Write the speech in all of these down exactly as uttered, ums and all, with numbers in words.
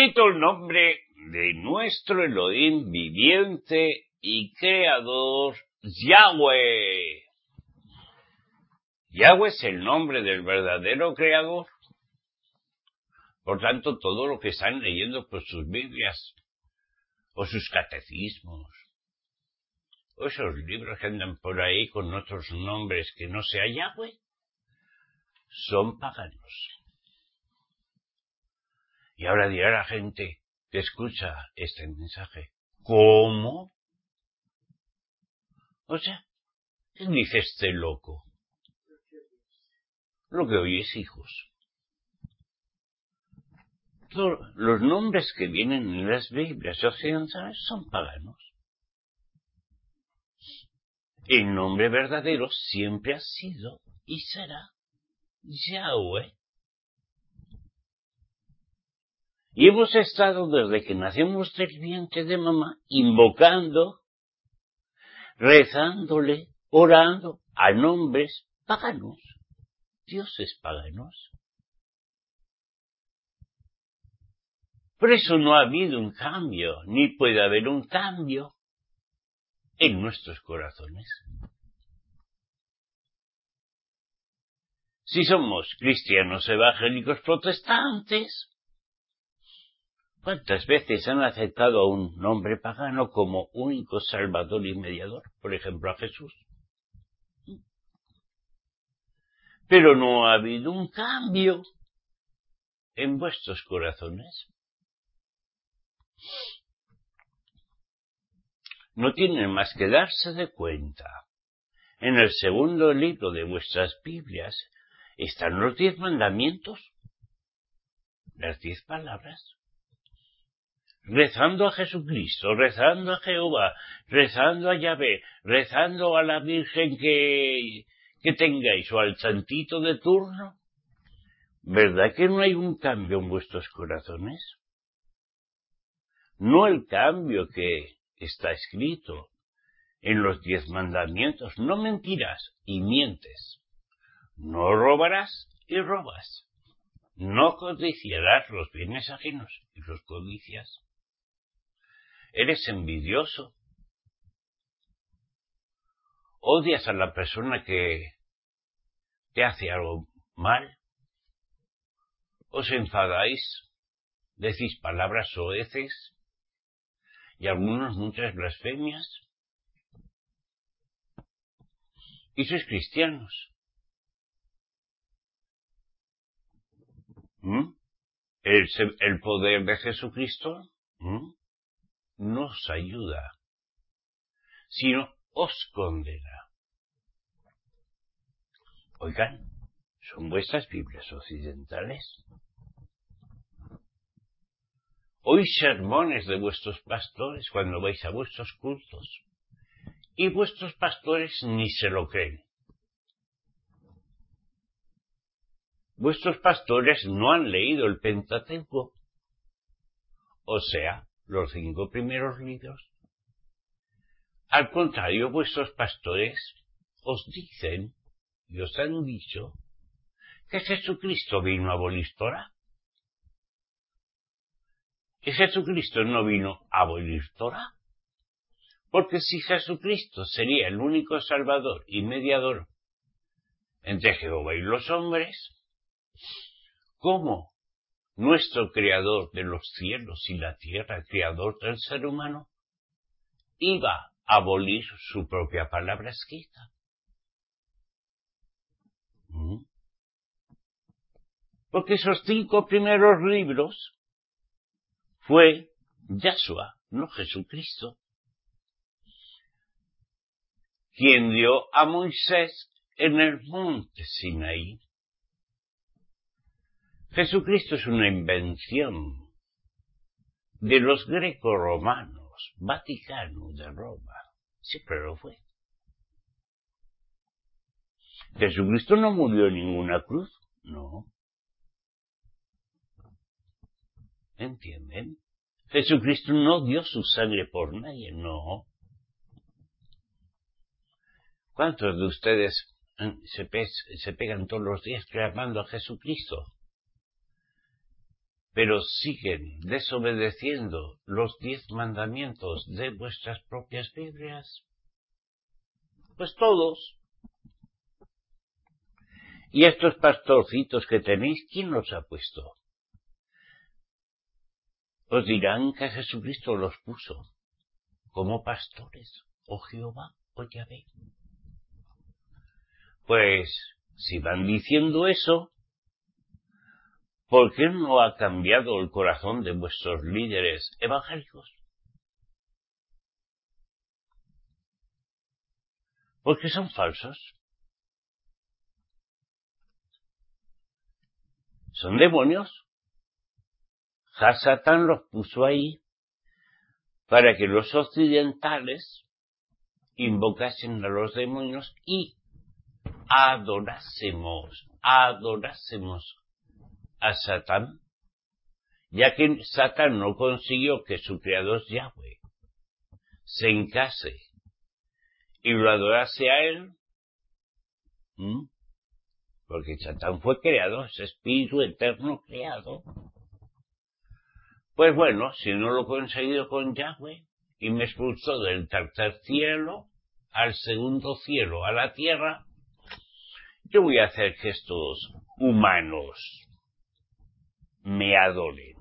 Bendito el nombre de nuestro Elohim viviente y creador, Yahweh. Yahweh es el nombre del verdadero creador. Por tanto, todo lo que están leyendo por sus Biblias, o sus catecismos, o esos libros que andan por ahí con otros nombres que no sea Yahweh, son paganos. Y ahora dirá la gente que escucha este mensaje, ¿cómo? O sea, ¿qué dice este loco? Lo que oyes, hijos. Todos los nombres que vienen en las Biblias occidentales son paganos. El nombre verdadero siempre ha sido y será Yahweh. Y hemos estado desde que nacemos del vientre de mamá invocando, rezándole, orando a nombres paganos, dioses paganos. Por eso no ha habido un cambio, ni puede haber un cambio en nuestros corazones. Si somos cristianos evangélicos protestantes, ¿cuántas veces han aceptado a un nombre pagano como único salvador y mediador? Por ejemplo, a Jesús. Pero no ha habido un cambio en vuestros corazones. No tienen más que darse de cuenta. En el segundo libro de vuestras Biblias están los diez mandamientos, las diez palabras. Rezando a Jesucristo, rezando a Jehová, rezando a Yahvé, rezando a la Virgen que, que tengáis o al santito de turno. ¿Verdad que no hay un cambio en vuestros corazones? No el cambio que está escrito en los diez mandamientos. No mentirás y mientes. No robarás y robas. No codiciarás los bienes ajenos y los codicias. Eres envidioso. Odias a la persona que te hace algo mal. Os enfadáis. Decís palabras soeces. Y algunos muchas blasfemias. Y sois cristianos. ¿Mm? El, el poder de Jesucristo ¿Mm? no os ayuda, sino os condena. Oigan, son vuestras Biblias occidentales. Oís sermones de vuestros pastores cuando vais a vuestros cultos, y vuestros pastores ni se lo creen. Vuestros pastores no han leído el Pentateuco, o sea, los cinco primeros libros. Al contrario, vuestros pastores os dicen y os han dicho que Jesucristo vino a abolir Torá. Que Jesucristo no vino a abolir Torá. Porque si Jesucristo sería el único Salvador y mediador entre Jehová y los hombres, ¿cómo nuestro Creador de los cielos y la tierra, Creador del ser humano, iba a abolir su propia palabra escrita? ¿Mm? Porque esos cinco primeros libros fue Yahshua, no Jesucristo, quien dio a Moisés en el monte Sinaí. Jesucristo es una invención de los greco-romanos, Vaticano de Roma, siempre lo fue. Jesucristo no murió en ninguna cruz, no. ¿Entienden? Jesucristo no dio su sangre por nadie, no. ¿Cuántos de ustedes se, pe se pegan todos los días clamando a Jesucristo? pero siguen desobedeciendo los diez mandamientos de vuestras propias Biblias. Pues todos. ¿Y estos pastorcitos que tenéis, quién los ha puesto? Os dirán que Jesucristo los puso como pastores, o Jehová, o Yahvé. Pues, si van diciendo eso, ¿por qué no ha cambiado el corazón de vuestros líderes evangélicos? Porque son falsos. Son demonios. Satán los puso ahí para que los occidentales invocasen a los demonios y adorásemos, adorásemos a Satán, ya que Satán no consiguió que su creador Yahweh se encase y lo adorase a él, ¿Mm? porque Satán fue creado, es espíritu eterno creado. Pues bueno, si no lo he conseguido con Yahweh y me expulsó del tercer cielo al segundo cielo, a la tierra, yo voy a hacer que estos humanos me adoren.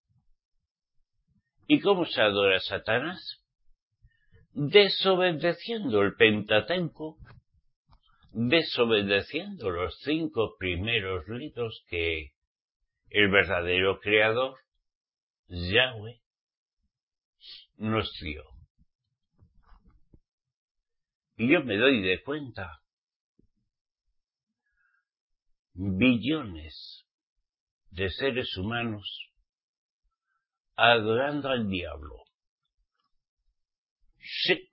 ¿Y cómo se adora a Satanás? Desobedeciendo el Pentateuco, desobedeciendo los cinco primeros libros que el verdadero creador, Yahweh, nos dio. Y yo me doy de cuenta, billones de seres humanos adorando al diablo. Sí.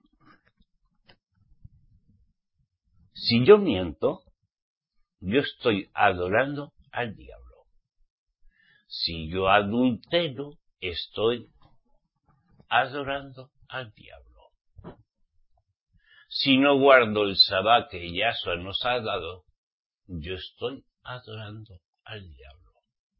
Si yo miento, yo estoy adorando al diablo. Si yo adultero, estoy adorando al diablo. Si no guardo el sabbat que Yahshua nos ha dado, yo estoy adorando al diablo.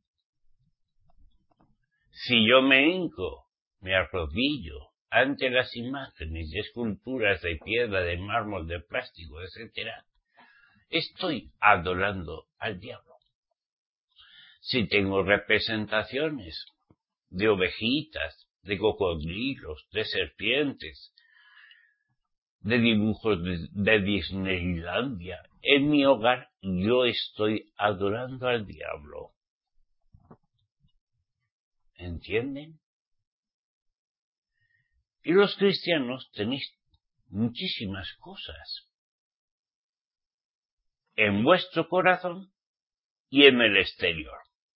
Si yo me hinco, me arrodillo ante las imágenes y esculturas de piedra, de mármol, de plástico, etcétera, estoy adorando al diablo. Si tengo representaciones de ovejitas, de cocodrilos, de serpientes, de dibujos de, de Disneylandia en mi hogar, yo estoy adorando al diablo. ¿Entienden? Y los cristianos tenéis muchísimas cosas en vuestro corazón y en el exterior.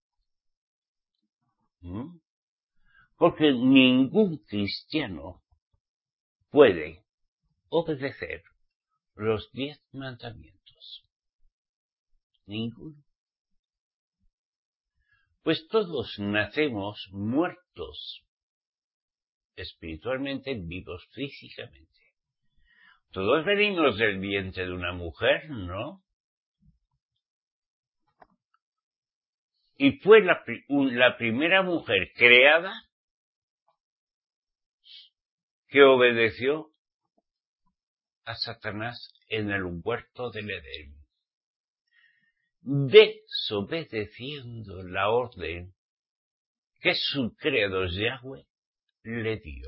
¿Mm? Porque ningún cristiano puede obedecer los diez mandamientos. Ninguno. Pues todos nacemos muertos espiritualmente, vivos físicamente. Todos venimos del vientre de una mujer, ¿no? Y fue la, la primera mujer creada que obedeció a Satanás en el huerto del Edén, desobedeciendo la orden que su creador Yahweh le dio.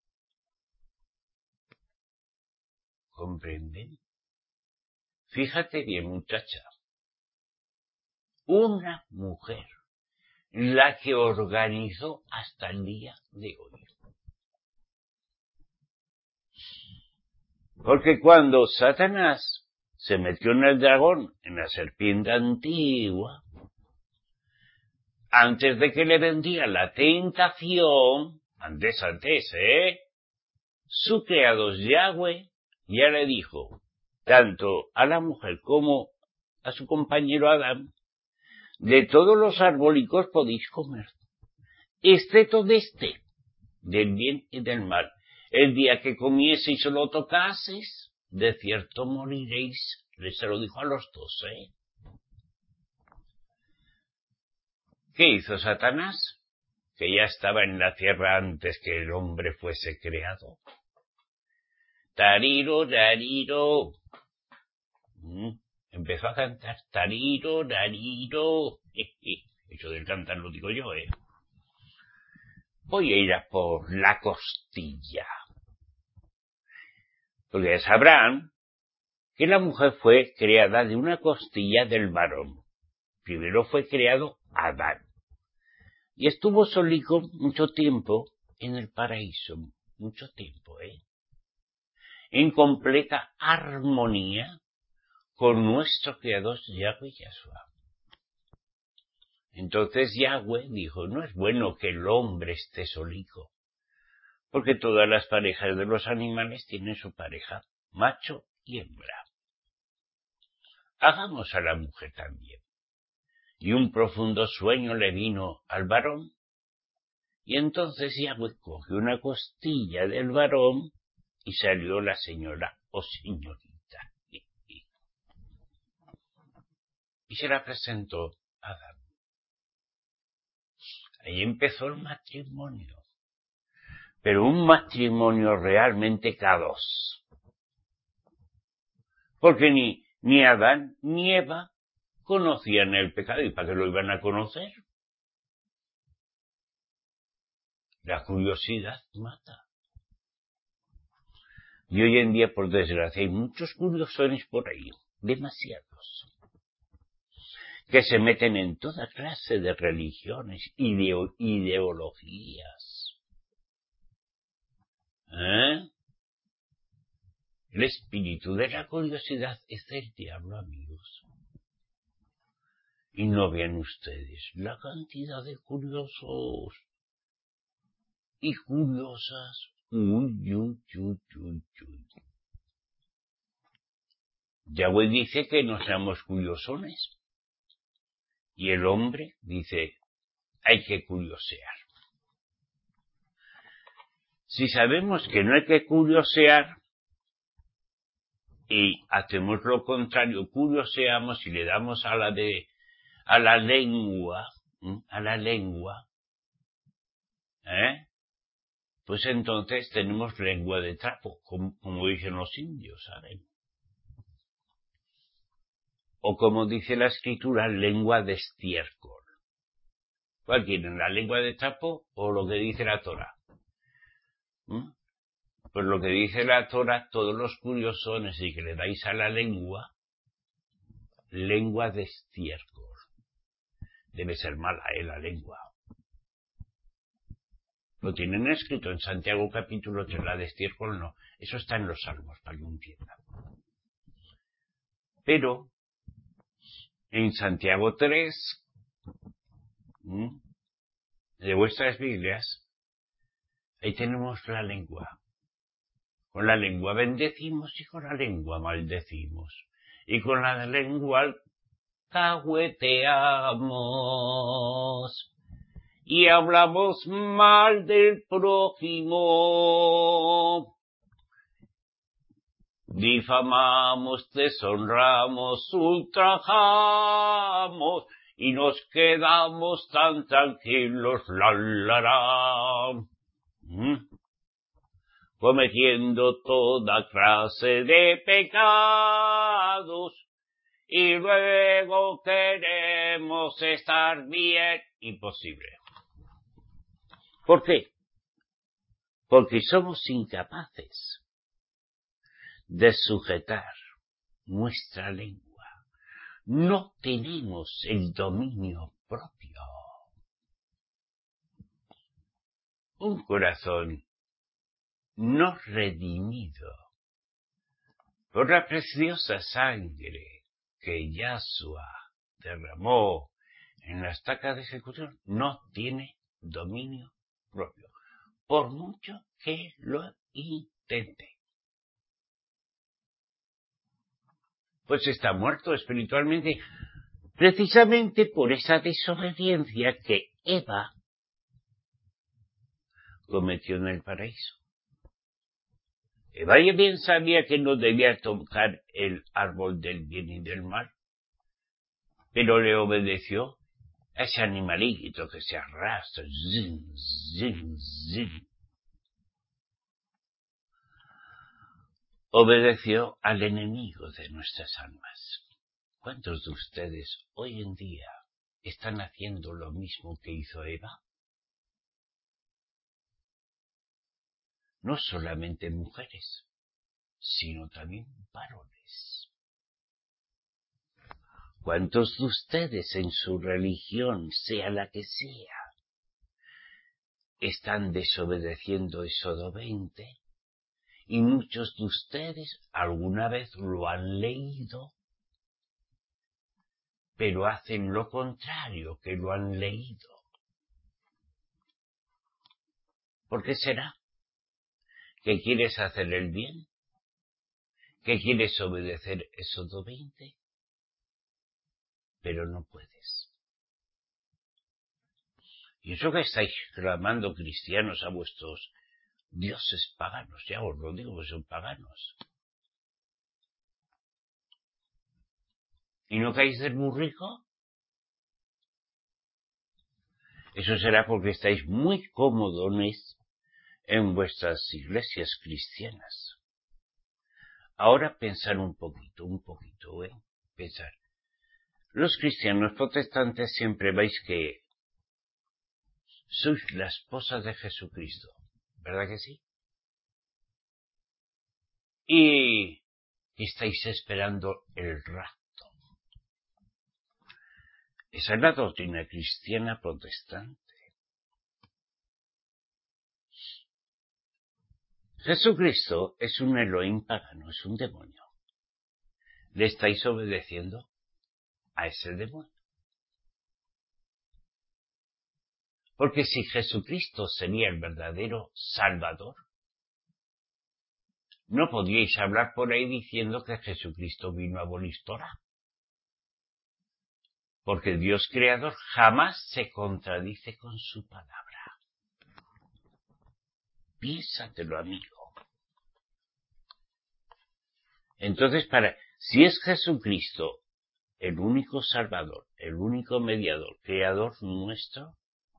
¿Comprenden? Fíjate bien, muchacha. Una mujer, la que organizó hasta el día de hoy. Porque cuando Satanás se metió en el dragón, en la serpiente antigua, antes de que le vendría la tentación, antes, antes, ¿eh? Su creador Yahweh ya le dijo, tanto a la mujer como a su compañero Adán, de todos los arbólicos podéis comer, excepto de este, del bien y del mal. El día que comieseis o lo tocaseis, de cierto moriréis. Se lo dijo a los dos, ¿eh? ¿Qué hizo Satanás? que ya estaba en la tierra antes que el hombre fuese creado. Tariro, tariro. Mm, empezó a cantar tariro, tariro. Eso del cantar lo digo yo, ¿eh? Voy a ir a por la costilla. Porque sabrán que la mujer fue creada de una costilla del varón. Primero fue creado Adán. Y estuvo solico mucho tiempo en el paraíso. Mucho tiempo, ¿eh? En completa armonía con nuestro Creador Yahweh Yahshua. Entonces Yahweh dijo, no es bueno que el hombre esté solico, porque todas las parejas de los animales tienen su pareja, macho y hembra. Hagamos a la mujer también. Y un profundo sueño le vino al varón, y entonces Yahweh cogió una costilla del varón y salió la señora o señorita. Y se la presentó a Adán. Ahí empezó el matrimonio. Pero un matrimonio realmente K dos. Porque ni, ni Adán ni Eva conocían el pecado. ¿Y para qué lo iban a conocer? La curiosidad mata. Y hoy en día, por desgracia, hay muchos curiosones por ahí. Demasiados. Que se meten en toda clase de religiones, ideo, ideologías. ¿Eh? El espíritu de la curiosidad es el diablo, amigos. Y no vean ustedes la cantidad de curiosos y curiosas. Uy, uy, uy, uy, uy. Yahweh dice que no seamos curiosones. Y el hombre dice, hay que curiosear. Si sabemos que no hay que curiosear y hacemos lo contrario, curioseamos y le damos a la de a la lengua, ¿eh? a la lengua, ¿eh? Pues entonces tenemos lengua de trapo, como, como dicen los indios, ¿saben? O como dice la escritura, lengua de estiércol. ¿Cuál quieren, la lengua de trapo o lo que dice la Torá? ¿Mm? Pues lo que dice la Torá, todos los curiosones y que le dais a la lengua, lengua de estiércol. Debe ser mala, ¿eh? La lengua. Lo tienen escrito en Santiago capítulo tres, la de estiércol no. Eso está en los Salmos, para que entiendan. Pero, en Santiago tres, ¿m? de vuestras Biblias, ahí tenemos la lengua. Con la lengua bendecimos y con la lengua maldecimos. Y con la lengua cahueteamos. Y hablamos mal del prójimo. Difamamos, deshonramos, ultrajamos y nos quedamos tan tranquilos, la, la, la, ¿Mm? cometiendo toda clase de pecados y luego queremos estar bien. Imposible. ¿Por qué? Porque somos incapaces de sujetar nuestra lengua. No tenemos el dominio propio. Un corazón no redimido por la preciosa sangre que Yahshua derramó en la estaca de ejecución no tiene dominio propio, por mucho que lo intente. Pues está muerto espiritualmente, precisamente por esa desobediencia que Eva cometió en el paraíso. Eva ya bien sabía que no debía tocar el árbol del bien y del mal, pero le obedeció ese animalito que se arrastra, zin, zin, zin, obedeció al enemigo de nuestras almas. ¿Cuántos de ustedes hoy en día están haciendo lo mismo que hizo Eva? No solamente mujeres, sino también varones. ¿Cuántos de ustedes en su religión, sea la que sea, están desobedeciendo Éxodo veinte? Y muchos de ustedes alguna vez lo han leído, pero hacen lo contrario que lo han leído. ¿Por qué será? ¿Que quieres hacer el bien? ¿Que quieres obedecer Éxodo veinte? Pero no puedes. Y eso que estáis clamando cristianos a vuestros dioses paganos, ya os lo digo que son paganos. ¿Y no caéis del burrico? Eso será porque estáis muy cómodones en vuestras iglesias cristianas. Ahora pensar un poquito, un poquito, ¿eh? Pensar. Los cristianos protestantes siempre veis que sois la esposa de Jesucristo, ¿verdad que sí? Y estáis esperando el rapto. Esa es la doctrina cristiana protestante. Jesucristo es un Elohim pagano, es un demonio. ¿Le estáis obedeciendo a ese demonio? Porque si Jesucristo sería el verdadero Salvador, no podríais hablar por ahí diciendo que Jesucristo vino a abolir Torah. Porque Dios creador jamás se contradice con su palabra. Piénsatelo, amigo. Entonces, para, si es Jesucristo el único Salvador, el único mediador, creador nuestro,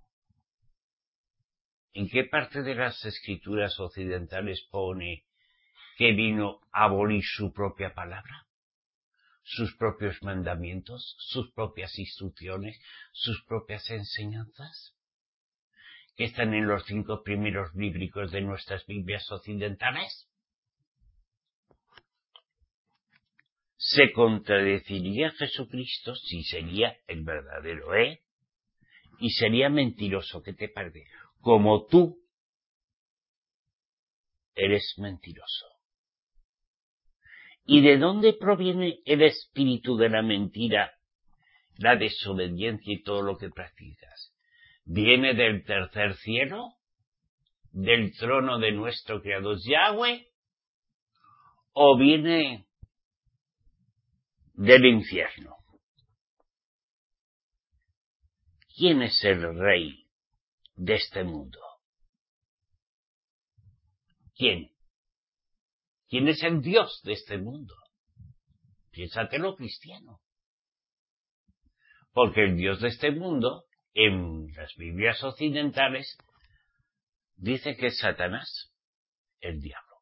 ¿en qué parte de las escrituras occidentales pone que vino a abolir su propia palabra? Sus propios mandamientos, sus propias instrucciones, sus propias enseñanzas, que están en los cinco primeros líbricos de nuestras Biblias occidentales. Se contradeciría Jesucristo si sería el verdadero, ¿eh? Y sería mentiroso, ¿qué te parece? Como tú eres mentiroso. ¿Y de dónde proviene el espíritu de la mentira, la desobediencia y todo lo que practicas? ¿Viene del tercer cielo? ¿Del trono de nuestro Creador Yahweh? ¿O viene del infierno? ¿Quién es el rey de este mundo? ¿Quién? ¿Quién es el Dios de este mundo? Piénsatelo, cristiano. Porque el Dios de este mundo, en las Biblias occidentales, dice que es Satanás, el diablo.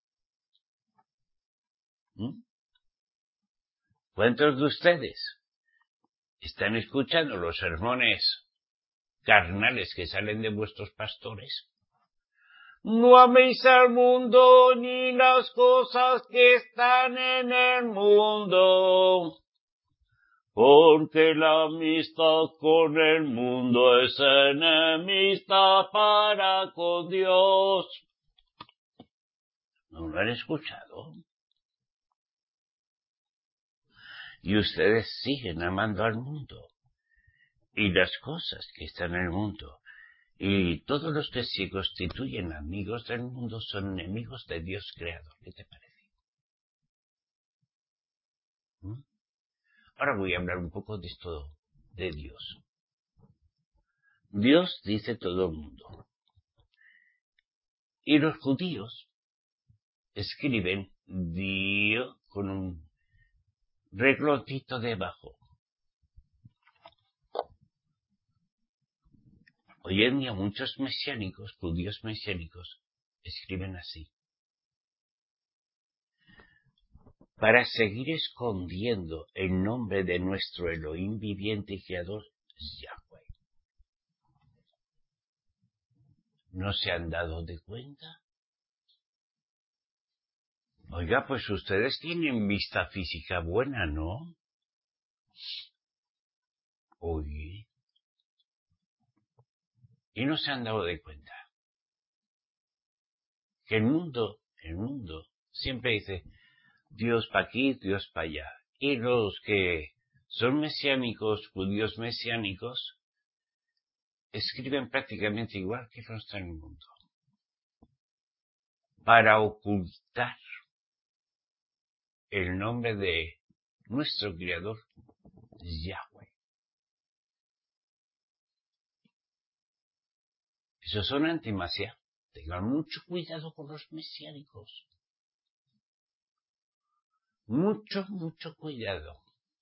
¿Mm? ¿Cuántos de ustedes están escuchando los sermones carnales que salen de vuestros pastores? No améis al mundo ni las cosas que están en el mundo, porque la amistad con el mundo es enemistad para con Dios. ¿No lo han escuchado? Y ustedes siguen amando al mundo y las cosas que están en el mundo. Y todos los que se constituyen amigos del mundo son enemigos de Dios creador. ¿Qué te parece? ¿Mm? Ahora voy a hablar un poco de esto de Dios. Dios dice todo el mundo. Y los judíos escriben Dios con un reglotito debajo. Hoy en día muchos mesiánicos, judíos mesiánicos, escriben así. Para seguir escondiendo el nombre de nuestro Elohim viviente y creador, Yahweh. ¿No se han dado de cuenta? Oiga, pues ustedes tienen vista física buena, ¿no? Oye. Y no se han dado de cuenta. Que el mundo, el mundo, siempre dice, Dios para aquí, Dios para allá. Y los que son mesiánicos, judíos mesiánicos, escriben prácticamente igual que los del mundo. Para ocultar el nombre de nuestro Creador, Yahweh. Esos son antimasia. Tengan mucho cuidado con los mesiánicos. Mucho, mucho cuidado.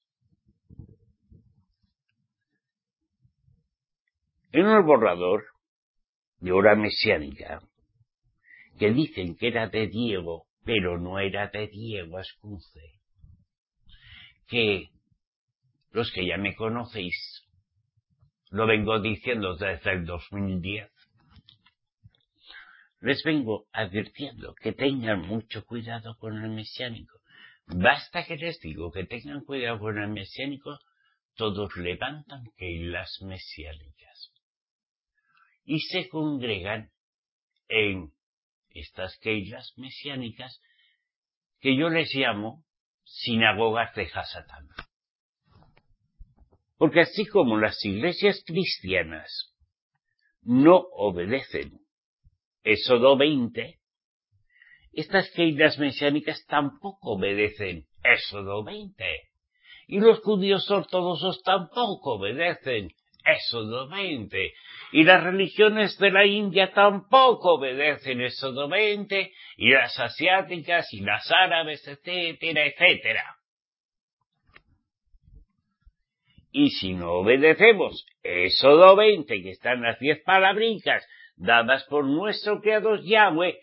En el borrador de hora mesiánica, que dicen que era de Diego, pero no era de Diego Ascunce, que los que ya me conocéis, lo vengo diciendo desde el dos mil diez, les vengo advirtiendo que tengan mucho cuidado con el mesiánico. Basta que les digo que tengan cuidado con el mesiánico, todos levantan keilas mesiánicas y se congregan en estas keilas mesiánicas que yo les llamo sinagogas de Hasatán. Porque así como las iglesias cristianas no obedecen Éxodo veinte, estas keilas mesiánicas tampoco obedecen Éxodo veinte. Y los judíos ortodoxos tampoco obedecen Éxodo veinte. Y las religiones de la India tampoco obedecen Éxodo veinte. Y las asiáticas y las árabes, etcétera, etcétera. Y si no obedecemos Éxodo veinte, que están las diez palabricas dadas por nuestro Creador Yahweh,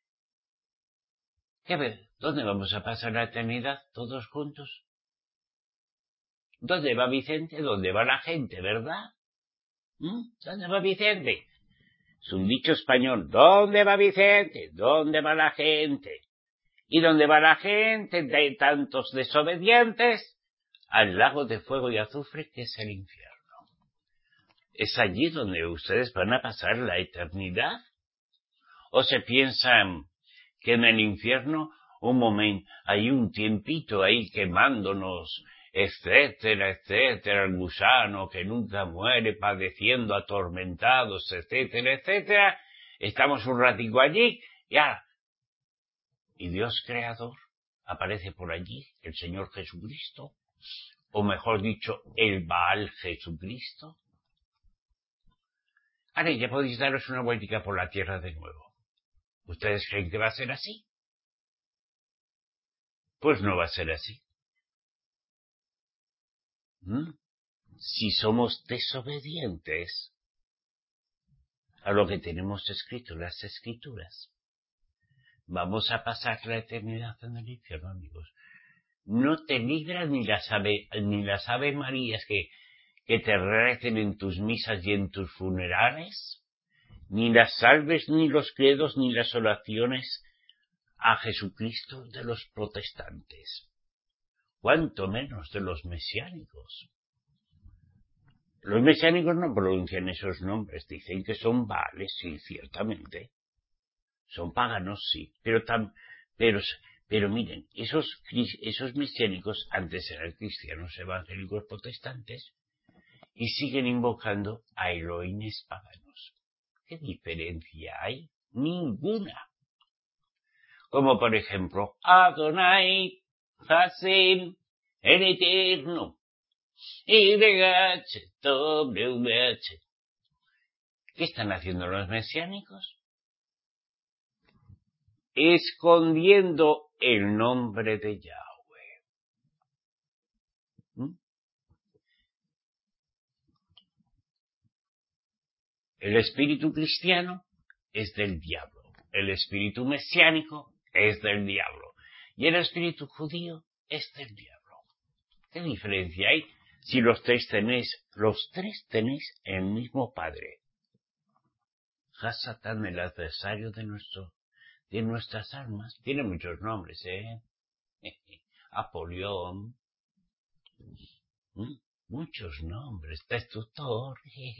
¿qué ver? ¿Dónde vamos a pasar la eternidad todos juntos? ¿Dónde va Vicente? ¿Dónde va la gente, verdad? ¿Mm? ¿Dónde va Vicente? Es un dicho español. ¿Dónde va Vicente? ¿Dónde va la gente? ¿Y dónde va la gente de tantos desobedientes? Al lago de fuego y azufre que es el infierno. ¿Es allí donde ustedes van a pasar la eternidad? ¿O se piensan que en el infierno, un momento, hay un tiempito ahí quemándonos, etcétera, etcétera, el gusano que nunca muere, padeciendo, atormentados, etcétera, etcétera, estamos un ratico allí, ya, y Dios Creador aparece por allí, el Señor Jesucristo, o mejor dicho, el Baal Jesucristo. Ahora ya podéis daros una vueltica por la tierra de nuevo. ¿Ustedes creen que va a ser así? Pues no va a ser así. ¿Mm? Si somos desobedientes a lo que tenemos escrito en las Escrituras, vamos a pasar la eternidad en el infierno, amigos. No te libran ni las ave, ni las ave Marías que, que te recen en tus misas y en tus funerales, ni las salves, ni los credos, ni las oraciones a Jesucristo de los protestantes, cuanto menos de los mesiánicos. Los mesiánicos no pronuncian esos nombres, dicen que son Baales, sí, ciertamente. Son paganos, sí, pero tam, pero, pero miren, esos, esos mesiánicos antes eran cristianos evangélicos protestantes y siguen invocando a Elohines paganos. ¿Qué diferencia hay? Ninguna. Como por ejemplo, Adonai, Hashem, el Eterno, Y H, W H. ¿Qué están haciendo los mesiánicos? Escondiendo el nombre de Yahweh. ¿Mm? El espíritu cristiano es del diablo. El espíritu mesiánico es del diablo. Y el espíritu judío es del diablo. ¿Qué diferencia hay si los tres tenéis, los tres tenéis el mismo padre? Hasatán, el adversario de nuestro, de nuestras almas, tiene muchos nombres, ¿eh? Apolión, ¿Mm? muchos nombres, destructor.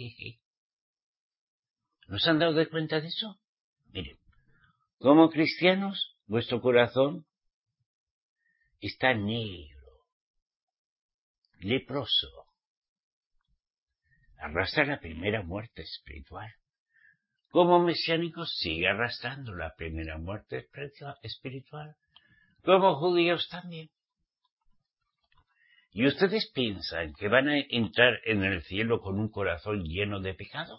¿Nos han dado de cuenta de eso? Miren, como cristianos, vuestro corazón está negro, leproso, arrastra la primera muerte espiritual. Como mesiánicos sigue arrastrando la primera muerte espiritual. Como judíos también. ¿Y ustedes piensan que van a entrar en el cielo con un corazón lleno de pecado?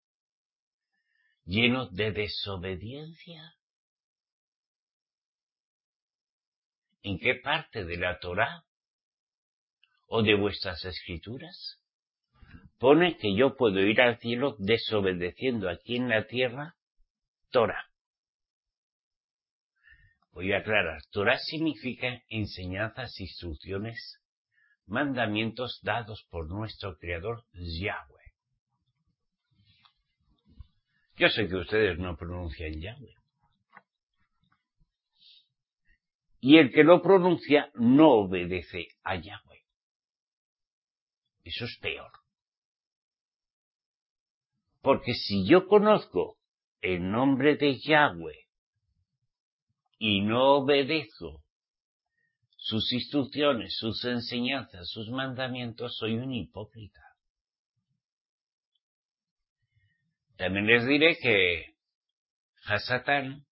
¿Lleno de desobediencia? ¿En qué parte de la Torá o de vuestras escrituras pone que yo puedo ir al cielo desobedeciendo aquí en la tierra Torá? Voy a aclarar. Torá significa enseñanzas, instrucciones, mandamientos dados por nuestro Creador Yahweh. Yo sé que ustedes no pronuncian Yahweh. Y el que lo pronuncia no obedece a Yahweh. Eso es peor. Porque si yo conozco el nombre de Yahweh y no obedezco sus instrucciones, sus enseñanzas, sus mandamientos, soy un hipócrita. También les diré que Hasatán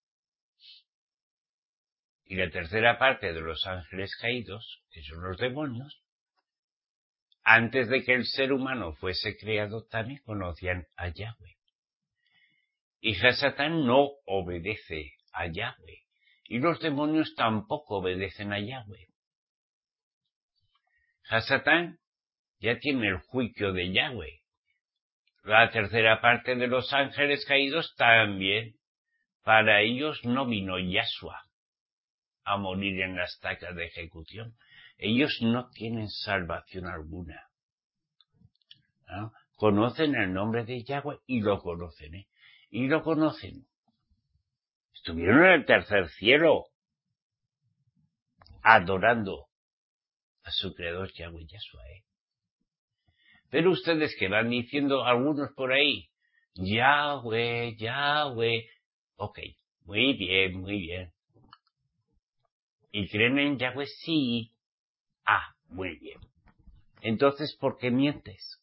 y la tercera parte de los ángeles caídos, que son los demonios, antes de que el ser humano fuese creado, también conocían a Yahweh. Y Hasatán no obedece a Yahweh. Y los demonios tampoco obedecen a Yahweh. Hasatán ya tiene el juicio de Yahweh. La tercera parte de los ángeles caídos también. Para ellos no vino Yahshua a morir en la estaca de ejecución. Ellos no tienen salvación alguna. ¿No? Conocen el nombre de Yahweh y lo conocen, ¿eh? Y lo conocen. Estuvieron en el tercer cielo adorando a su creador Yahweh Yahshua, ¿eh? Pero ustedes que van diciendo algunos por ahí, Yahweh, Yahweh, ok, muy bien, muy bien. ¿Y creen en Yahweh? Sí. Ah, muy bien. Entonces, ¿por qué mientes?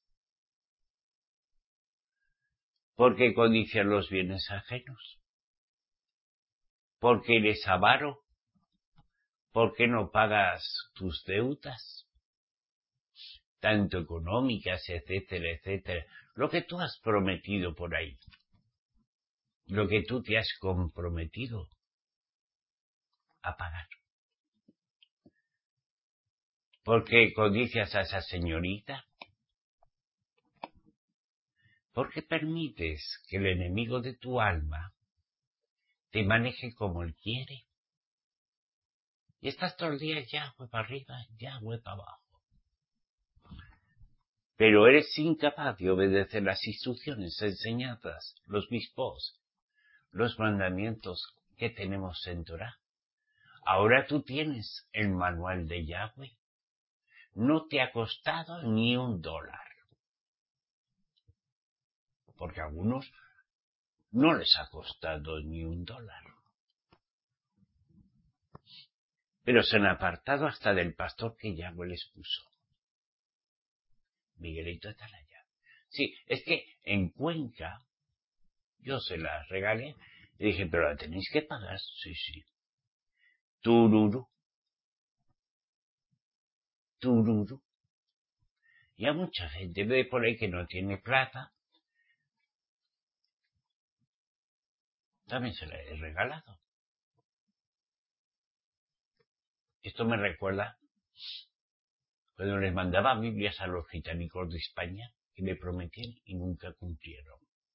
Porque codician los bienes ajenos. Porque eres avaro. ¿Por qué no pagas tus deudas? Tanto económicas, etcétera, etcétera. Lo que tú has prometido por ahí. Lo que tú te has comprometido a pagar. ¿Por qué codicias a esa señorita? ¿Por qué permites que el enemigo de tu alma te maneje como él quiere? Y estás todo el día Yahweh para arriba, Yahweh para abajo. Pero eres incapaz de obedecer las instrucciones, enseñanzas, los mispos, los mandamientos que tenemos en Torah. Ahora tú tienes el manual de Yahweh. No te ha costado ni un dólar. Porque a algunos no les ha costado ni un dólar. Pero se han apartado hasta del pastor que Yahweh les puso. Miguelito Atalaya. Sí, es que en Cuenca yo se las regalé y dije, pero la tenéis que pagar. Sí, sí. Tururu. Tururu. Y a mucha gente ve por ahí que no tiene plata. También se la he regalado. Esto me recuerda cuando les mandaba Biblias a los gitanicos de España que me prometían y nunca cumplieron.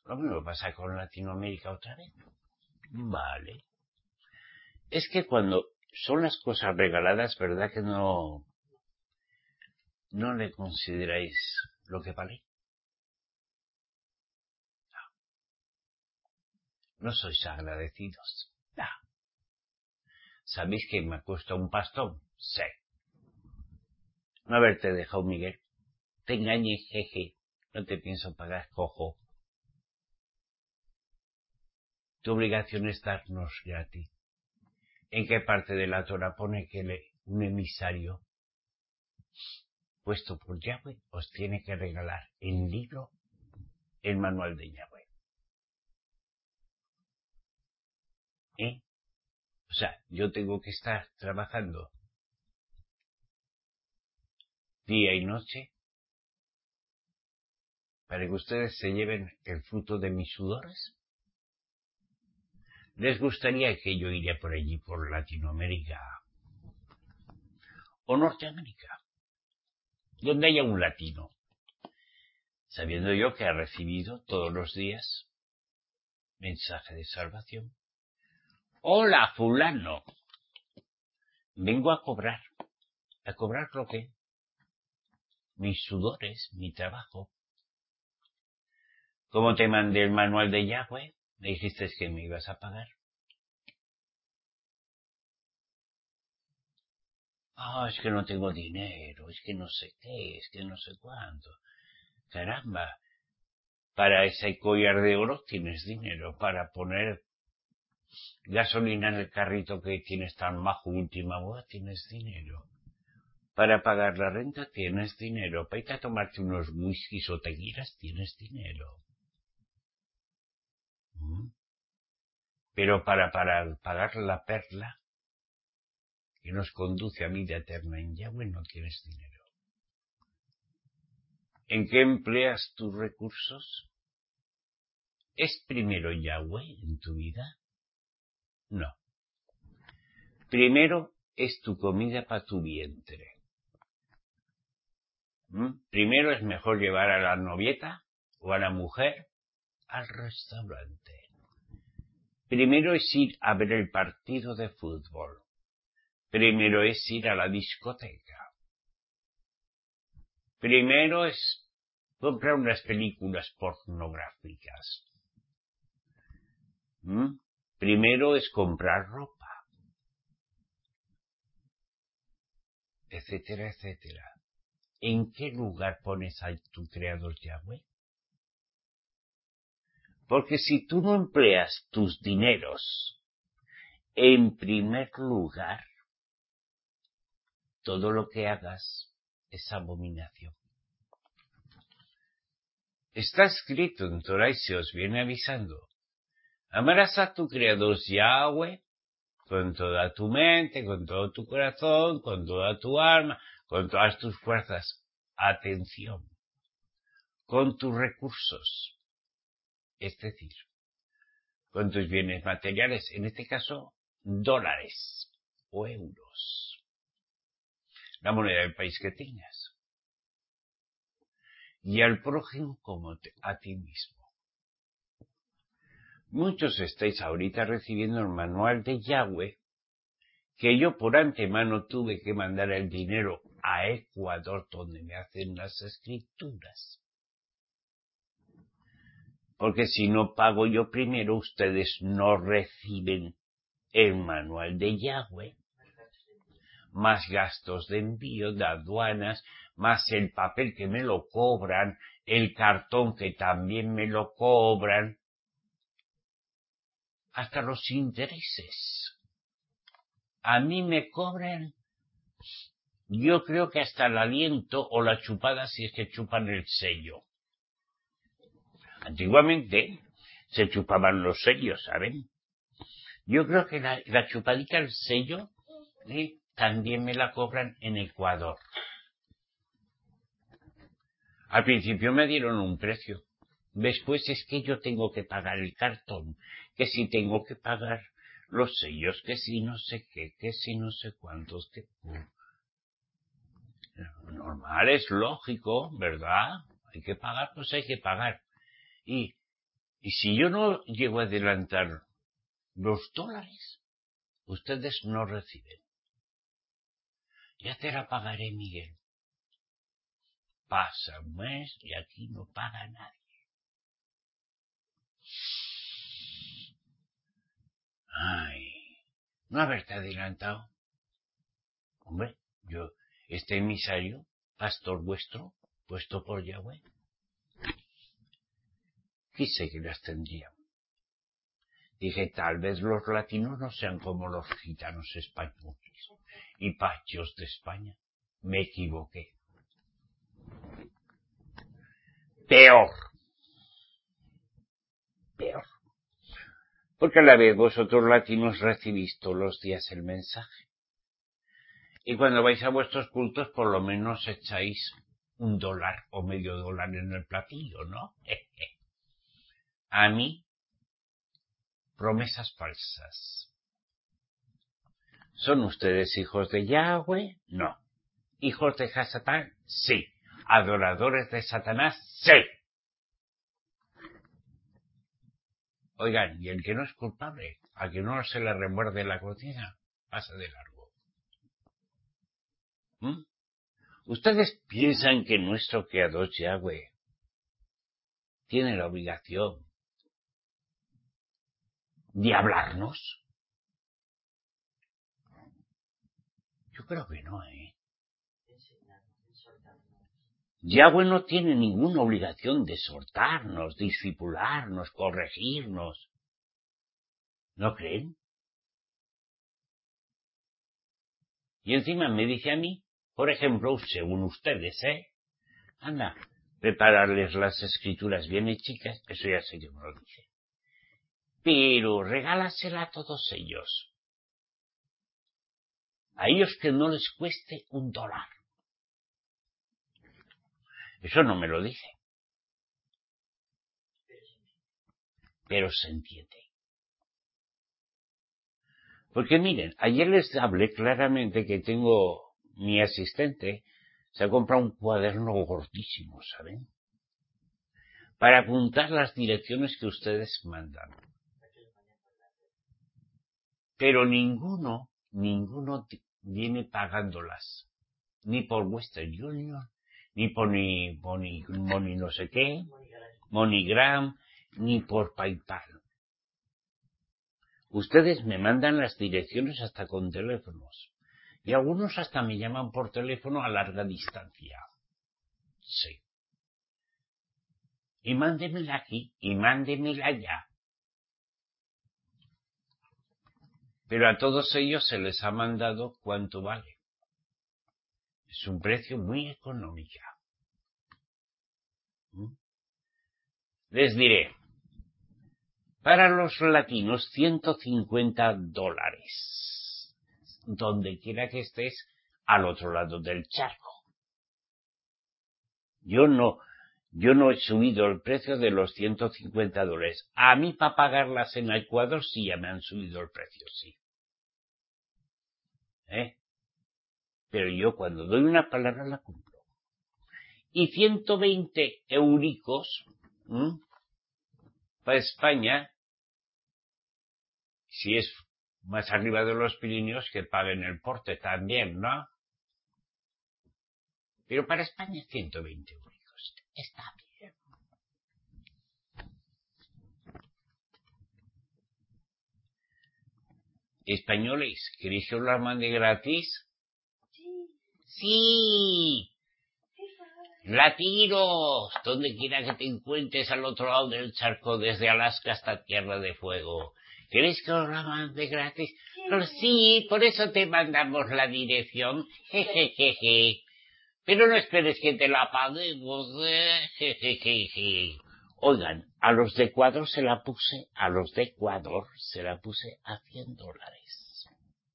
Lo mismo pasa con Latinoamérica otra vez. Vale. Es que cuando son las cosas regaladas, ¿verdad que no, no le consideráis lo que vale? No, no sois agradecidos. No. ¿Sabéis que me cuesta un pastón? Sí. No haberte dejado, Miguel. Te engañé, jeje. No te pienso pagar, cojo. Tu obligación es darnos gratis. ¿En qué parte de la Torah pone que le, un emisario puesto por Yahweh os tiene que regalar en libro el manual de Yahweh? ¿Eh? O sea, yo tengo que estar trabajando día y noche para que ustedes se lleven el fruto de mis sudores. ¿Les gustaría que yo iría por allí, por Latinoamérica o Norteamérica, donde haya un latino, sabiendo yo que ha recibido todos los días mensaje de salvación? Hola, fulano. Vengo a cobrar. ¿A cobrar lo qué? Mis sudores, mi trabajo. Como te mandé el manual de Yahweh, me dijiste que me ibas a pagar. Ah, oh, es que no tengo dinero, es que no sé qué, es que no sé cuánto. Caramba, para ese collar de oro tienes dinero, para poner gasolina en el carrito que tienes tan bajo última moda tienes dinero. Para pagar la renta tienes dinero, para irte a tomarte unos whiskies o tequilas tienes dinero. ¿Mm? Pero para, para pagar la perla que nos conduce a vida eterna en Yahweh no tienes dinero. ¿En qué empleas tus recursos? ¿Es primero Yahweh en tu vida? No. Primero es tu comida para tu vientre. ¿Mm? Primero es mejor llevar a la novieta o a la mujer al restaurante. Primero es ir a ver el partido de fútbol. Primero es ir a la discoteca. Primero es comprar unas películas pornográficas. ¿Mm? Primero es comprar ropa. Etcétera, etcétera. ¿En qué lugar pones a tu creador Yahweh? Porque si tú no empleas tus dineros en primer lugar, todo lo que hagas es abominación. Está escrito en Torah y se os viene avisando. Amarás a tu creador Yahweh con toda tu mente, con todo tu corazón, con toda tu alma, con todas tus fuerzas. Atención. Con tus recursos. Es decir, con tus bienes materiales, en este caso, dólares o euros. La moneda del país que tengas. Y al prójimo como te, a ti mismo. Muchos estáis ahorita recibiendo el manual de Yahweh, que yo por antemano tuve que mandar el dinero a Ecuador, donde me hacen las escrituras. Porque si no pago yo primero, ustedes no reciben el manual de Yahweh, más gastos de envío, de aduanas, más el papel que me lo cobran, el cartón que también me lo cobran, hasta los intereses. A mí me cobran, yo creo que hasta el aliento o la chupada si es que chupan el sello. Antiguamente se chupaban los sellos, ¿saben? Yo creo que la, la chupadita al sello ¿eh? también me la cobran en Ecuador. Al principio me dieron un precio. Después es que yo tengo que pagar el cartón, que si tengo que pagar los sellos, que si no sé qué, que si no sé cuántos, que... Normal, es lógico, ¿verdad? Hay que pagar, pues hay que pagar. Y, Y si yo no llego a adelantar los dólares, ustedes no reciben. Ya te la pagaré, Miguel. Pasa un mes y aquí no paga nadie. Ay, no haberte adelantado. Hombre, yo, este emisario, pastor vuestro, puesto por Yahweh, quise que las tendría. Dije, tal vez los latinos no sean como los gitanos españoles y pachos de España. Me equivoqué. Peor. Peor. Porque a la vez vosotros latinos recibís todos los días el mensaje. Y cuando vais a vuestros cultos, por lo menos echáis un dólar o medio dólar en el platillo, ¿no? A mí, promesas falsas. ¿Son ustedes hijos de Yahweh? No. ¿Hijos de Satán? Sí. ¿Adoradores de Satanás? Sí. Oigan, y el que no es culpable, a que no se le remuerde la cocina, pasa de largo. ¿Mm? ¿Ustedes piensan que nuestro creador Yahweh tiene la obligación de hablarnos? Yo creo que no, ¿eh? Yahweh no tiene ninguna obligación de exhortarnos, discipularnos, corregirnos. ¿No creen? Y encima me dice a mí, por ejemplo, según ustedes, ¿eh? Anda, prepararles las escrituras bien hechicas, eso ya sé que me lo dice. Pero regálasela a todos ellos. A ellos que no les cueste un dólar. Eso no me lo dice. Pero se entiende. Porque miren, ayer les hablé claramente que tengo mi asistente, se ha comprado un cuaderno gordísimo, ¿saben? Para apuntar las direcciones que ustedes mandan. Pero ninguno, ninguno viene pagándolas. Ni por Western Union, ni por ni, Moni, Moni no sé qué, MoneyGram, ni por PayPal. Ustedes me mandan las direcciones hasta con teléfonos. Y algunos hasta me llaman por teléfono a larga distancia. Sí. Y mándemela aquí, y mándemela allá. Pero a todos ellos se les ha mandado cuánto vale. Es un precio muy económico. ¿Mm? Les diré, para los latinos, ciento cincuenta dólares. Donde quiera que estés, al otro lado del charco. Yo no, yo no he subido el precio de los ciento cincuenta dólares. A mí, para pagarlas en Ecuador, sí ya me han subido el precio, sí. ¿Eh? Pero yo cuando doy una palabra la cumplo. Y ciento veinte euricos, ¿m? Para España, si es más arriba de los Pirineos, que paguen el porte también, ¿no? Pero para España ciento veinte euricos. Está bien. Españoles, ¿queréis que os la mande gratis? Sí. Sí. Latinos, donde quiera que te encuentres al otro lado del charco, desde Alaska hasta Tierra de Fuego. ¿Queréis que os la mande gratis? Sí. Pues sí, por eso te mandamos la dirección. Jejejeje. Pero no esperes que te la paguemos. Jejejeje. Oigan, a los de Ecuador se la puse, a los de Ecuador se la puse a cien dólares.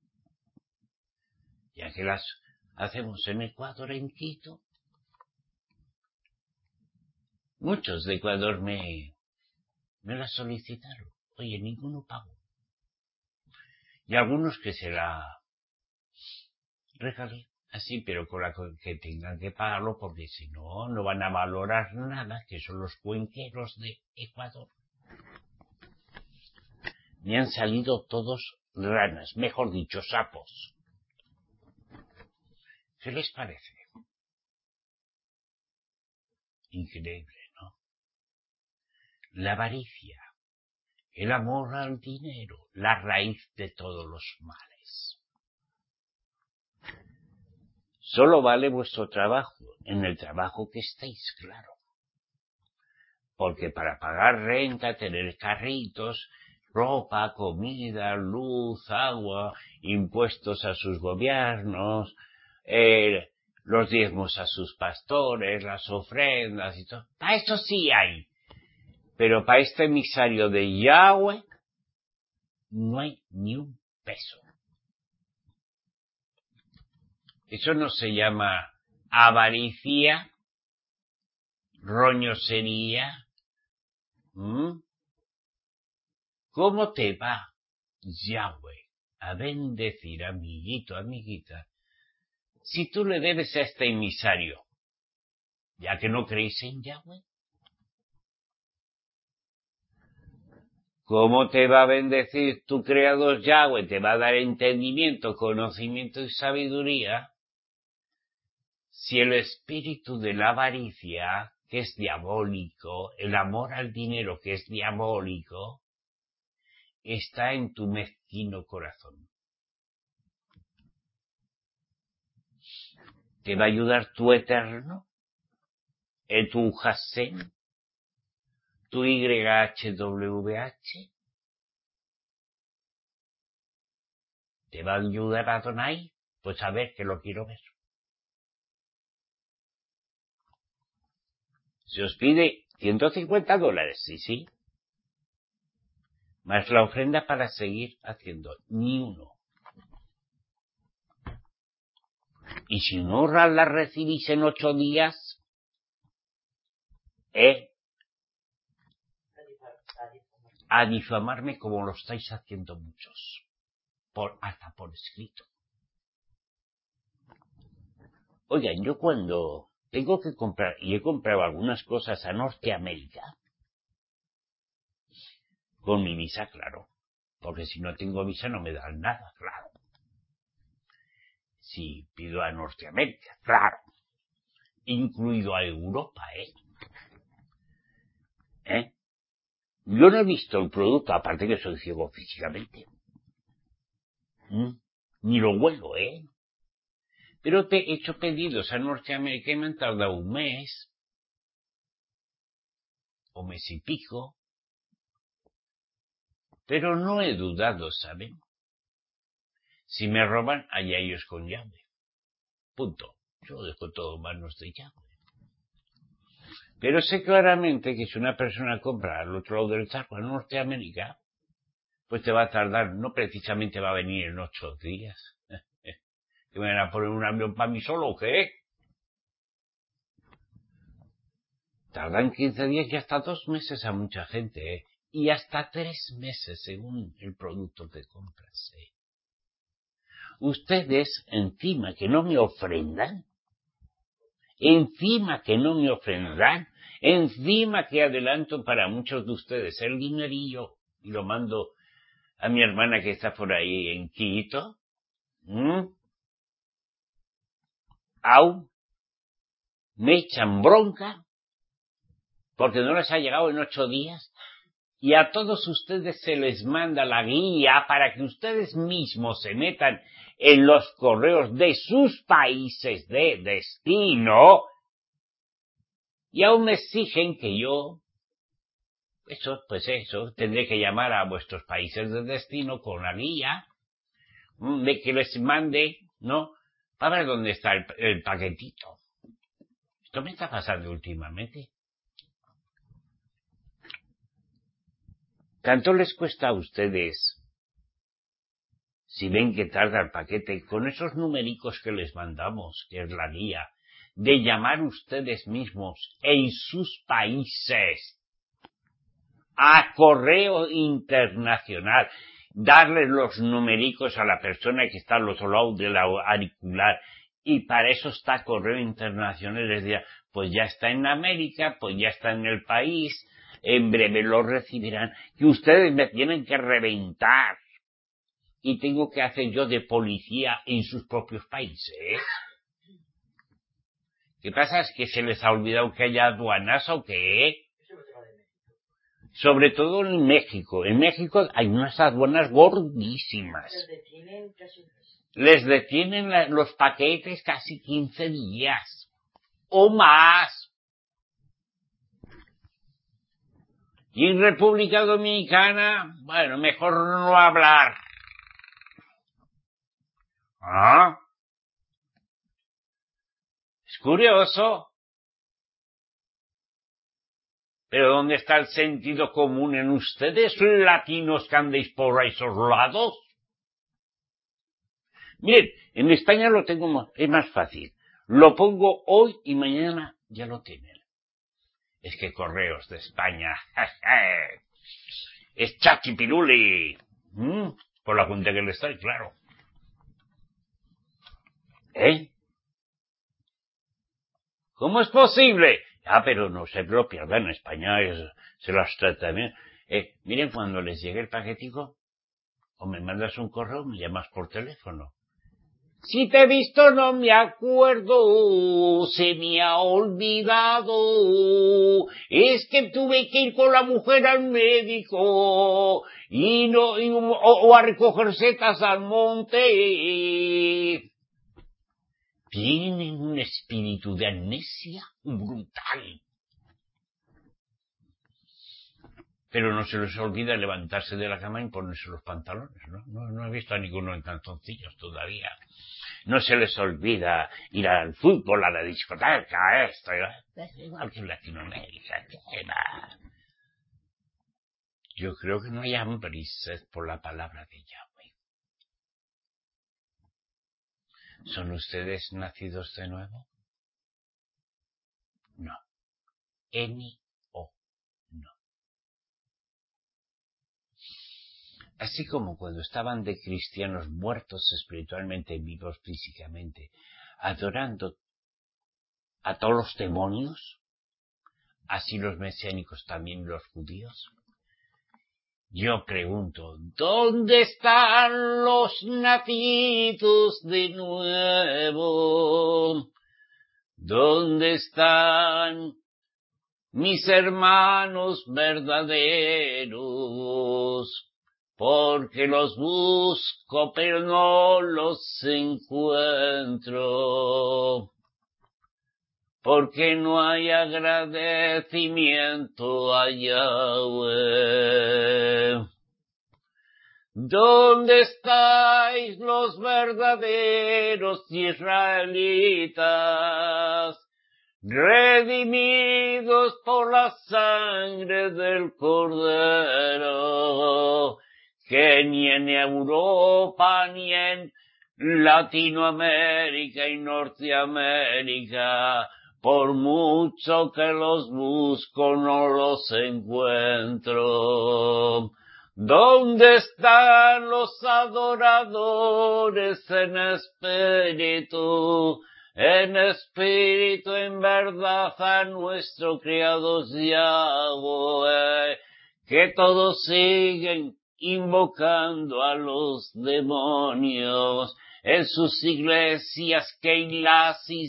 Ya que las hacemos en Ecuador, en Quito. Muchos de Ecuador me, me la solicitaron. Oye, ninguno pagó. Y algunos que se la regalé así, pero con la que tengan que pagarlo, porque si no, no van a valorar nada, que son los cuenqueros de Ecuador. me han salido todos ranas, mejor dicho, sapos. ¿Qué les parece? Increíble, ¿no? La avaricia, el amor al dinero, la raíz de todos los males. Solo vale vuestro trabajo, en el trabajo que estéis, claro. Porque para pagar renta, tener carritos, ropa, comida, luz, agua, impuestos a sus gobiernos, eh, los diezmos a sus pastores, las ofrendas y todo. Para eso sí hay. Pero para este emisario de Yahweh no hay ni un peso. Eso no se llama avaricia, roñosería. ¿Mm? ¿Cómo te va, Yahweh, a bendecir, amiguito, amiguita, si tú le debes a este emisario, ya que no creéis en Yahweh? ¿Cómo te va a bendecir tu creador Yahweh? Te va a dar entendimiento, conocimiento y sabiduría si el espíritu de la avaricia, que es diabólico, el amor al dinero, que es diabólico, está en tu mezquino corazón. ¿Te va a ayudar tu Eterno? ¿El tu Hashem? ¿Tu Y H W H? ¿Te va a ayudar Adonai? Pues a ver, que lo quiero ver. Se os pide ciento cincuenta dólares, sí, sí. Más la ofrenda para seguir haciendo. Ni uno. Y si no la recibís en ocho días, ¿eh? A difamarme como lo estáis haciendo muchos. Por, hasta por escrito. Oigan, yo cuando tengo que comprar, y he comprado algunas cosas a Norteamérica, con mi visa, claro, porque si no tengo visa no me dan nada, claro. Si pido a Norteamérica, claro, incluido a Europa, ¿eh? ¿Eh? Yo no he visto el producto, aparte que soy ciego físicamente. ¿Mm? Ni lo huelo, ¿eh? Pero te he hecho pedidos a Norteamérica y me han tardado un mes, o mes y pico, pero no he dudado, ¿saben? Si me roban, allá ellos con llave. Punto. Yo dejo todo en manos de llave. Pero sé claramente que si una persona compra al otro lado del charco, en Norteamérica, pues te va a tardar, no precisamente va a venir en ocho días. ¿Que me van a poner un avión para mí solo o qué? Tardan quince días y hasta dos meses a mucha gente, ¿eh? Y hasta tres meses según el producto que compras, ¿eh? Ustedes, encima que no me ofrendan, encima que no me ofrendan, encima que adelanto para muchos de ustedes el dinerillo y lo mando a mi hermana que está por ahí en Quito, ¿Mm? Au, me echan bronca porque no les ha llegado en ocho días y a todos ustedes se les manda la guía para que ustedes mismos se metan en los correos de sus países de destino y aún me exigen que yo, eso, pues eso, tendré que llamar a vuestros países de destino con la guía de que les mande, ¿no? Para ver dónde está el, el paquetito. Esto me está pasando últimamente. ¿Tanto les cuesta a ustedes, si ven que tarda el paquete, con esos numericos que les mandamos, que es la guía, de llamar ustedes mismos en sus países a correo internacional, darles los numericos a la persona que está al otro lado del auricular, y para eso está correo internacional, les dirá, pues ya está en América, pues ya está en el país, en breve lo recibirán, que ustedes me tienen que reventar. Y tengo que hacer yo de policía en sus propios países. ¿Qué pasa? ¿Es que se les ha olvidado que haya aduanas o qué? Sobre todo en México. En México hay unas aduanas gordísimas. Les detienen los paquetes casi quince días. O más. Y en República Dominicana, bueno, mejor no hablar. ¿Ah? Es curioso. Pero ¿dónde está el sentido común en ustedes, latinos que andéis por esos lados? Miren, en España lo tengo más, es más fácil. Lo pongo hoy y mañana ya lo tienen. Es que Correos de España es chachipiruli. ¿Mm? Por la cuenta que le estoy, claro. ¿Eh? ¿Cómo es posible? Ah, pero no se lo pierdan, en España es, se las trata bien. Eh, miren, cuando les llegue el paquetico, o me mandas un correo o me llamas por teléfono. Si te he visto no me acuerdo, se me ha olvidado, es que tuve que ir con la mujer al médico y no y, o, o a recoger setas al monte. Tienen un espíritu de amnesia brutal. Pero no se les olvida levantarse de la cama y ponerse los pantalones, ¿no? No, no he visto a ninguno en calzoncillos todavía. No se les olvida ir al fútbol, a la discoteca, esto, es igual que en Latinoamérica. ¿Qué va? Yo creo que no hay hambre y sed por la palabra de Yahweh. ¿Son ustedes nacidos de nuevo? No. N o no. Así como cuando estaban de cristianos muertos espiritualmente, vivos físicamente, adorando a todos los demonios, así los mesiánicos también los judíos. Yo pregunto, ¿dónde están los nacidos de nuevo? ¿Dónde están mis hermanos verdaderos? Porque los busco pero no los encuentro. Porque no hay agradecimiento a Yahweh. ¿Dónde estáis los verdaderos israelitas, redimidos por la sangre del Cordero, que ni en Europa ni en Latinoamérica y Norteamérica, por mucho que los busco no los encuentro? ¿Dónde están los adoradores en espíritu? En espíritu, en verdad, a nuestro Criador Yahweh, que todos siguen invocando a los demonios en sus iglesias, keilas y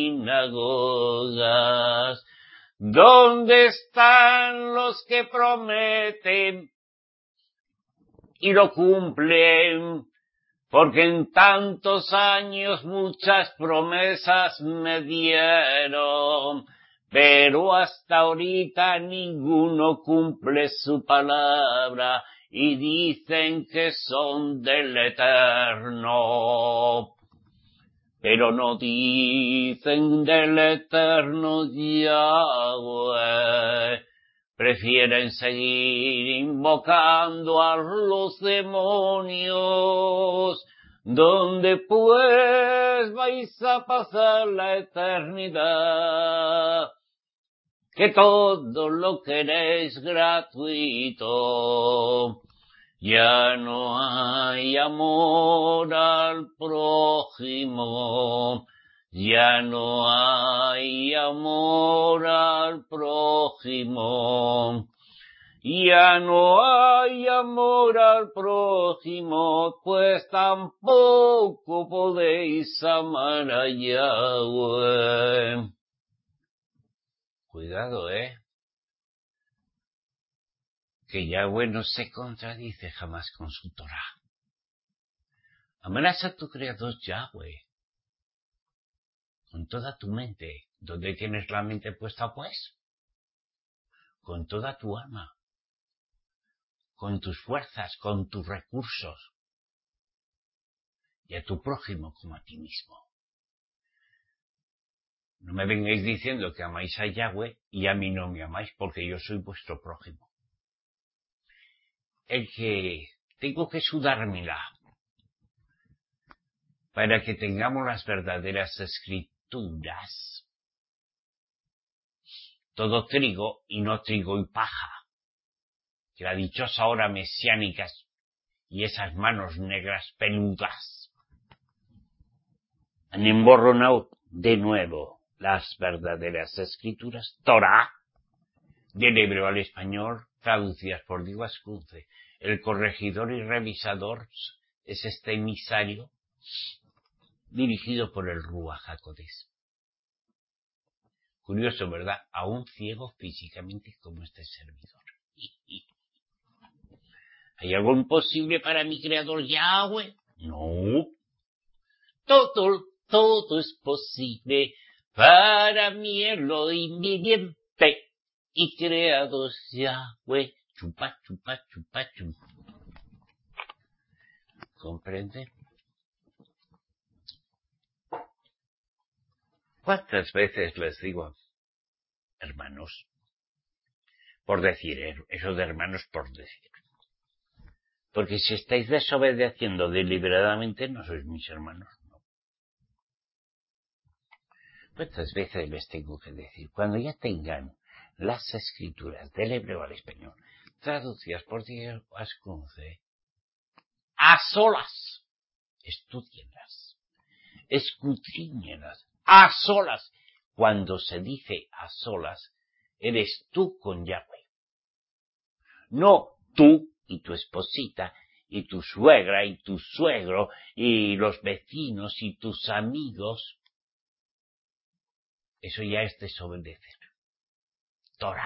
sinagogas. ¿Dónde están los que prometen y lo cumplen? Porque en tantos años muchas promesas me dieron, pero hasta ahorita ninguno cumple su palabra y dicen que son del Eterno, pero no dicen del Eterno Yahweh. Prefieren seguir invocando a los demonios. ¿Dónde pues vais a pasar la eternidad? Que todo lo queréis gratuito. Ya no hay amor al prójimo. Ya no hay amor al prójimo. Ya no hay amor al prójimo, pues tampoco podéis amar a Yahweh. Cuidado, ¿eh? Que Yahweh no se contradice jamás con su Torah. Amarás a tu Creador Yahweh con toda tu mente. ¿Dónde tienes la mente puesta, pues? Con toda tu alma, con tus fuerzas, con tus recursos, y a tu prójimo como a ti mismo. No me vengáis diciendo que amáis a Yahweh y a mí no me amáis, porque yo soy vuestro prójimo. El que tengo que sudármela para que tengamos las verdaderas escrituras. Todo trigo y no trigo y paja. Que la dichosa hora mesiánica y esas manos negras peludas han emborronado de nuevo las verdaderas escrituras, Torah, del hebreo al español, traducidas por Diego Ascunce. El corregidor y revisador es este emisario dirigido por el Ruach HaKodesh. Curioso, ¿verdad? Aún ciego físicamente como este servidor. ¿Hay algo imposible para mi creador Yahweh? No. Todo, todo es posible para mi Elohim viviente y creador Yahweh. Chupa, chupa, chupa, chupa. ¿Comprende? ¿Cuántas veces les digo, hermanos? Por decir, eso de hermanos por decir. Porque si estáis desobedeciendo deliberadamente, no sois mis hermanos, no. ¿Cuántas veces les tengo que decir? Cuando ya tengan las escrituras del hebreo al español, traducidas por Diego Ascunce, a solas, estudienlas, escudriñenlas, a solas. Cuando se dice a solas, eres tú con Yahweh. No tú y tu esposita, y tu suegra, y tu suegro, y los vecinos, y tus amigos. Eso ya es desobedecer. Torah.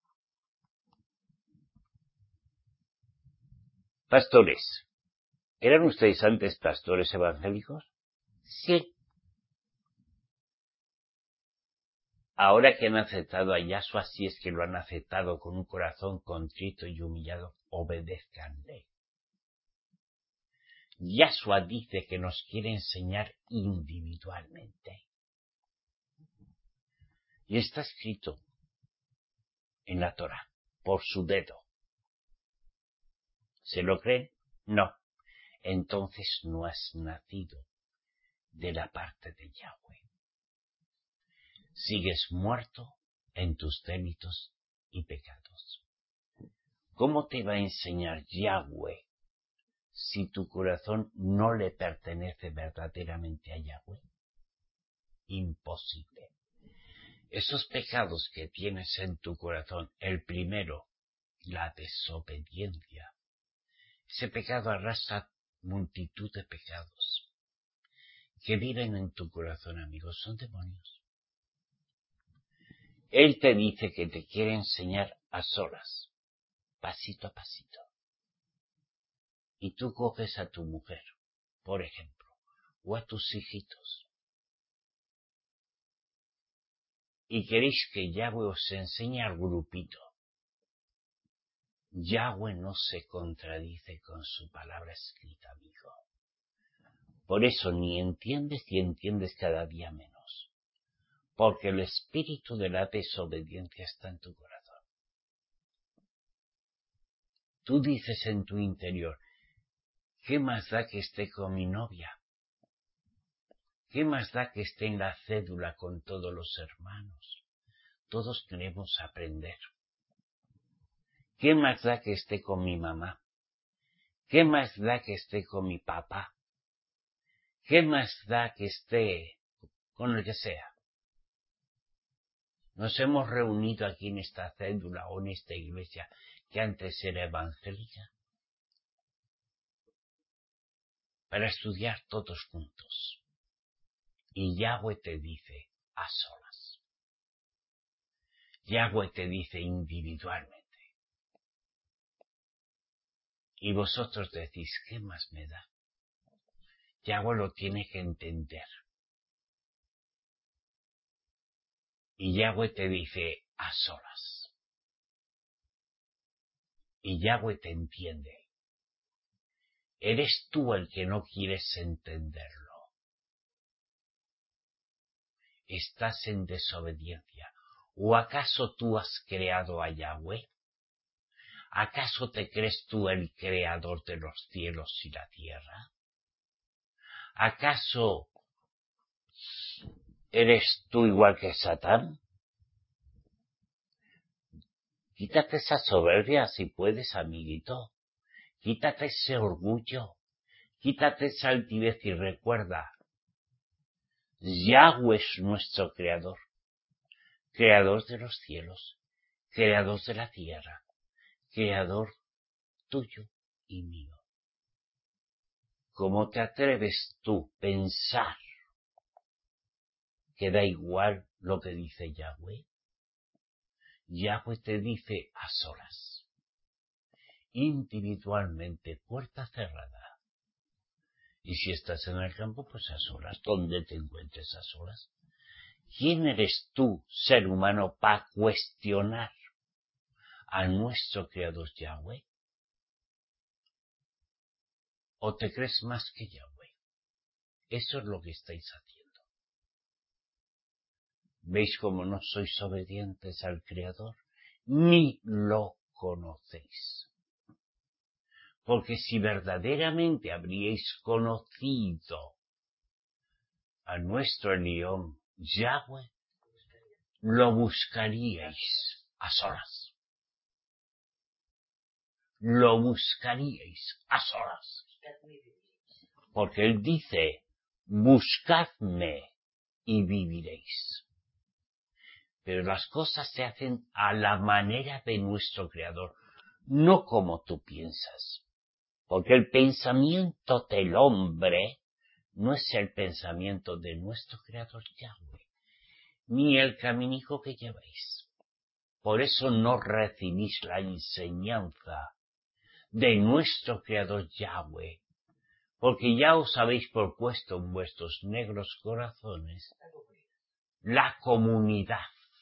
Pastores. ¿Eran ustedes antes pastores evangélicos? Sí. Ahora que han aceptado a Yahshua, si es que lo han aceptado con un corazón contrito y humillado, obedézcanle. Yahshua dice que nos quiere enseñar individualmente. Y está escrito en la Torah, por su dedo. ¿Se lo creen? No. Entonces no has nacido de la parte de Yahweh. Sigues muerto en tus delitos y pecados. ¿Cómo te va a enseñar Yahweh si tu corazón no le pertenece verdaderamente a Yahweh? Imposible. Esos pecados que tienes en tu corazón, el primero, la desobediencia. Ese pecado arrastra multitud de pecados que viven en tu corazón, amigos, son demonios. Él te dice que te quiere enseñar a solas, pasito a pasito. Y tú coges a tu mujer, por ejemplo, o a tus hijitos. Y queréis que Yahweh os enseñe al grupito. Yahweh no se contradice con su palabra escrita, amigo. Por eso ni entiendes y entiendes cada día menos. Porque el espíritu de la desobediencia está en tu corazón. Tú dices en tu interior, ¿qué más da que esté con mi novia? ¿Qué más da que esté en la cédula con todos los hermanos? Todos queremos aprender. ¿Qué más da que esté con mi mamá? ¿Qué más da que esté con mi papá? ¿Qué más da que esté con el que sea? Nos hemos reunido aquí en esta cédula o en esta iglesia. que antes era evangélica, para estudiar todos juntos. Y Yahweh te dice a solas. Yahweh te dice individualmente. Y vosotros decís, ¿qué más me da? Yahweh lo tiene que entender. Y Yahweh te dice a solas. Y Yahweh te entiende. Eres tú el que no quieres entenderlo. Estás en desobediencia. ¿O acaso tú has creado a Yahweh? ¿Acaso te crees tú el creador de los cielos y la tierra? ¿Acaso eres tú igual que Satán? Quítate esa soberbia si puedes, amiguito. Quítate ese orgullo. Quítate esa altivez y recuerda, Yahweh es nuestro creador. Creador de los cielos. Creador de la tierra. Creador tuyo y mío. ¿Cómo te atreves tú a pensar que da igual lo que dice Yahweh? Yahweh te dice a solas, individualmente, puerta cerrada. Y si estás en el campo, pues a solas. ¿Dónde te encuentres a solas? ¿Quién eres tú, ser humano, para cuestionar a nuestro Creador Yahweh? ¿O te crees más que Yahweh? Eso es lo que estáis haciendo. ¿Veis cómo no sois obedientes al Creador? Ni lo conocéis. Porque si verdaderamente habríais conocido a nuestro Elión, Yahweh, lo buscaríais a solas. Lo buscaríais a solas. Porque Él dice, buscadme y viviréis. Pero las cosas se hacen a la manera de nuestro Creador, no como tú piensas. Porque el pensamiento del hombre no es el pensamiento de nuestro Creador Yahweh, ni el caminico que lleváis. Por eso no recibís la enseñanza de nuestro Creador Yahweh, porque ya os habéis propuesto en vuestros negros corazones la comunidad,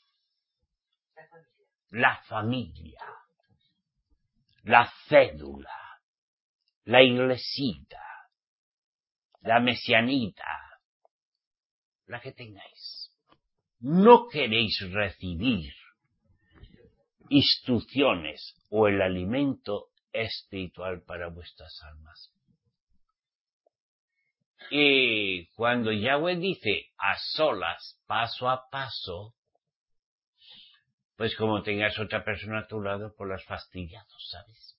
la familia, la cédula, la iglesita, la mesianita, la que tengáis. No queréis recibir instrucciones o el alimento espiritual para vuestras almas. Y cuando Yahweh dice a solas, paso a paso, pues como tengas otra persona a tu lado, pues las fastidiados, ¿sabes?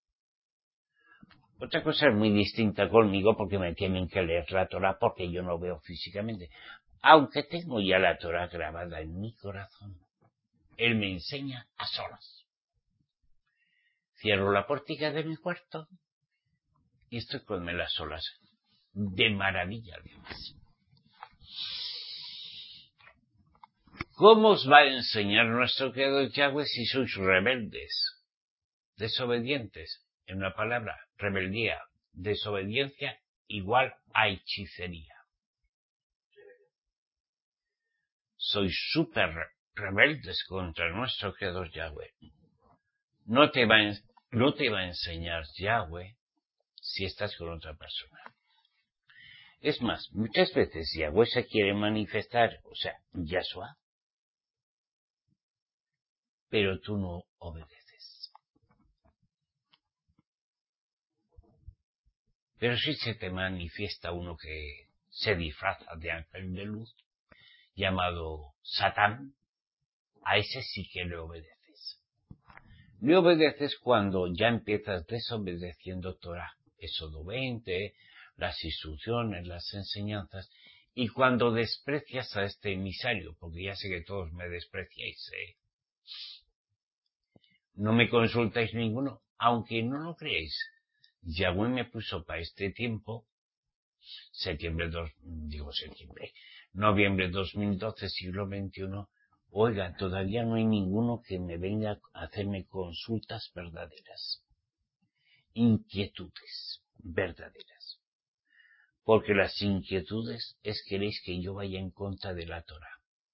Otra cosa es muy distinta conmigo porque me tienen que leer la Torah porque yo no veo físicamente. Aunque tengo ya la Torah grabada en mi corazón, Él me enseña a solas. Cierro la pórtica de mi cuarto y estoy con él a solas. De maravilla, además. ¿Cómo os va a enseñar nuestro Creador Yahweh si sois rebeldes, desobedientes? En una palabra, rebeldía, desobediencia igual a hechicería. Sois súper rebeldes contra nuestro Creador Yahweh. No te va a, no te va a enseñar Yahweh si estás con otra persona. Es más, muchas veces Yahweh se quiere manifestar, o sea, Yahshua, pero tú no obedeces. Pero si se te manifiesta uno que se disfraza de ángel de luz, llamado Satán, a ese sí que le obedeces. Le obedeces cuando ya empiezas desobedeciendo Torah, Éxodo veinte, las instrucciones, las enseñanzas, y cuando desprecias a este emisario, porque ya sé que todos me despreciáis, ¿eh? no me consultáis ninguno, aunque no lo creéis. Yahweh me puso para este tiempo, septiembre dos, digo septiembre, noviembre dos mil doce, siglo veintiuno, oiga, todavía no hay ninguno que me venga a hacerme consultas verdaderas, inquietudes verdaderas, porque las inquietudes es queréis que yo vaya en contra de la Torá.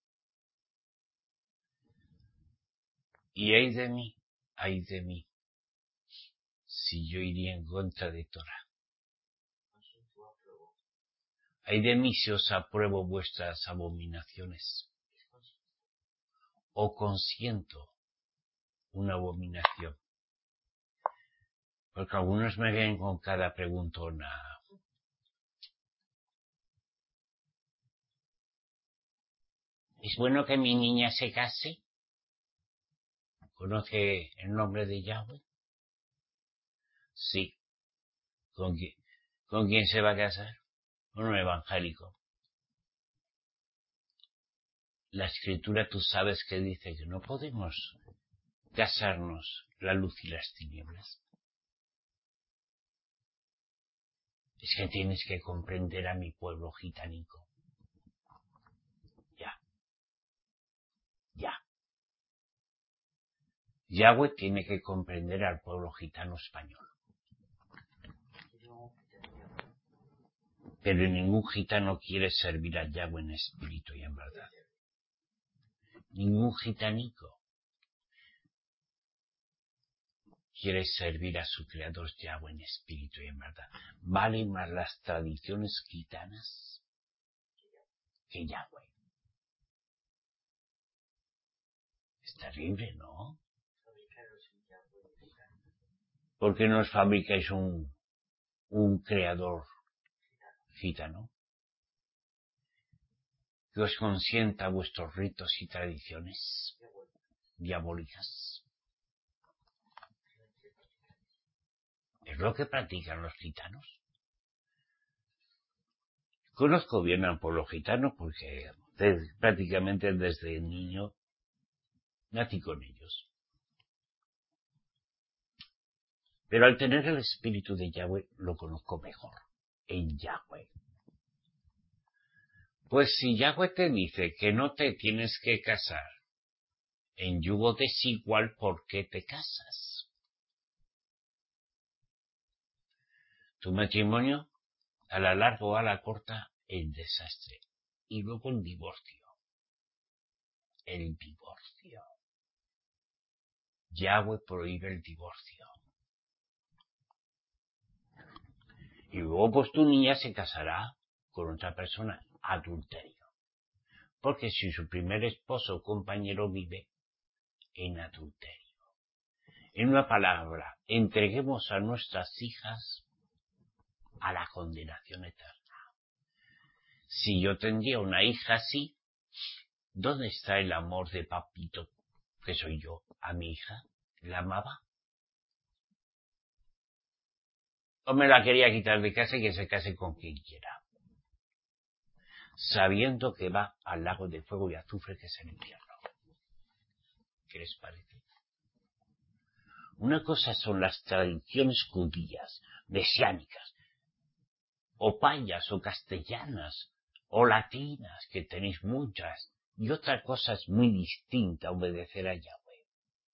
Y ay de mí, ay de mí, si yo iría en contra de Torá. Ay de mí si os apruebo vuestras abominaciones, o consiento una abominación. Porque algunos me ven con cada preguntona. ¿Es bueno que mi niña se case? ¿Conoce el nombre de Yahweh? Sí. ¿Con quién, con quién se va a casar? Con un evangélico. La escritura tú sabes que dice que no podemos casarnos la luz y las tinieblas. Es que tienes que comprender a mi pueblo gitánico. Ya. Ya. Yahweh tiene que comprender al pueblo gitano español. Pero ningún gitano quiere servir a Yahweh en espíritu y en verdad. Ningún gitanico quiere servir a su creador Yahweh en espíritu y en verdad. Valen más las tradiciones gitanas que Yahweh. Es terrible, ¿no? ¿Por qué no os fabricáis un, un creador gitano que os consienta vuestros ritos y tradiciones diabólicas? Es lo que practican los gitanos. Conozco bien al pueblo gitano porque desde, prácticamente desde niño nací con ellos. Pero al tener el espíritu de Yahweh lo conozco mejor, en Yahweh. Pues si Yahweh te dice que no te tienes que casar en yugo desigual, ¿por qué te casas? Tu matrimonio, a la larga o a la corta, el desastre. Y luego el divorcio. El divorcio. Yahweh prohíbe el divorcio. Y luego pues tu niña se casará con otra persona, adulterio. Porque si su primer esposo o compañero vive en adulterio. En una palabra, entreguemos a nuestras hijas a la condenación eterna. Si yo tendría una hija así, ¿dónde está el amor de papito, que soy yo, a mi hija? ¿La amaba? ¿O me la quería quitar de casa y que se case con quien quiera? Sabiendo que va al lago de fuego y azufre que es el infierno. ¿Qué les parece? Una cosa son las tradiciones judías, mesiánicas, o payas, o castellanas, o latinas, que tenéis muchas, y otra cosa es muy distinta, obedecer a Yahweh.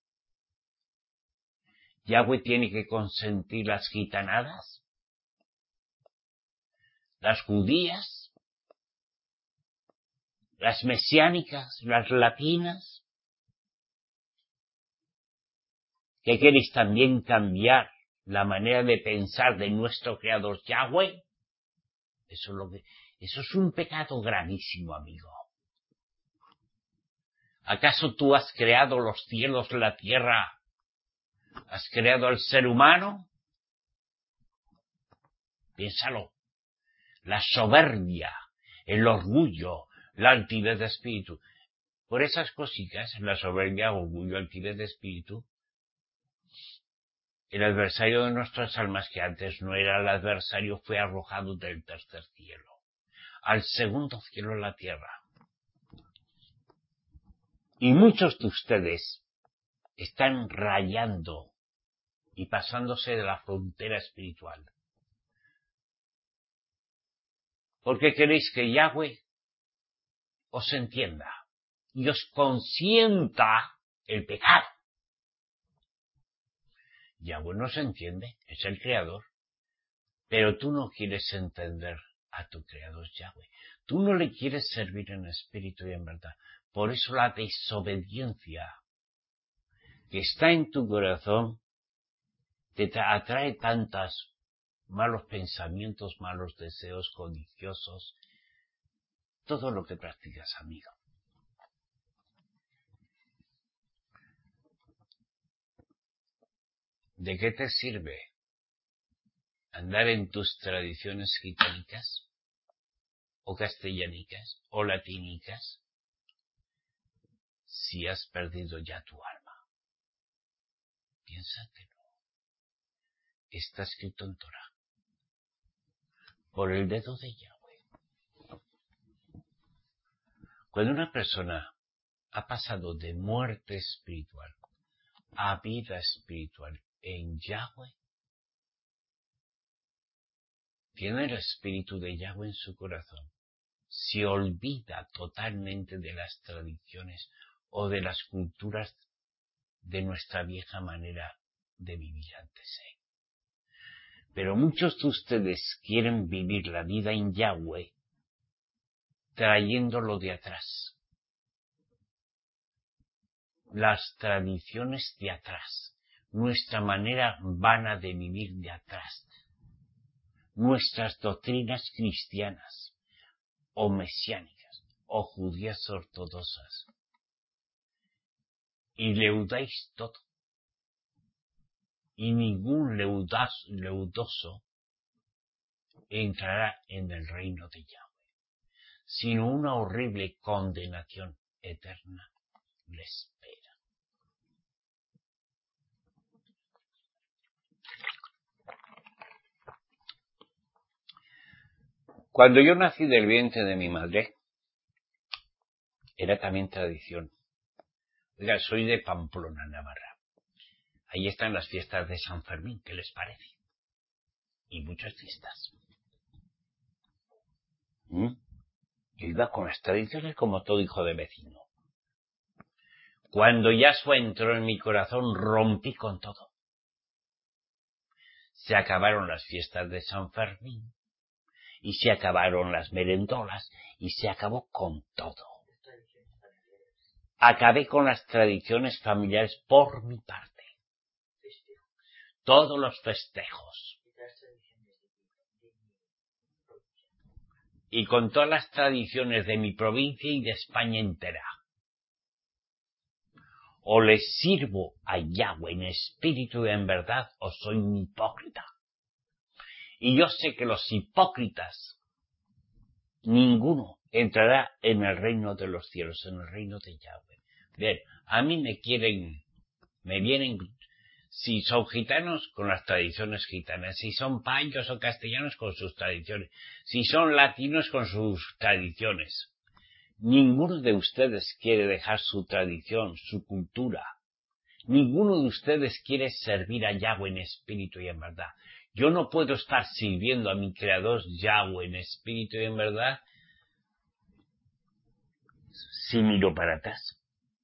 ¿Yahweh tiene que consentir las gitanadas? ¿Las judías? ¿Las mesiánicas? ¿Las latinas? ¿Qué queréis también cambiar la manera de pensar de nuestro creador Yahweh? Eso es, lo que, eso es un pecado gravísimo, amigo. ¿Acaso tú has creado los cielos, la tierra? ¿Has creado al ser humano? Piénsalo. La soberbia, el orgullo, la altivez de espíritu. Por esas cositas, la soberbia, orgullo, altivez de espíritu, el adversario de nuestras almas, que antes no era el adversario, fue arrojado del tercer cielo al segundo cielo en la tierra. Y muchos de ustedes están rayando y pasándose de la frontera espiritual. Porque queréis que Yahweh os entienda y os consienta el pecado. Yahweh no se entiende, es el Creador, pero tú no quieres entender a tu Creador Yahweh. Tú no le quieres servir en espíritu y en verdad. Por eso la desobediencia que está en tu corazón te atrae tantos malos pensamientos, malos deseos, codiciosos, todo lo que practicas, amigo. ¿De qué te sirve andar en tus tradiciones gitánicas, o castellanicas, o latínicas, si has perdido ya tu alma? Piénsatelo. Está escrito en Torah, por el dedo de Yahweh. Cuando una persona ha pasado de muerte espiritual a vida espiritual en Yahweh, tiene el espíritu de Yahweh en su corazón, se olvida totalmente de las tradiciones o de las culturas de nuestra vieja manera de vivir antes. ¿eh? Pero muchos de ustedes quieren vivir la vida en Yahweh trayéndolo de atrás. Las tradiciones de atrás, nuestra manera vana de vivir de atrás, nuestras doctrinas cristianas, o mesiánicas, o judías ortodoxas, y leudáis todo. Y ningún leudas, leudoso entrará en el reino de Yahweh, sino una horrible condenación eterna le espera. Cuando yo nací del vientre de mi madre, era también tradición. Oiga, soy de Pamplona, Navarra. Ahí están las fiestas de San Fermín, ¿qué les parece? Y muchas fiestas. ¿Mm? Yo iba con las tradiciones como todo hijo de vecino. Cuando Yahshua entró en mi corazón, rompí con todo. Se acabaron las fiestas de San Fermín, y se acabaron las merendolas, y se acabó con todo. Acabé con las tradiciones familiares por mi parte. Todos los festejos. Y con todas las tradiciones de mi provincia y de España entera. O les sirvo a Yahweh en espíritu y en verdad, o soy un hipócrita. Y yo sé que los hipócritas, ninguno entrará en el reino de los cielos, en el reino de Yahweh. Bien, a mí me quieren, me vienen, si son gitanos, con las tradiciones gitanas, si son payos o castellanos, con sus tradiciones, si son latinos, con sus tradiciones. Ninguno de ustedes quiere dejar su tradición, su cultura. Ninguno de ustedes quiere servir a Yahweh en espíritu y en verdad. Yo no puedo estar sirviendo a mi Creador Yahweh en espíritu y en verdad si miro para atrás.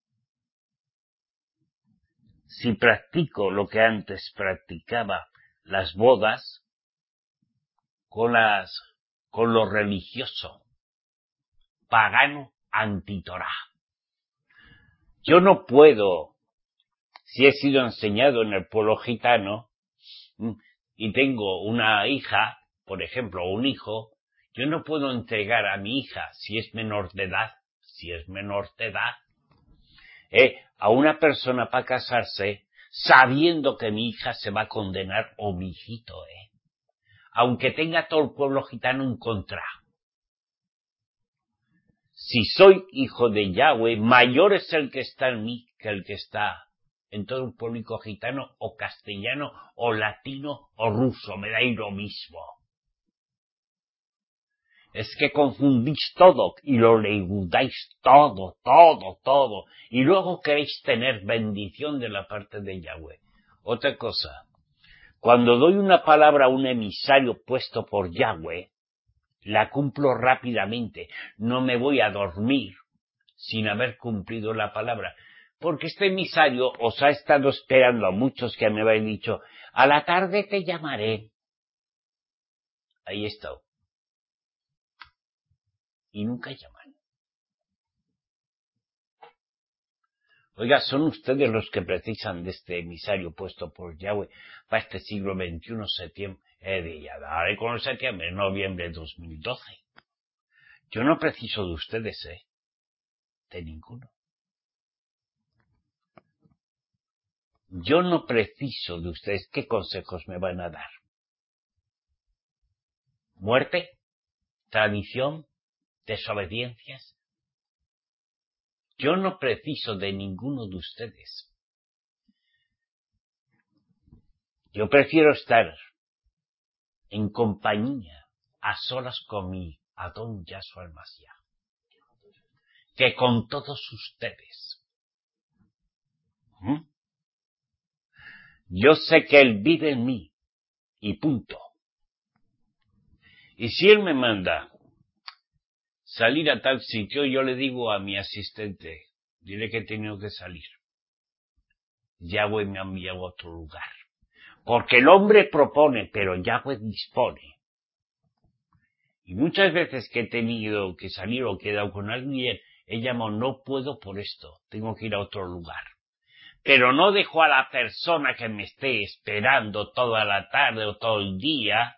Si practico lo que antes practicaba, las bodas, con las, con lo religioso, pagano, antitorá. Yo no puedo, si he sido enseñado en el pueblo gitano, y tengo una hija, por ejemplo, o un hijo, yo no puedo entregar a mi hija, si es menor de edad, si es menor de edad, eh, a una persona para casarse, sabiendo que mi hija se va a condenar, o mi hijito, eh, aunque tenga todo el pueblo gitano en contra. Si soy hijo de Yahweh, mayor es el que está en mí que el que está en todo el pueblo gitano, o castellano, o latino, o ruso, me da lo mismo. Es que confundís todo y lo leudáis todo, todo, todo. Y luego queréis tener bendición de la parte de Yahweh. Otra cosa, cuando doy una palabra a un emisario puesto por Yahweh, la cumplo rápidamente. No me voy a dormir sin haber cumplido la palabra. Porque este emisario os ha estado esperando a muchos que me habéis dicho, a la tarde te llamaré. Ahí está. Y nunca llaman. Oiga, son ustedes los que precisan de este emisario puesto por Yahweh para este siglo veintiuno, septiembre, eh, de ya daré con el septiembre, noviembre de dos mil doce. Yo no preciso de ustedes, eh, de ninguno. Yo no preciso de ustedes. ¿Qué consejos me van a dar? ¿Muerte? ¿Tradición? ¿Desobediencias? Yo no preciso de ninguno de ustedes. Yo prefiero estar en compañía, a solas con mi Adón Yahshua el Mashiach, que con todos ustedes. ¿Mm? Yo sé que Él vive en mí, y punto. Y si Él me manda salir a tal sitio, yo le digo a mi asistente, dile que he tenido que salir. Yahweh me ha enviado a otro lugar. Porque el hombre propone, pero Yahweh dispone. Y muchas veces que he tenido que salir o he quedado con alguien, he llamado, no puedo por esto, tengo que ir a otro lugar. Pero no dejo a la persona que me esté esperando toda la tarde o todo el día.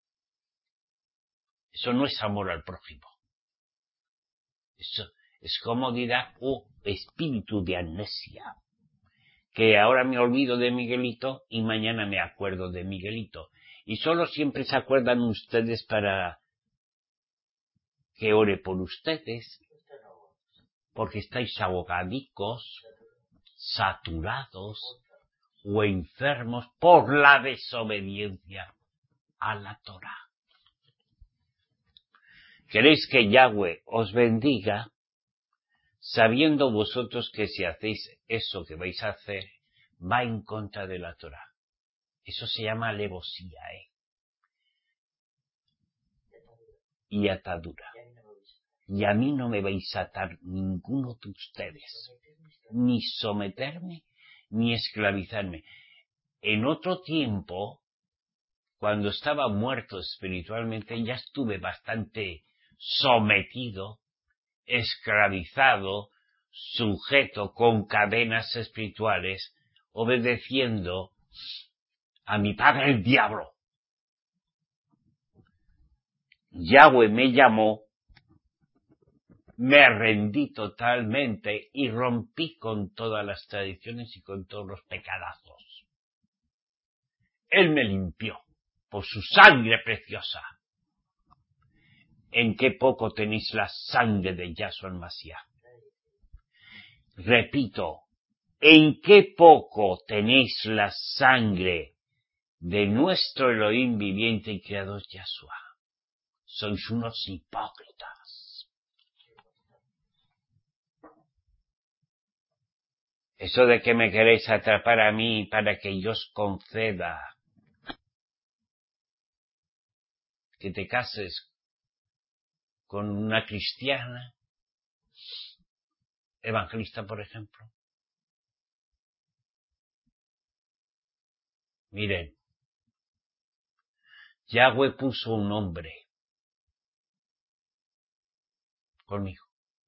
Eso no es amor al prójimo. Eso es como dirá, oh, espíritu de amnesia. Que ahora me olvido de Miguelito y mañana me acuerdo de Miguelito. Y solo siempre se acuerdan ustedes para que ore por ustedes, porque estáis ahogadicos, saturados o enfermos por la desobediencia a la Torá. ¿Queréis que Yahweh os bendiga? Sabiendo vosotros que si hacéis eso que vais a hacer, va en contra de la Torá. Eso se llama alevosía, ¿eh? Y atadura. Y a mí no me vais a atar ninguno de ustedes, ni someterme, ni esclavizarme. En otro tiempo, cuando estaba muerto espiritualmente, ya estuve bastante sometido, esclavizado, sujeto con cadenas espirituales, obedeciendo a mi padre el diablo. Yahweh me llamó, me rendí totalmente y rompí con todas las tradiciones y con todos los pecadazos. Él me limpió por su sangre preciosa. ¿En qué poco tenéis la sangre de Yahshua el Mashiach? Repito, ¿en qué poco tenéis la sangre de nuestro Elohim viviente y creador Yahshua? Sois unos hipócritas. Eso de que me queréis atrapar a mí para que yo os conceda que te cases con una cristiana, evangelista, por ejemplo. Miren, Yahweh puso un hombre conmigo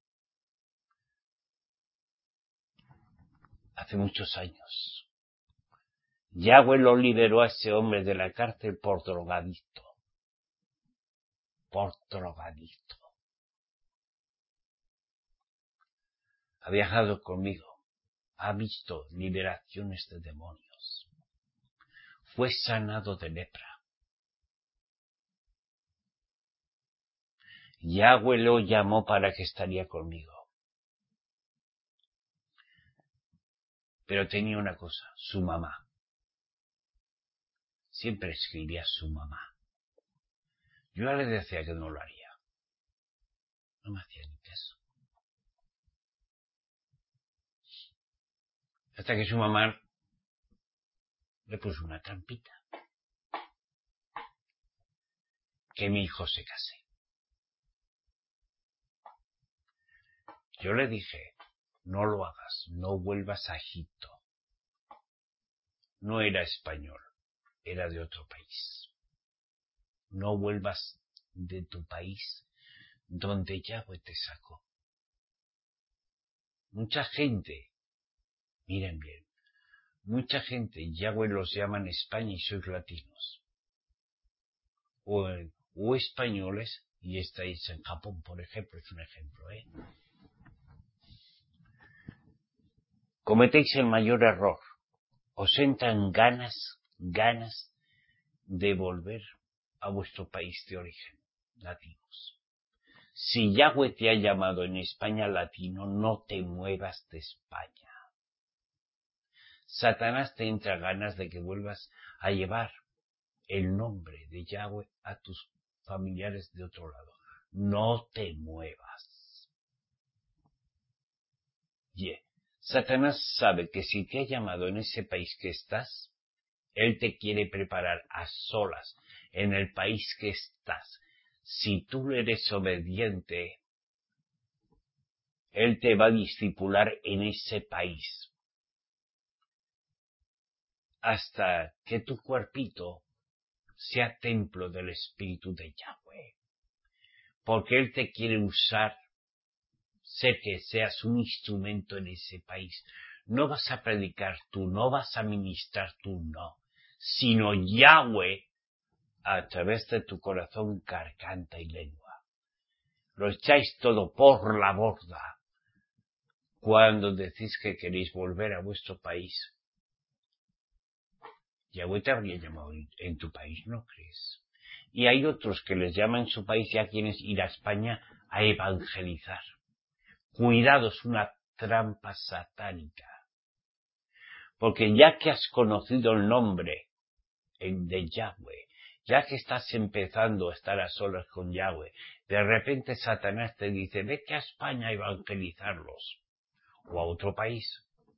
hace muchos años. Yahweh lo liberó a ese hombre de la cárcel por drogadicto. Por drogadicto. Ha viajado conmigo. Ha visto liberaciones de demonios. Fue sanado de lepra. Yahweh lo llamó para que estaría conmigo. Pero tenía una cosa, su mamá. Siempre escribía su mamá. Yo le decía que no lo haría. No me hacía ni caso. Hasta que su mamá le puso una trampita. Que mi hijo se case. Yo le dije, no lo hagas, no vuelvas a Egipto. No era español, era de otro país. No vuelvas de tu país donde Yahweh te sacó. Mucha gente, miren bien, mucha gente, Yahweh los llama en España y sois latinos. O, o españoles y estáis en Japón, por ejemplo, es un ejemplo, ¿eh? Cometéis el mayor error. Os entran ganas, ganas de volver a vuestro país de origen, latinos. Si Yahweh te ha llamado en España latino, no te muevas de España. Satanás te entra ganas de que vuelvas a llevar el nombre de Yahweh a tus familiares de otro lado. No te muevas. Yeah. Satanás sabe que si te ha llamado en ese país que estás, él te quiere preparar a solas en el país que estás. Si tú eres obediente, él te va a discipular en ese país. Hasta que tu cuerpito sea templo del Espíritu de Yahweh. Porque él te quiere usar, sé que seas un instrumento en ese país. No vas a predicar tú, no vas a ministrar tú, no. Sino Yahweh, a través de tu corazón, garganta y lengua. Lo echáis todo por la borda cuando decís que queréis volver a vuestro país. Yahweh te habría llamado en tu país, ¿no crees? Y hay otros que les llaman en su país y a quienes ir a España a evangelizar. Cuidado, es una trampa satánica. Porque ya que has conocido el nombre de Yahweh, ya que estás empezando a estar a solas con Yahweh, de repente Satanás te dice, vete a España a evangelizarlos, o a otro país.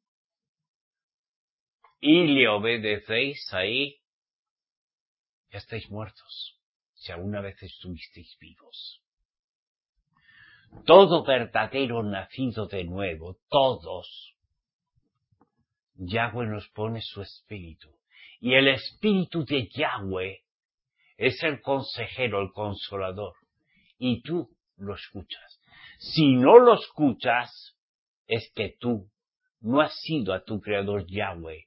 Y le obedecéis ahí, ya estáis muertos, si alguna vez estuvisteis vivos. Todo verdadero nacido de nuevo, todos, Yahweh nos pone su espíritu. Y el espíritu de Yahweh es el consejero, el consolador. Y tú lo escuchas. Si no lo escuchas, es que tú no has ido a tu creador Yahweh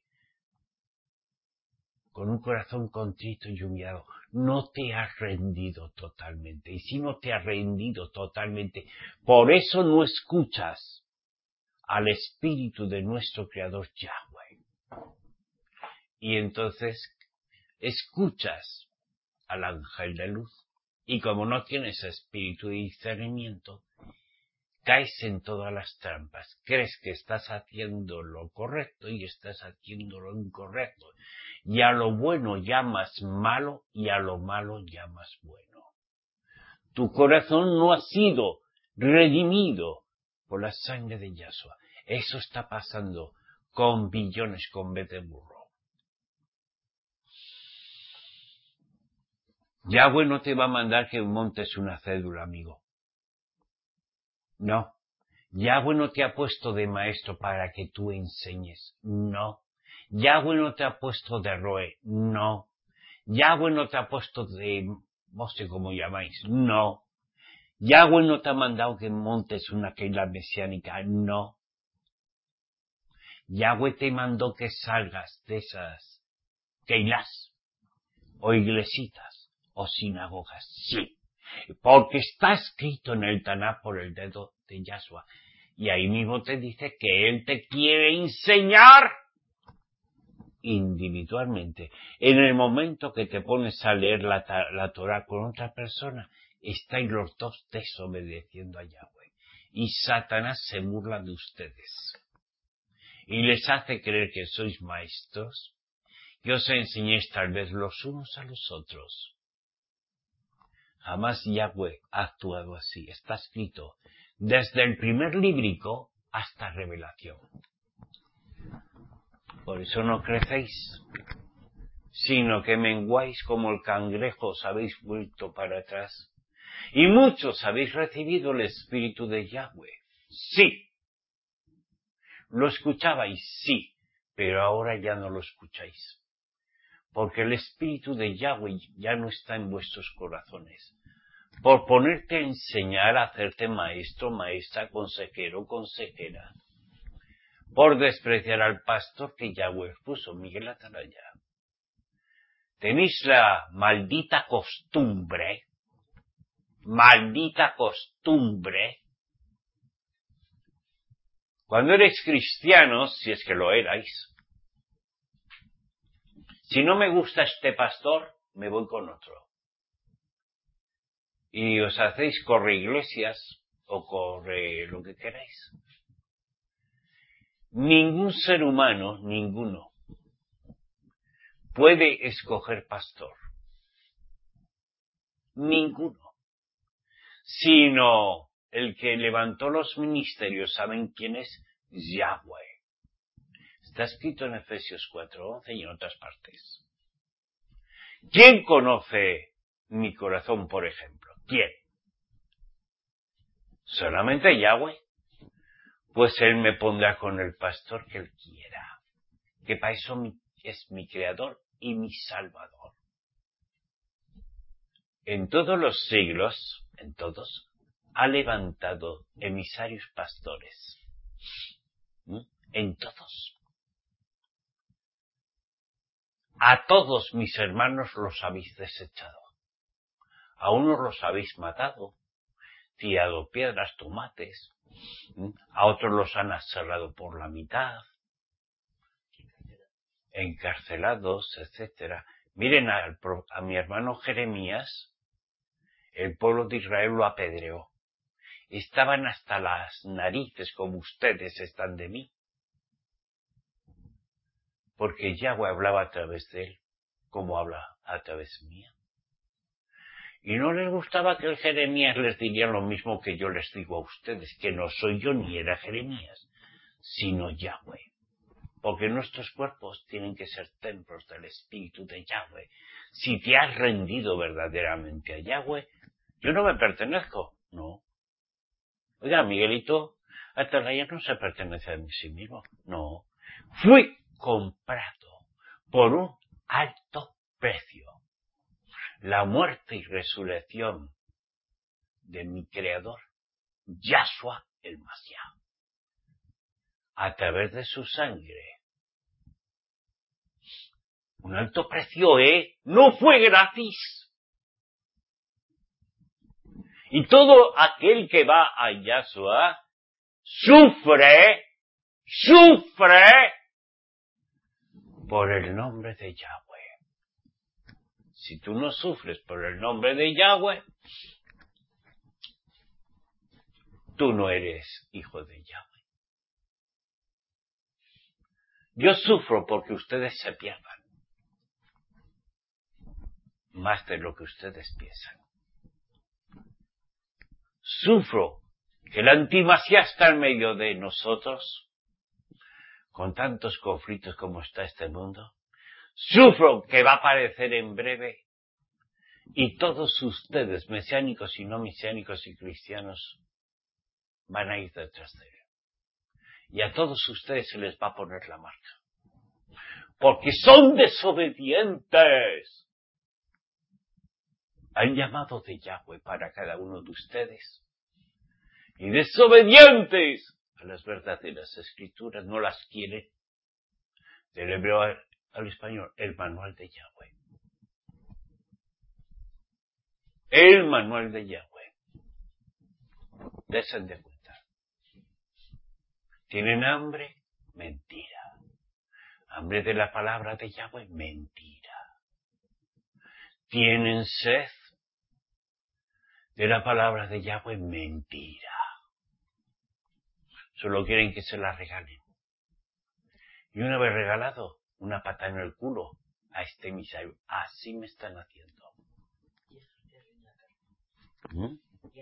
con un corazón contrito y humillado. No te has rendido totalmente. Y si no te has rendido totalmente, por eso no escuchas al espíritu de nuestro creador Yahweh. Y entonces escuchas al ángel de luz. Y como no tienes espíritu de discernimiento, caes en todas las trampas. Crees que estás haciendo lo correcto y estás haciendo lo incorrecto. Y a lo bueno llamas malo y a lo malo llamas bueno. Tu corazón no ha sido redimido por la sangre de Yahshua. Eso está pasando con billones con B de burro. Yahweh no te va a mandar que montes una cédula, amigo. No. Yahweh no te ha puesto de maestro para que tú enseñes. No. Yahweh no te ha puesto de roe. No. Yahweh no te ha puesto de, no sé cómo llamáis. No. Yahweh no te ha mandado que montes una keila mesiánica. No. Yahweh te mandó que salgas de esas keilas o iglesitas o sinagogas. Sí. Porque está escrito en el Taná por el dedo de Yahshua. Y ahí mismo te dice que Él te quiere enseñar individualmente. En el momento que te pones a leer la, la Torah con otra persona, estáis los dos desobedeciendo a Yahweh. Y Satanás se burla de ustedes. Y les hace creer que sois maestros, que os enseñéis tal vez los unos a los otros. Jamás Yahweh ha actuado así. Está escrito desde el primer librico hasta Revelación. Por eso no crecéis, sino que menguáis como el cangrejo, os habéis vuelto para atrás. Y muchos habéis recibido el Espíritu de Yahweh. Sí. Lo escuchabais, sí, pero ahora ya no lo escucháis. Porque el Espíritu de Yahweh ya no está en vuestros corazones. Por ponerte a enseñar, a hacerte maestro, maestra, consejero, consejera. Por despreciar al pastor que Yahweh puso, Miguel Atalaya. Tenéis la maldita costumbre, maldita costumbre, cuando eres cristianos, si es que lo erais, si no me gusta este pastor, me voy con otro. Y os hacéis corre iglesias o corre lo que queráis. Ningún ser humano, ninguno, puede escoger pastor. Ninguno. Sino el que levantó los ministerios, ¿saben quién es? Yahweh. Está escrito en Efesios cuatro once y en otras partes. ¿Quién conoce mi corazón, por ejemplo? ¿Quién? ¿Solamente Yahweh? Pues Él me pondrá con el pastor que Él quiera. Que para eso es mi creador y mi salvador. En todos los siglos, en todos, ha levantado emisarios pastores. ¿Mm? En todos. A todos mis hermanos los habéis desechado. A unos los habéis matado, tirado piedras, tomates. ¿Mm? A otros los han aserrado por la mitad, encarcelados, etcétera. Miren a, a mi hermano Jeremías, el pueblo de Israel lo apedreó. Estaban hasta las narices como ustedes están de mí. Porque Yahweh hablaba a través de él, como habla a través mía. Y no les gustaba que el Jeremías les diría lo mismo que yo les digo a ustedes, que no soy yo ni era Jeremías, sino Yahweh. Porque nuestros cuerpos tienen que ser templos del Espíritu de Yahweh. Si te has rendido verdaderamente a Yahweh, yo no me pertenezco, no. Oiga, Miguelito, Atalaya no se pertenece a sí mismo, no. Fui comprado por un alto precio. La muerte y resurrección de mi Creador, Yahshua el Mashiach, a través de su sangre. Un alto precio, ¿eh? No fue gratis. Y todo aquel que va a Yahshua sufre, sufre por el nombre de Yahweh. Si tú no sufres por el nombre de Yahweh, tú no eres hijo de Yahweh. Yo sufro porque ustedes se pierdan, más de lo que ustedes piensan. Sufro que el antimasía está en medio de nosotros, con tantos conflictos como está este mundo. Sufro que va a aparecer en breve y todos ustedes, mesiánicos y no mesiánicos y cristianos, van a ir detrás de él. Y a todos ustedes se les va a poner la marca. Porque son desobedientes. Han llamado de Yahweh para cada uno de ustedes. Y desobedientes a las verdaderas escrituras, no las quieren. Del hebreo al, al español, el manual de Yahweh. El manual de Yahweh. Desen de cuenta. ¿Tienen hambre? Mentira. Hambre de la palabra de Yahweh, mentira. ¿Tienen sed de la palabra de Yahweh? Mentira. Solo quieren que se la regalen. Y una vez regalado, una pata en el culo a este emisario. Así me están haciendo. ¿Mm?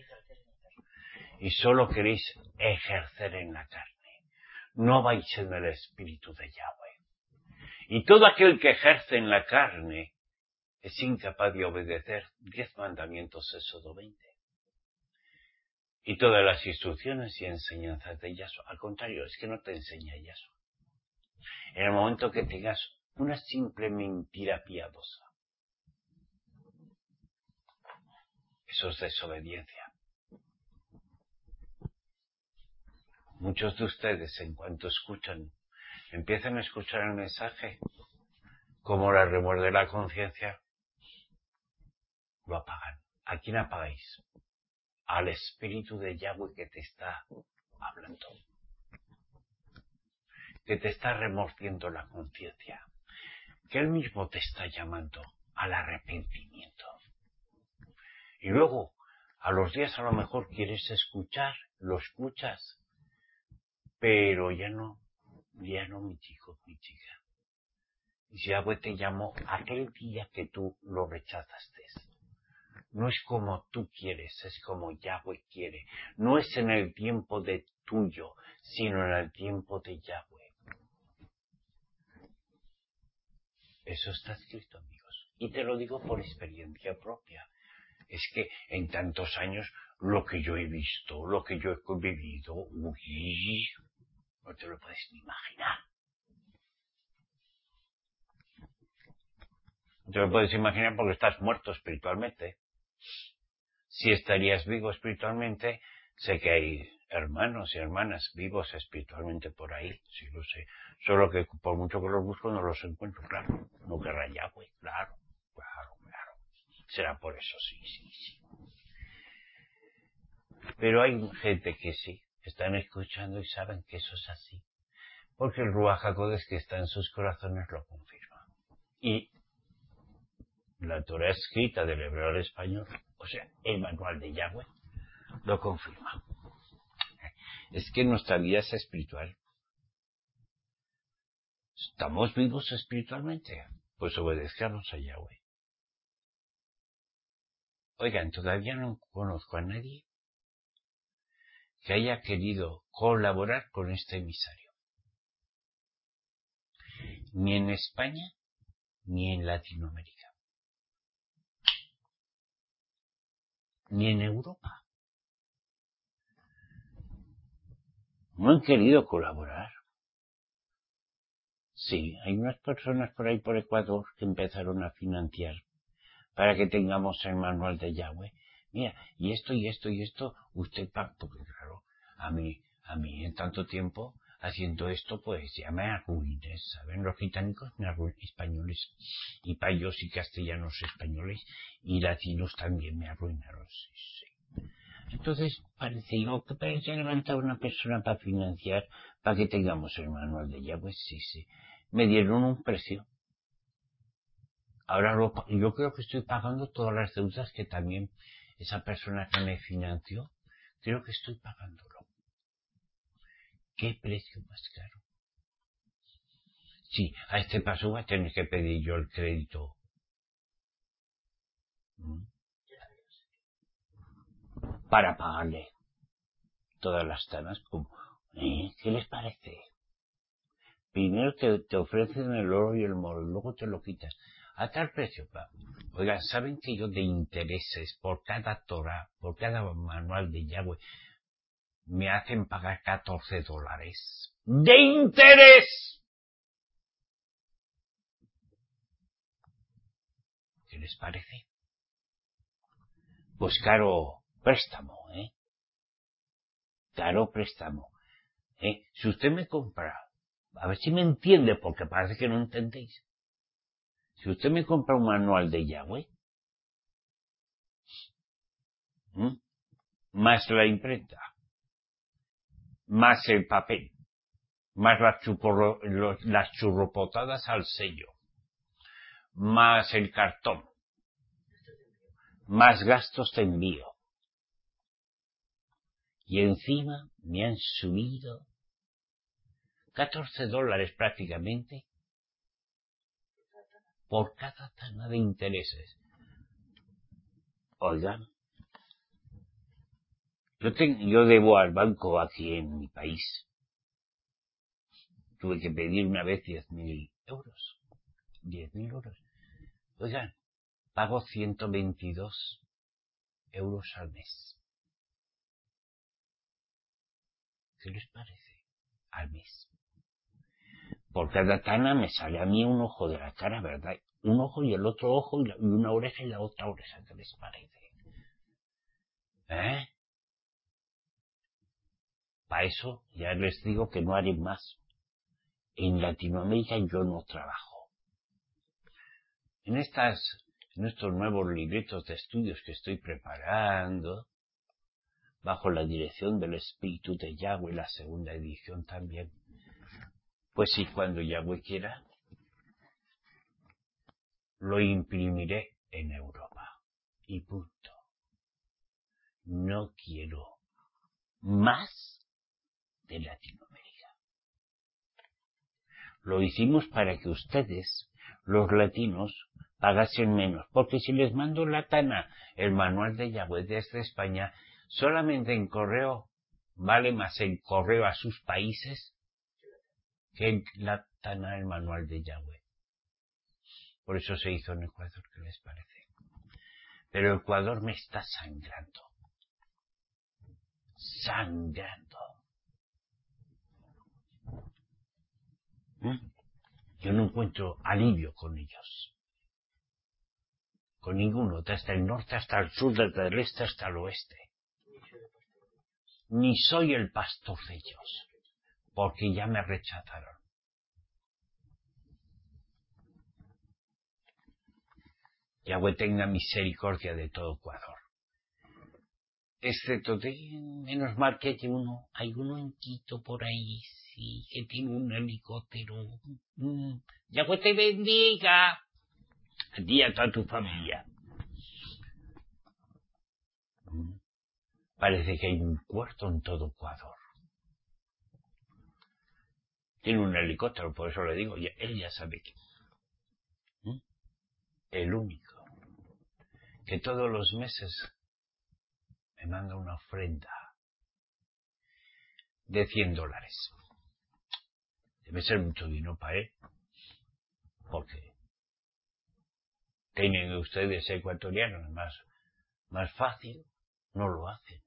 Y solo queréis ejercer en la carne. No vais en el espíritu de Yahweh. Y todo aquel que ejerce en la carne es incapaz de obedecer diez mandamientos, Éxodo veinte. Y todas las instrucciones y enseñanzas de Yahshua. Al contrario, es que no te enseña Yahshua. En el momento que tengas una simple mentira piadosa, eso es desobediencia. Muchos de ustedes, en cuanto escuchan, empiezan a escuchar el mensaje, como la remuerde la conciencia, lo apagan. ¿A quién apagáis? Al espíritu de Yahweh que te está hablando, que te está remordiendo la conciencia, que él mismo te está llamando al arrepentimiento. Y luego, a los días a lo mejor quieres escuchar, lo escuchas, pero ya no, ya no, mi chico, mi chica. Y Yahweh te llamó aquel día que tú lo rechazaste. No es como tú quieres, es como Yahweh quiere. No es en el tiempo de tuyo, sino en el tiempo de Yahweh. Eso está escrito, amigos. Y te lo digo por experiencia propia. Es que en tantos años, lo que yo he visto, lo que yo he vivido, uy, no te lo puedes ni imaginar. No te lo puedes imaginar porque estás muerto espiritualmente. Si estarías vivo espiritualmente, sé que hay hermanos y hermanas vivos espiritualmente por ahí, sí lo sé. Solo que por mucho que los busco no los encuentro, claro. No querrá Yahweh, claro, claro, claro. Será por eso, sí, sí, sí. Pero hay gente que sí, están escuchando y saben que eso es así. Porque el Ruach HaKodesh que está en sus corazones lo confirma. Y la Torah escrita del hebreo al español, o sea, el manual de Yahweh, lo confirma. Es que nuestra vida es espiritual. ¿Estamos vivos espiritualmente? Pues obedezcamos a Yahweh. Oigan, todavía no conozco a nadie que haya querido colaborar con este emisario. Ni en España, ni en Latinoamérica. Ni en Europa. No han querido colaborar. Sí, hay unas personas por ahí por Ecuador que empezaron a financiar para que tengamos el manual de Yahweh. Mira, y esto, y esto, y esto, usted paga, porque claro, a mí, a mí en tanto tiempo haciendo esto, pues ya me arruiné, ¿saben? Los británicos me arruiné, españoles, y payos y castellanos españoles, y latinos también me arruinaron, sí, sí. Entonces, parece, yo que parece levantar una persona para financiar, para que tengamos el manual de Yahweh, sí, sí. Me dieron un precio. Ahora lo, yo creo que estoy pagando todas las deudas que también esa persona que me financió, creo que estoy pagándolo. ¿Qué precio más caro? Sí, a este paso voy a tener que pedir yo el crédito. ¿Mm? Para pagarle todas las tanas. ¿Eh? ¿Qué les parece? Primero te, te ofrecen el oro y el moro, luego te lo quitas. A tal precio, pa. Oigan, ¿saben que yo de intereses por cada Torah, por cada manual de Yahweh, me hacen pagar catorce dólares? ¡De interés! ¿Qué les parece? Pues caro préstamo, ¿eh? Caro préstamo. ¿Eh? Si usted me compra, a ver si me entiende, porque parece que no entendéis. Si usted me compra un manual de Yahweh, ¿m? más la imprenta, más el papel, más las, chupurro, los, las churropotadas al sello, más el cartón, más gastos de envío. Y encima me han subido catorce dólares prácticamente por cada tana de intereses. Oigan, Yo, tengo, yo debo al banco aquí en mi país. Tuve que pedir una vez diez mil euros. diez mil euros. Oigan, pago ciento veintidós euros al mes. ¿Qué les parece? Al mes. Por cada tana me sale a mí un ojo de la cara, ¿verdad? Un ojo y el otro ojo y, la, y una oreja y la otra oreja. ¿Qué les parece? ¿Eh? Para eso ya les digo que no haré más. En Latinoamérica yo no trabajo. En estas, en estos nuevos libretos de estudios que estoy preparando, bajo la dirección del Espíritu de Yahweh, la segunda edición también, pues si cuando Yahweh quiera, lo imprimiré en Europa. Y punto. No quiero más de Latinoamérica. Lo hicimos para que ustedes, los latinos, pagasen menos. Porque si les mando la tana, el manual de Yahweh desde España, solamente en correo vale más en correo a sus países que en la tana, el manual de Yahweh. Por eso se hizo en Ecuador, ¿qué les parece? Pero Ecuador me está sangrando. Sangrando. ¿Mm? Yo no encuentro alivio con ellos. Con ninguno, desde el norte hasta el sur, desde el este hasta el oeste. Ni soy el pastor de ellos, porque ya me rechazaron. Yahweh tenga misericordia de todo Ecuador. Excepto de, menos mal que hay uno, hay uno en Quito por ahí, sí, que tiene un helicóptero. Mm. Yahweh te bendiga. A ti y a toda tu familia. Mm. Parece que hay un cuarto en todo Ecuador. Tiene un helicóptero, por eso le digo, él ya sabe que. ¿Mm? El único. Que todos los meses me manda una ofrenda de cien dólares. Debe ser mucho dinero para él. Porque tienen ustedes ecuatorianos más, más fácil, no lo hacen.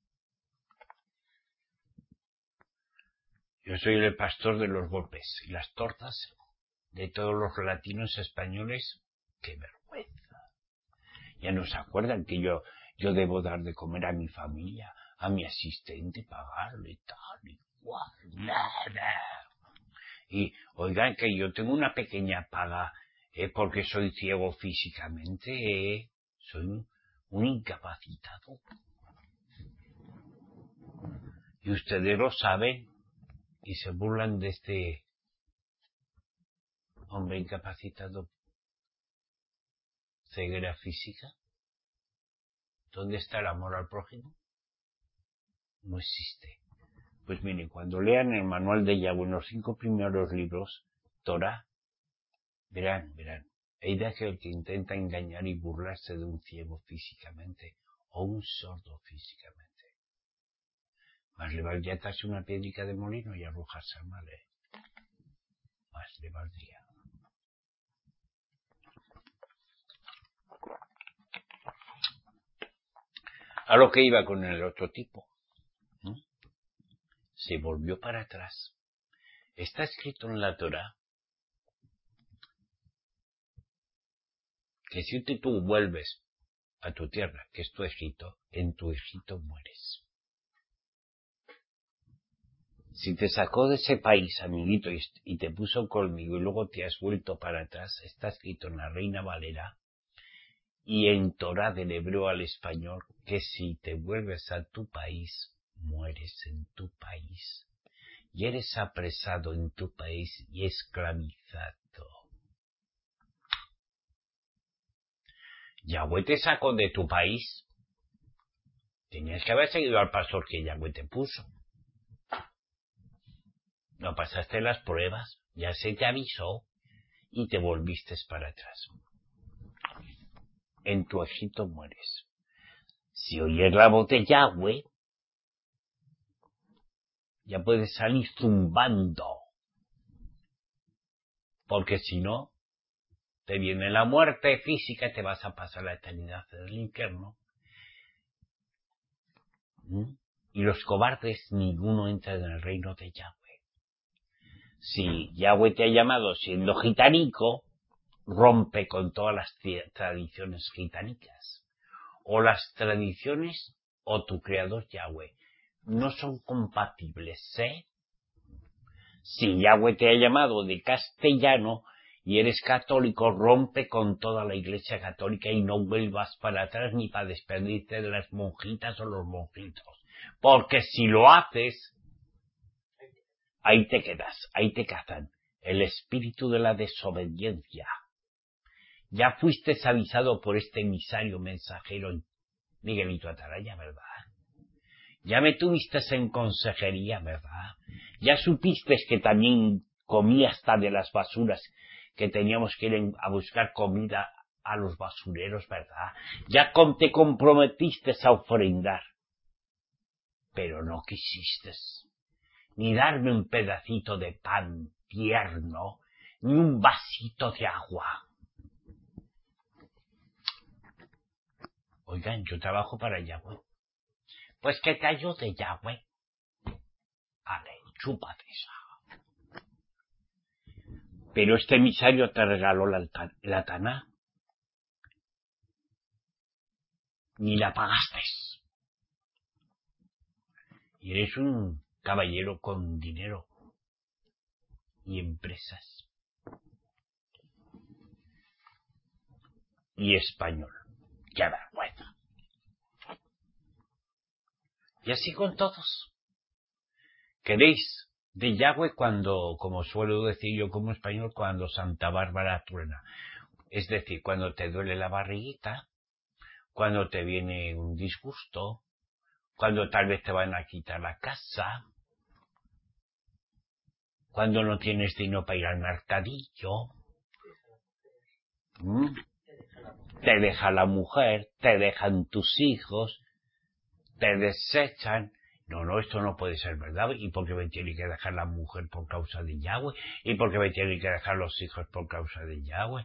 Yo soy el pastor de los golpes y las tortas de todos los latinos españoles. ¡Qué vergüenza! Ya no se acuerdan que yo, yo debo dar de comer a mi familia, a mi asistente, pagarle tal y cual, nada. Y oigan que yo tengo una pequeña paga eh, porque soy ciego físicamente, eh, soy un, un incapacitado. Y ustedes lo saben y se burlan de este hombre incapacitado. Ceguera física. ¿Dónde está el amor al prójimo? No existe. Pues miren, cuando lean el manual de Yahweh en los cinco primeros libros, Torah, verán, verán, hay de aquel que intenta engañar y burlarse de un ciego físicamente o un sordo físicamente. Más le valdría atarse una piedrica de molino y arrojarse al mar, ¿eh? Más le valdría. A lo que iba con el otro tipo. ¿Mm? Se volvió para atrás. Está escrito en la Torah que si tú vuelves a tu tierra, que es tu Egipto, en tu Egipto mueres. Si te sacó de ese país, amiguito, y te puso conmigo y luego te has vuelto para atrás, está escrito en la Reina Valera y en Torah del hebreo al español que si te vuelves a tu país, mueres en tu país. Y eres apresado en tu país y esclavizado. Yahweh te sacó de tu país. Tenías que haber seguido al pastor que Yahweh te puso. No pasaste las pruebas, ya se te avisó y te volviste para atrás. En tu Egipto mueres. Si oyes la voz de Yahweh, ya puedes salir zumbando. Porque si no, te viene la muerte física y te vas a pasar la eternidad en el infierno. ¿Mm? Y los cobardes, ninguno entra en el reino de Yahweh. Si Yahweh te ha llamado siendo gitanico, rompe con todas las tradiciones gitanicas. O las tradiciones o tu creador Yahweh. No son compatibles, ¿eh? Si Yahweh te ha llamado de castellano y eres católico, rompe con toda la Iglesia católica y no vuelvas para atrás ni para despedirte de las monjitas o los monjitos. Porque si lo haces, ahí te quedas, ahí te cazan. El espíritu de la desobediencia. Ya fuiste avisado por este emisario mensajero Miguelito Ataraya, ¿verdad? Ya me tuviste en consejería, ¿verdad? Ya supiste que también comí hasta de las basuras, que teníamos que ir a buscar comida a los basureros, ¿verdad? Ya te comprometiste a ofrendar. Pero no quisiste ni darme un pedacito de pan tierno, ni un vasito de agua. Oigan, yo trabajo para Yahweh. Pues que te ayude Yahweh. Vale, chúpate esa. Pero este emisario te regaló la, la Taná. Ni la pagaste. Y eres un caballero con dinero y empresas. Y español. ¡Qué vergüenza! Y así con todos. ¿Queréis de Yahweh cuando, como suelo decir yo como español, cuando Santa Bárbara truena? Es decir, cuando te duele la barriguita, cuando te viene un disgusto, cuando tal vez te van a quitar la casa, cuando no tienes dinero para ir al mercadillo, ¿Mm? te deja la mujer, te dejan tus hijos, te desechan. No, no, esto no puede ser verdad. ¿Y por qué me tiene que dejar la mujer por causa de Yahweh? ¿Y por qué me tiene que dejar los hijos por causa de Yahweh?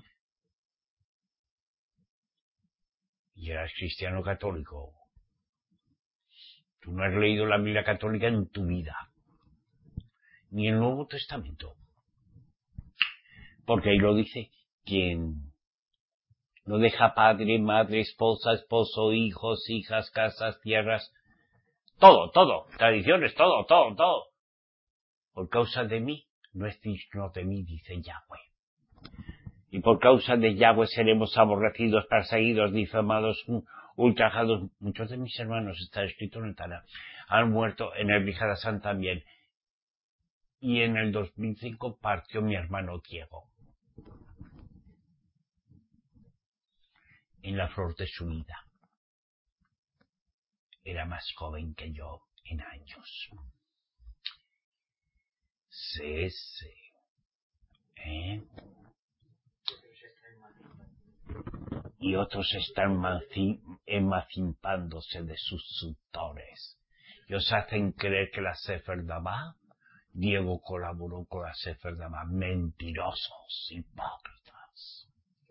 Y eras cristiano católico. Tú no has leído la Biblia católica en tu vida, ni el Nuevo Testamento. Porque ahí lo dice, quien no deja padre, madre, esposa, esposo, hijos, hijas, casas, tierras, todo, todo, tradiciones, todo, todo, todo. Por causa de mí, no es digno de mí, dice Yahweh. Y por causa de Yahweh seremos aborrecidos, perseguidos, difamados, ultrajados. Muchos de mis hermanos, está escrito en el Taná, han muerto. En el Vijadasán también. Y en el dos mil cinco partió mi hermano Diego. En la flor de su vida. Era más joven que yo en años. Sí, sí. ¿Eh? Y otros están emancipándose de sus tutores. Y os hacen creer que la Sefer Damá, Diego colaboró con la Sefer Damá. Mentirosos, hipócritas,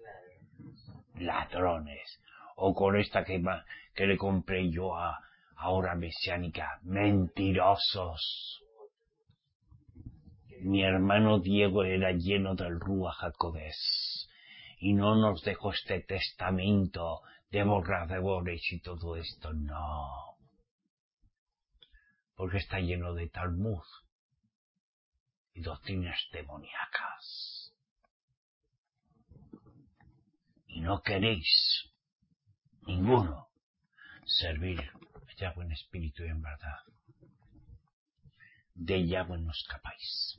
ladrones. O con esta que, que le compré yo a ahora mesiánica. Mentirosos. Mi hermano Diego era lleno del Ruach HaKodesh. Y no nos dejó este testamento de borradores y todo esto, no. Porque está lleno de Talmud y doctrinas demoníacas. Y no queréis, ninguno, servir a Yahweh en espíritu y en verdad. De Yahweh no escapáis.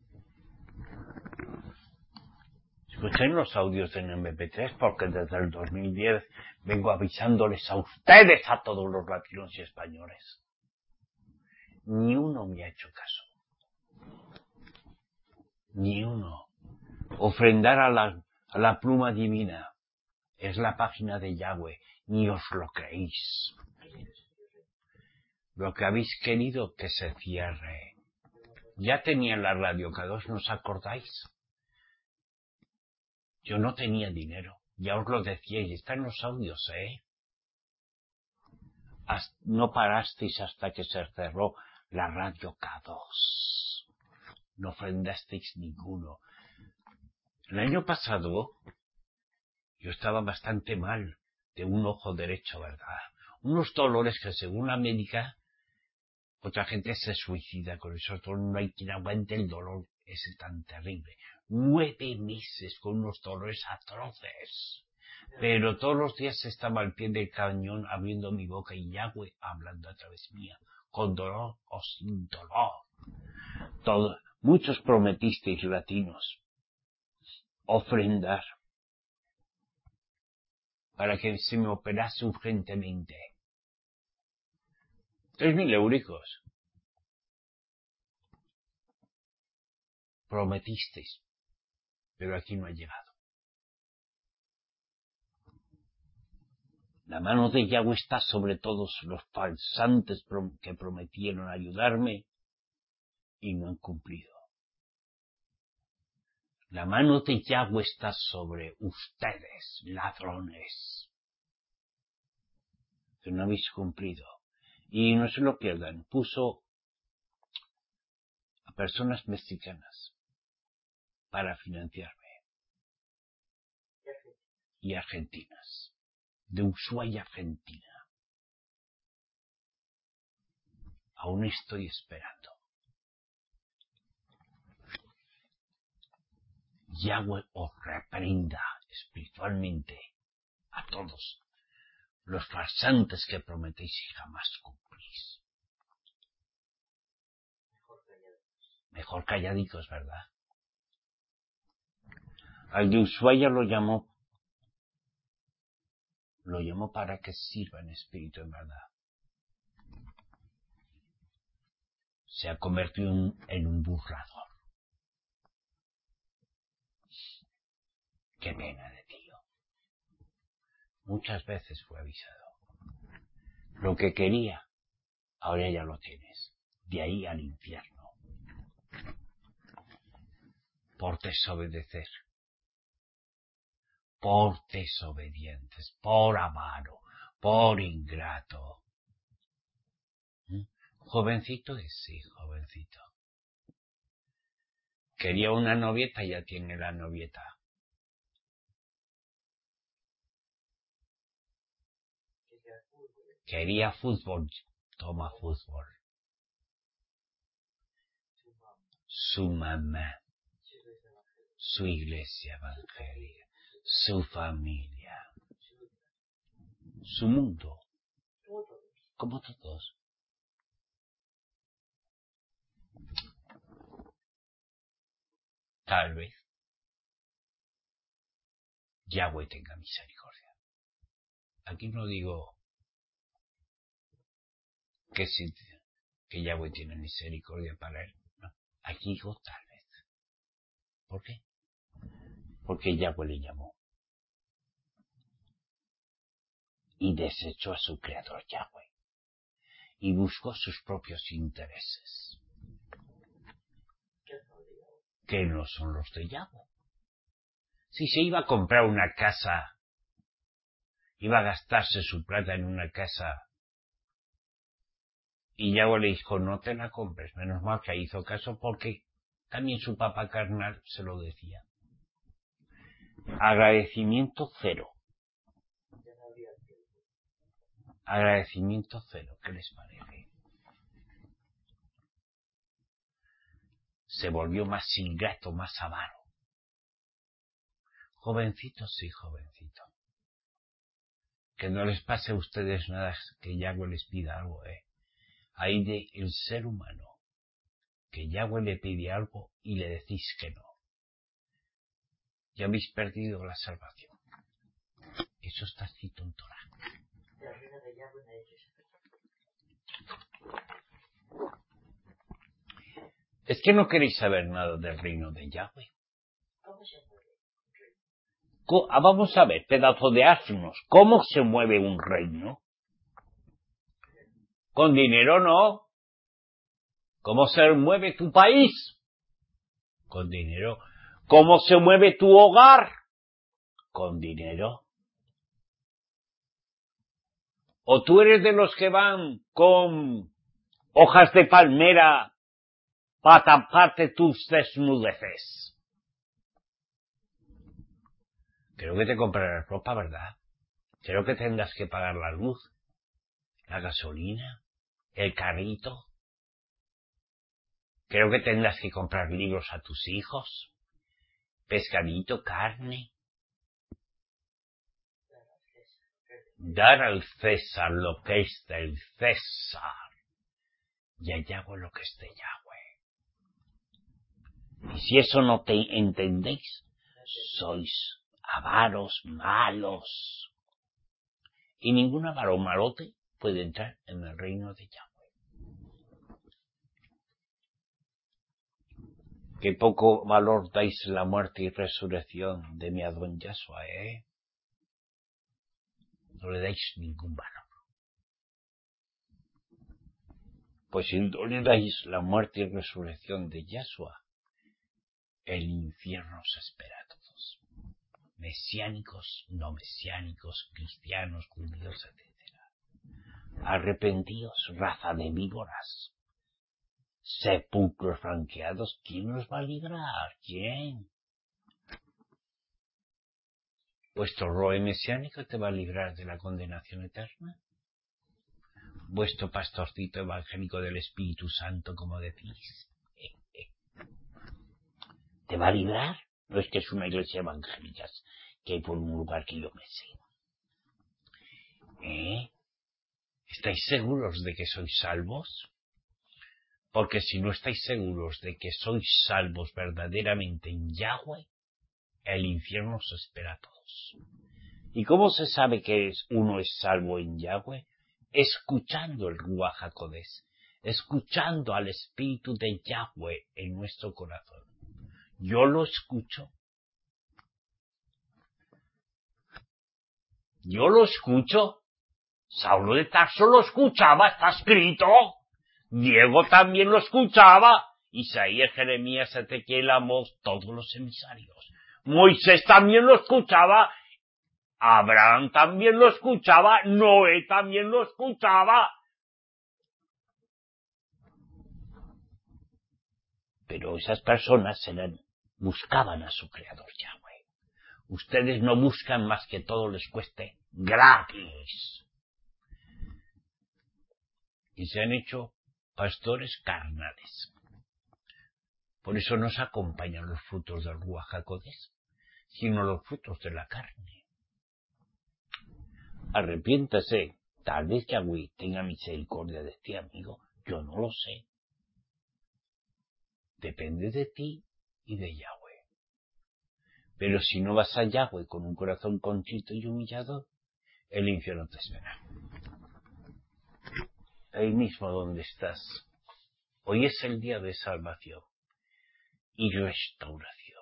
Escuchen los audios en eme pe tres porque desde el dos mil diez vengo avisándoles a ustedes, a todos los latinos y españoles. Ni uno me ha hecho caso. Ni uno. Ofrendar a la, a la pluma divina es la página de Yahweh. Ni os lo creéis. Lo que habéis querido que se cierre. Ya tenía la radio K dos, ¿no os acordáis? Yo no tenía dinero. Ya os lo decía, y está en los audios, ¿eh? Hasta, no parasteis hasta que se cerró la radio K dos. No ofrendasteis ninguno. El año pasado yo estaba bastante mal de un ojo derecho, ¿verdad? Unos dolores que según la médica, otra gente se suicida con esos dolores, no hay quien aguante el dolor ese tan terrible. Nueve meses con unos dolores atroces. Pero todos los días estaba al pie del cañón abriendo mi boca y Yahweh hablando a través mía, con dolor o sin dolor. Todo. Muchos prometisteis, latinos, ofrendar para que se me operase urgentemente. Tres mil euricos. Prometisteis, pero aquí no ha llegado. La mano de Yahweh está sobre todos los falsantes que prometieron ayudarme y no han cumplido. La mano de Yahweh está sobre ustedes, ladrones, que no habéis cumplido. Y no se lo pierdan, puso a personas mexicanas para financiarme. Y argentinas, de Ushuaia, Argentina. Aún estoy esperando. Yahweh os reprenda espiritualmente a todos los farsantes que prometéis y jamás cumplís. Mejor calladicos, ¿verdad? Al de Ushuaia lo llamó, lo llamó para que sirva en espíritu en verdad. Se ha convertido en, en un burlador. Qué pena de tío. Muchas veces fue avisado. Lo que quería, ahora ya lo tienes. De ahí al infierno. Por desobedecer. Por desobedientes. Por avaro. Por ingrato. ¿Mm? Jovencito es, sí, jovencito. Quería una novieta y ya tiene la novieta. Quería fútbol, toma fútbol. Su mamá, su iglesia evangélica, su familia, su mundo, como todos. Tal vez Yahweh tenga misericordia. Aquí no digo que, si, que Yahweh tiene misericordia para él. No. Aquí digo tal vez. ¿Por qué? Porque Yahweh le llamó. Y desechó a su creador Yahweh. Y buscó sus propios intereses. Que no son los de Yahweh. Si se iba a comprar una casa, iba a gastarse su plata en una casa, y Yahweh le dijo, no te la compres. Menos mal que hizo caso, porque también su papá carnal se lo decía. Agradecimiento cero. Agradecimiento cero. ¿Qué les parece? Se volvió más ingrato, más avaro. Jovencito, sí, jovencito. Que no les pase a ustedes nada que Yahweh les pida algo, eh. Hay de el ser humano que Yahweh le pide algo y le decís que no. Ya habéis perdido la salvación. Eso está escrito en Torah. Es que no queréis saber nada del reino de Yahweh. Vamos a ver, pedazo de asnos, ¿cómo se mueve un reino? Con dinero no. ¿Cómo se mueve tu país? Con dinero. ¿Cómo se mueve tu hogar? Con dinero. ¿O tú eres de los que van con hojas de palmera para taparte tus desnudeces? Creo que te comprarás ropa, ¿verdad? Creo que tendrás que pagar la luz, la gasolina, el carrito. Creo que tendrás que comprar libros a tus hijos, pescadito, carne. Dar al César lo que es del César y a Yahweh lo que es de Yahweh. Y si eso no te entendéis, sois avaros malos. Y ningún avaro malote puede entrar en el reino de Yahweh. Qué poco valor dais la muerte y resurrección de mi Adón Yahshua, ¿eh? No le dais ningún valor. Pues si no le dais la muerte y resurrección de Yahshua, el infierno os espera a todos. Mesiánicos, no mesiánicos, cristianos, judíos, etcétera. Arrepentíos, raza de víboras. Sepulcros franqueados, ¿quién nos va a librar? ¿Quién? ¿Vuestro roe mesiánico te va a librar de la condenación eterna? ¿Vuestro pastorcito evangélico del Espíritu Santo, como decís, eh, eh, te va a librar? No es que es una iglesia evangélica que hay por un lugar que yo me sé. ¿Eh? ¿Estáis seguros de que sois salvos? Porque si no estáis seguros de que sois salvos verdaderamente en Yahweh, el infierno os espera a todos. ¿Y cómo se sabe que uno es salvo en Yahweh? Escuchando el Ruach HaKodesh, escuchando al Espíritu de Yahweh en nuestro corazón. Yo lo escucho. Yo lo escucho. Saulo de Tarso lo escuchaba, está escrito. Diego también lo escuchaba. Isaías, Jeremías, Ezequiel, Amós, todos los emisarios. Moisés también lo escuchaba. Abraham también lo escuchaba. Noé también lo escuchaba. Pero esas personas eran, buscaban a su creador Yahweh. Ustedes no buscan más que todo les cueste gratis. Y se han hecho pastores carnales. Por eso no se acompañan los frutos del Ruach HaKodesh, sino los frutos de la carne. Arrepiéntase. Tal vez Yahweh tenga misericordia de ti, amigo. Yo no lo sé. Depende de ti y de Yahweh. Pero si no vas a Yahweh con un corazón contrito y humillado, el infierno te espera. Ahí mismo donde estás. Hoy es el día de salvación y restauración.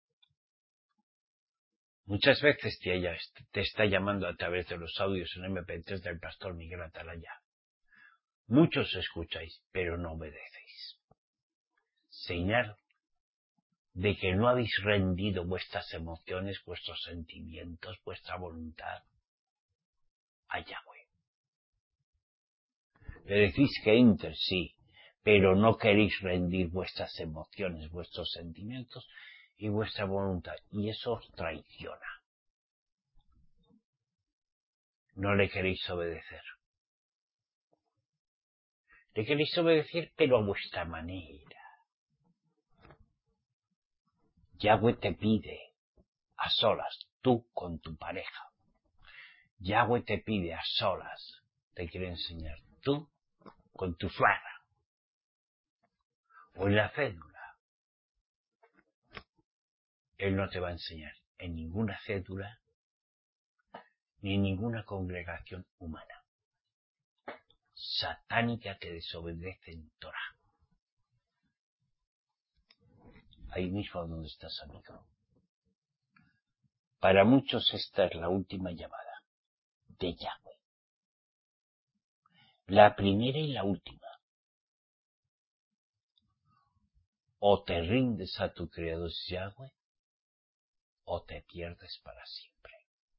Muchas veces te, haya, te está llamando a través de los audios en eme pe tres del pastor Miguel Atalaya. Muchos escucháis, pero no obedecéis. Señal de que no habéis rendido vuestras emociones, vuestros sentimientos, vuestra voluntad a Yahweh. Le decís que entre, sí, pero no queréis rendir vuestras emociones, vuestros sentimientos y vuestra voluntad, y eso os traiciona. No le queréis obedecer. Le queréis obedecer, pero a vuestra manera. Yahweh te pide a solas, tú con tu pareja. Yahweh te pide a solas, te quiere enseñar tú con tu suegra. O en la cédula. Él no te va a enseñar en ninguna cédula ni en ninguna congregación humana satánica que desobedece en Torah. Ahí mismo donde estás, amigo. Para muchos esta es la última llamada de Yahweh. La primera y la última. o te rindes a tu Creador Yahweh, o te pierdes para siempre.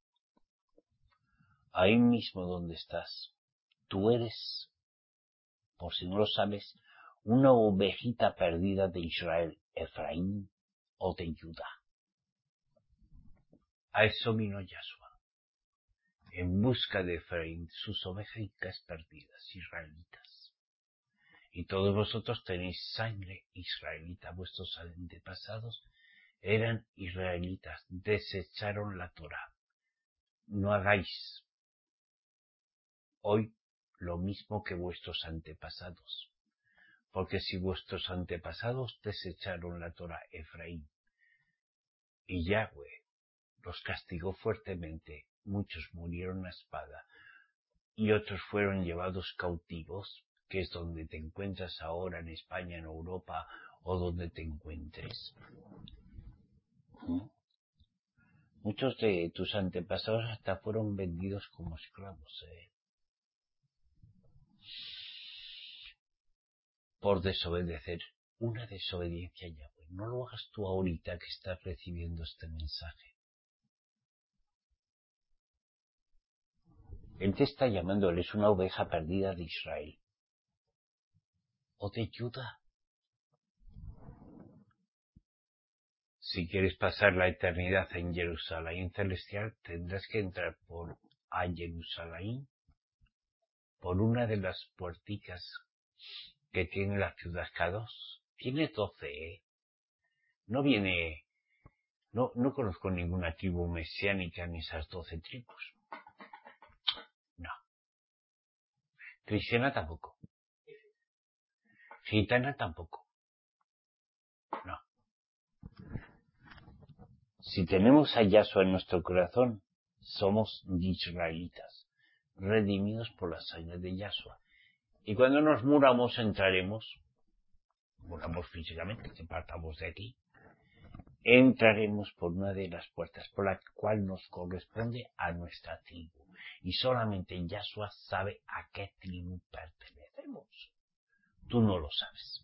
Ahí mismo donde estás, tú eres, por si no lo sabes, una ovejita perdida de Israel, Efraín o de Judá. A eso vino Yahshua, en busca de Efraín, sus ovejitas perdidas, israelitas. Y todos vosotros tenéis sangre israelita, vuestros antepasados eran israelitas, desecharon la Torá. No hagáis hoy lo mismo que vuestros antepasados, porque si vuestros antepasados desecharon la Torá, Efraín, y Yahweh los castigó fuertemente, muchos murieron a espada, y otros fueron llevados cautivos, que es donde te encuentras ahora en España, en Europa, o donde te encuentres. ¿Mm? Muchos de tus antepasados hasta fueron vendidos como esclavos, ¿eh? Por desobedecer, una desobediencia a Yahweh. No lo hagas tú ahorita que estás recibiendo este mensaje. Él te está llamando, él es una oveja perdida de Israel. O de Judá. Si quieres pasar la eternidad en Jerusalén celestial, tendrás que entrar por a Jerusalén, por una de las puerticas que tiene la ciudad K dos. Tiene doce, ¿eh? No viene, no, no conozco ninguna tribu mesiánica en esas doce tribus. No. Cristiana tampoco. Gitana tampoco. No. Si tenemos a Yahshua en nuestro corazón, somos israelitas, redimidos por la sangre de Yahshua. Y cuando nos muramos, entraremos, muramos físicamente, que partamos de aquí, entraremos por una de las puertas por la cual nos corresponde a nuestra tribu. Y solamente Yahshua sabe a qué tribu pertenecemos. Tú no lo sabes.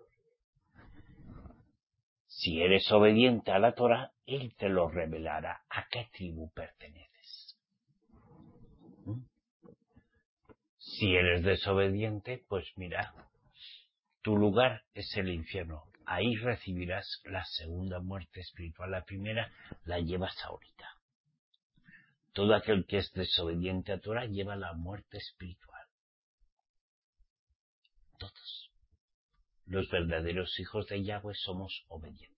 Si eres obediente a la Torah, Él te lo revelará a qué tribu perteneces. ¿Mm? Si eres desobediente, pues mira, tu lugar es el infierno. Ahí recibirás la segunda muerte espiritual. La primera la llevas ahorita. Todo aquel que es desobediente a Torah lleva la muerte espiritual. Todos. Los verdaderos hijos de Yahweh somos obedientes.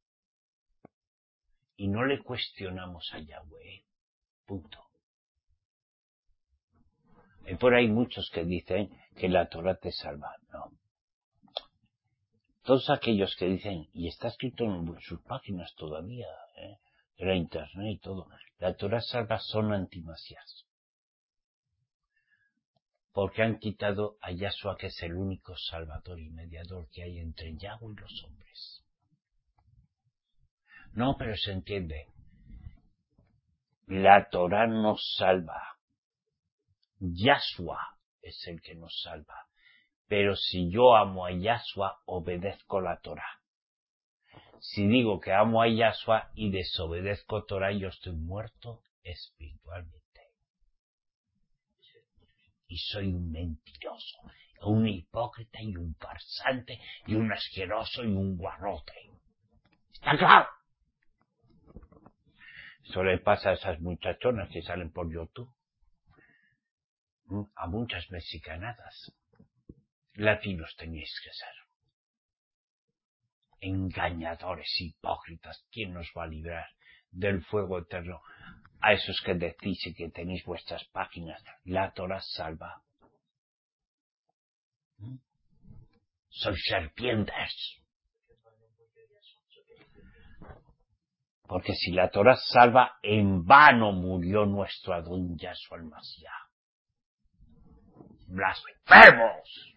Y no le cuestionamos a Yahweh. Punto. Hay por ahí muchos que dicen que la Torah te salva. No. Todos aquellos que dicen, y está escrito en sus páginas todavía, ¿eh? de la internet y todo, la Torah salva son antimasias. Porque han quitado a Yahshua, que es el único salvador y mediador que hay entre Yahweh y los hombres. No, pero se entiende. La Torah nos salva. Yahshua es el que nos salva. Pero si yo amo a Yahshua, obedezco la Torah. Si digo que amo a Yahshua y desobedezco Torah, yo estoy muerto espiritualmente. Y soy un mentiroso, un hipócrita y un farsante y un asqueroso y un guarrote. ¿Está claro? Eso le pasa a esas muchachonas que salen por YouTube. A muchas mexicanadas. Latinos tenéis que ser. Engañadores, hipócritas. ¿Quién nos va a librar del fuego eterno? A esos que decís que tenéis vuestras páginas, la Torah salva. ¿Mm? Sois serpientes. Porque si la Torah salva, en vano murió nuestro Adón Yahshua el Mashiach. ¡Blasfemos!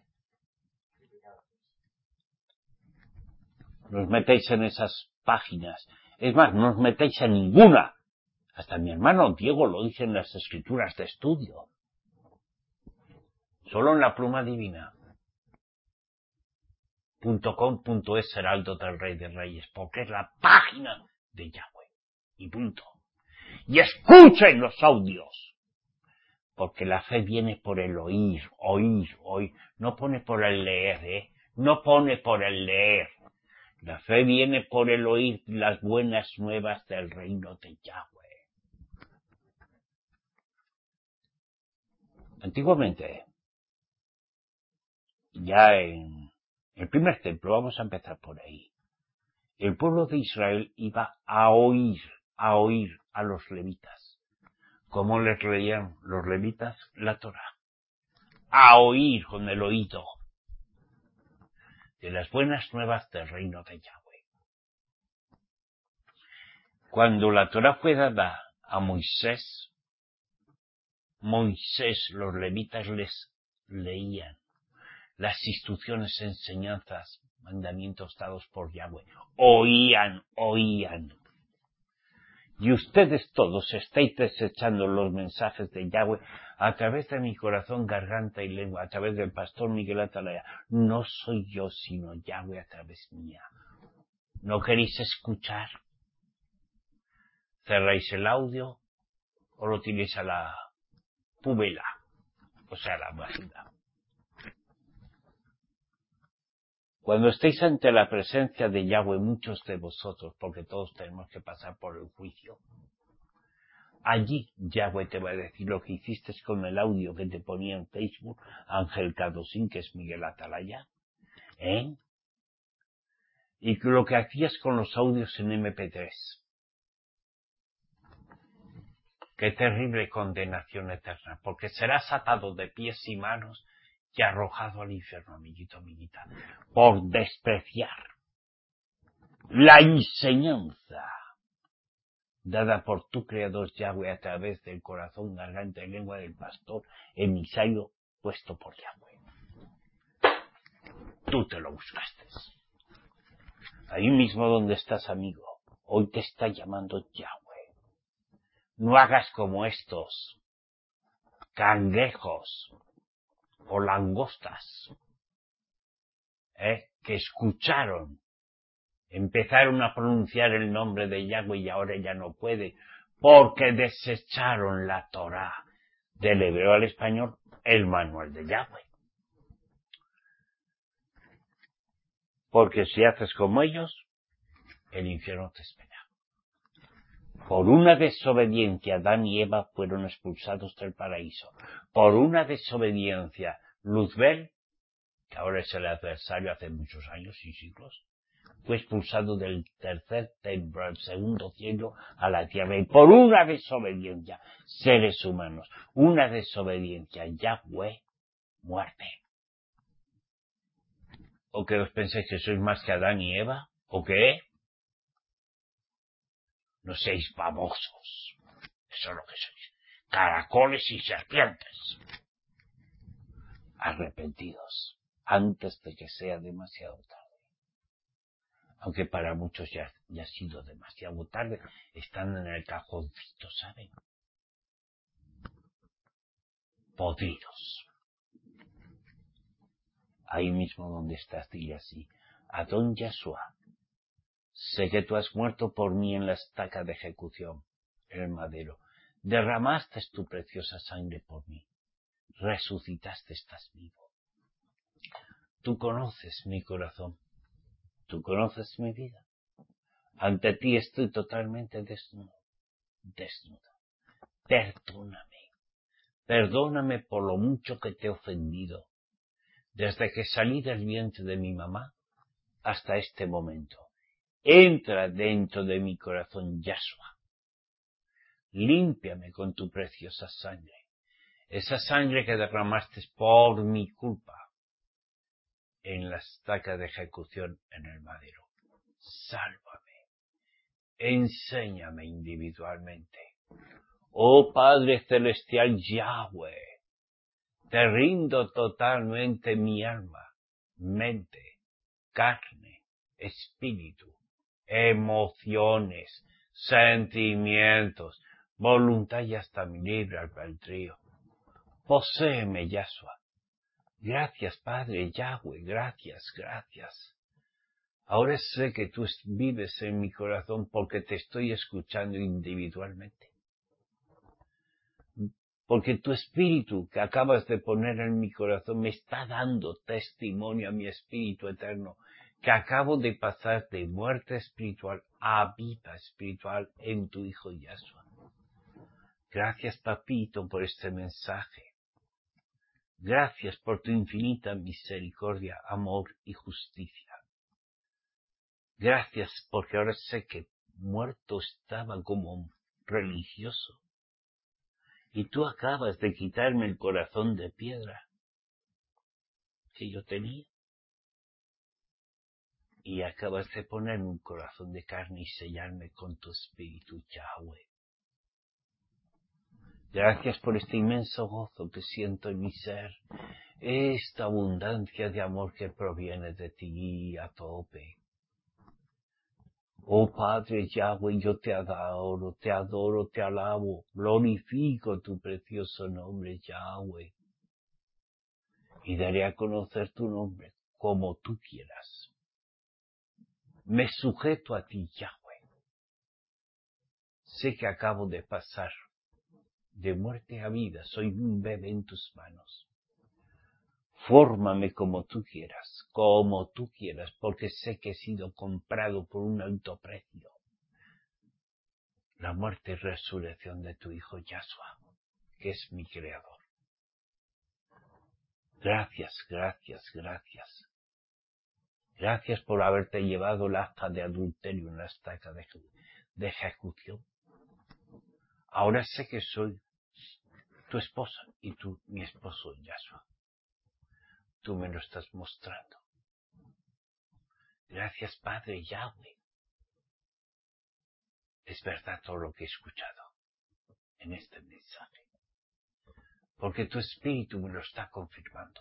Nos metéis en esas páginas. Es más, no os metéis en ninguna. Hasta mi hermano Diego lo dice en las escrituras de estudio. Solo en la pluma divina. punto com punto es Heraldo del Rey de Reyes, porque es la página de Yahweh. Y punto. Y escuchen los audios. Porque la fe viene por el oír, oír, oír. No pone por el leer, ¿eh? No pone por el leer. La fe viene por el oír las buenas nuevas del reino de Yahweh. Antiguamente, ya en el primer templo, vamos a empezar por ahí, el pueblo de Israel iba a oír, a oír a los levitas. ¿Cómo les leían los levitas la Torá? A oír con el oído de las buenas nuevas del reino de Yahweh. Cuando la Torá fue dada a Moisés, Moisés, los levitas les leían las instrucciones, enseñanzas, mandamientos dados por Yahweh. Oían, oían. Y ustedes todos estáis desechando los mensajes de Yahweh a través de mi corazón, garganta y lengua, a través del pastor Miguel Atalaya. No soy yo, sino Yahweh a través mía. ¿No queréis escuchar? ¿Cerráis el audio o lo tiréis a la púbela? O sea, a la basura. Cuando estéis ante la presencia de Yahweh, muchos de vosotros, porque todos tenemos que pasar por el juicio, allí Yahweh te va a decir lo que hiciste con el audio que te ponía en Facebook, Ángel Cadosín, que es Miguel Atalaya, ¿eh? Y lo que hacías con los audios en eme pe tres. Qué terrible condenación eterna, porque serás atado de pies y manos y arrojado al infierno, amiguito, amiguita, por despreciar la enseñanza dada por tu Creador Yahweh a través del corazón, garganta y lengua del pastor emisario puesto por Yahweh. Tú te lo buscaste. Ahí mismo donde estás, amigo, hoy te está llamando Yahweh. No hagas como estos cangrejos o langostas, ¿eh? que escucharon, empezaron a pronunciar el nombre de Yahweh y ahora ya no puede, porque desecharon la Torá del hebreo al español, el manual de Yahweh. Porque si haces como ellos, el infierno te espera. Por una desobediencia, Adán y Eva fueron expulsados del paraíso. Por una desobediencia, Luzbel, que ahora es el adversario hace muchos años y siglos, fue expulsado del tercer templo, el segundo cielo, a la tierra. Y por una desobediencia, seres humanos, una desobediencia, Yahweh, muerte. ¿O que os pensáis que sois más que Adán y Eva? ¿O qué? No seáis babosos. Eso es lo que sois. Caracoles y serpientes. Arrepentidos antes de que sea demasiado tarde. Aunque para muchos ya, ya ha sido demasiado tarde, están en el cajoncito, ¿saben? Podridos. Ahí mismo donde estás, dile así: Adón Yahshua, sé que tú has muerto por mí en la estaca de ejecución, en el madero. Derramaste tu preciosa sangre por mí. Resucitaste, estás vivo. Tú conoces mi corazón. Tú conoces mi vida. Ante ti estoy totalmente desnudo. Desnudo. Perdóname. Perdóname por lo mucho que te he ofendido. Desde que salí del vientre de mi mamá hasta este momento. Entra dentro de mi corazón, Yahshua. Límpiame con tu preciosa sangre. Esa sangre que derramaste por mi culpa en la estaca de ejecución en el madero. Sálvame. Enséñame individualmente. Oh Padre Celestial Yahweh, te rindo totalmente mi alma, mente, carne, espíritu, emociones, sentimientos, voluntad y hasta mi libre albedrío. Poséeme, Yahshua, Gracias, Padre Yahweh, gracias, gracias. Ahora sé que tú vives en mi corazón porque te estoy escuchando individualmente. Porque tu espíritu que acabas de poner en mi corazón me está dando testimonio a mi espíritu eterno, que acabo de pasar de muerte espiritual a vida espiritual en tu Hijo Yahshua. Gracias, Papito, por este mensaje. Gracias por tu infinita misericordia, amor y justicia. Gracias porque ahora sé que muerto estaba como religioso. Y tú acabas de quitarme el corazón de piedra que yo tenía. Y acabas de ponerme un corazón de carne y sellarme con tu espíritu, Yahweh. Gracias por este inmenso gozo que siento en mi ser, esta abundancia de amor que proviene de ti a tope. Oh Padre Yahweh, yo te adoro, te adoro, te alabo, glorifico tu precioso nombre, Yahweh. Y daré a conocer tu nombre como tú quieras. Me sujeto a ti, Yahweh. Sé que acabo de pasar de muerte a vida, soy un bebé en tus manos. Fórmame como tú quieras, como tú quieras, porque sé que he sido comprado por un alto precio. La muerte y resurrección de tu Hijo Yahshua, que es mi Creador. Gracias, gracias, gracias. Gracias por haberte llevado el acta de adulterio en la estaca de, de ejecución. Ahora sé que soy tu esposa y tú mi esposo Yahshua. Tú me lo estás mostrando. Gracias, Padre Yahweh. Es verdad todo lo que he escuchado en este mensaje. Porque tu espíritu me lo está confirmando.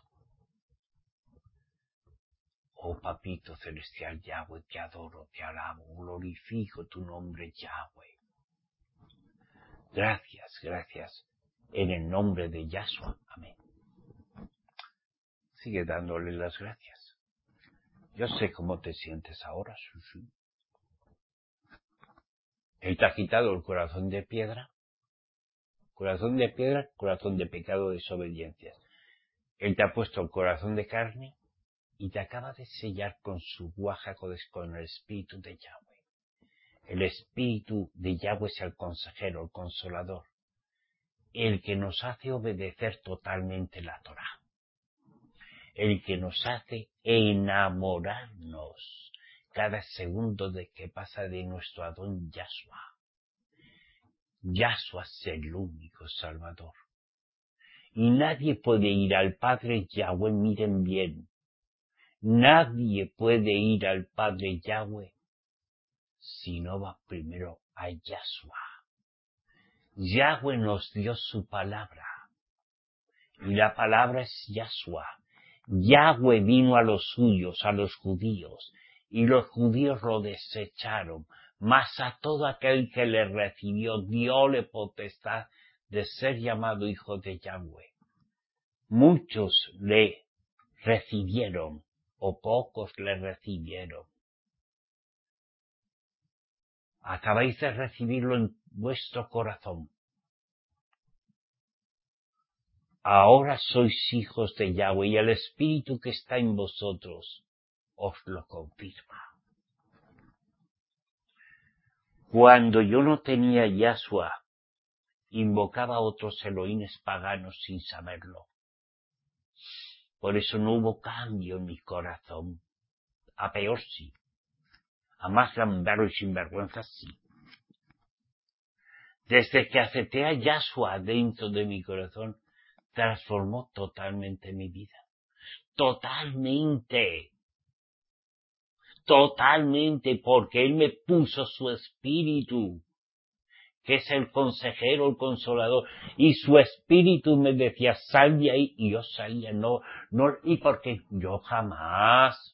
Oh Papito Celestial Yahweh, te adoro, te alabo, glorifico tu nombre Yahweh. Gracias, gracias, en el nombre de Yahshua. Amén. Sigue dándole las gracias. Yo sé cómo te sientes ahora, Susu. Él te ha quitado el corazón de piedra. Corazón de piedra, corazón de pecado, desobediencia. Él te ha puesto el corazón de carne y te acaba de sellar con su guaja, con el espíritu de Yahweh. El espíritu de Yahweh es el consejero, el consolador, el que nos hace obedecer totalmente la Torá, el que nos hace enamorarnos cada segundo de que pasa de nuestro Adón Yahshua. Yahshua es el único Salvador. Y nadie puede ir al Padre Yahweh, miren bien, nadie puede ir al Padre Yahweh si no va primero a Yahshua. Yahweh nos dio su palabra, y la palabra es Yahshua. Yahweh vino a los suyos, a los judíos, y los judíos lo desecharon, mas a todo aquel que le recibió, diole potestad de ser llamado hijo de Yahweh. Muchos le recibieron, o pocos le recibieron. Acabáis de recibirlo en vuestro corazón. Ahora sois hijos de Yahweh y el Espíritu que está en vosotros os lo confirma. Cuando yo no tenía Yahshua, invocaba a otros Elohines paganos sin saberlo. Por eso no hubo cambio en mi corazón. A peor sí. A más gamberro y sinvergüenza sí. Desde que acepté a Yahshua dentro de mi corazón, transformó totalmente mi vida. Totalmente. Totalmente, porque Él me puso su espíritu, que es el consejero, el consolador, y su espíritu me decía, sal de ahí, y yo salía, no, no, y porque yo jamás,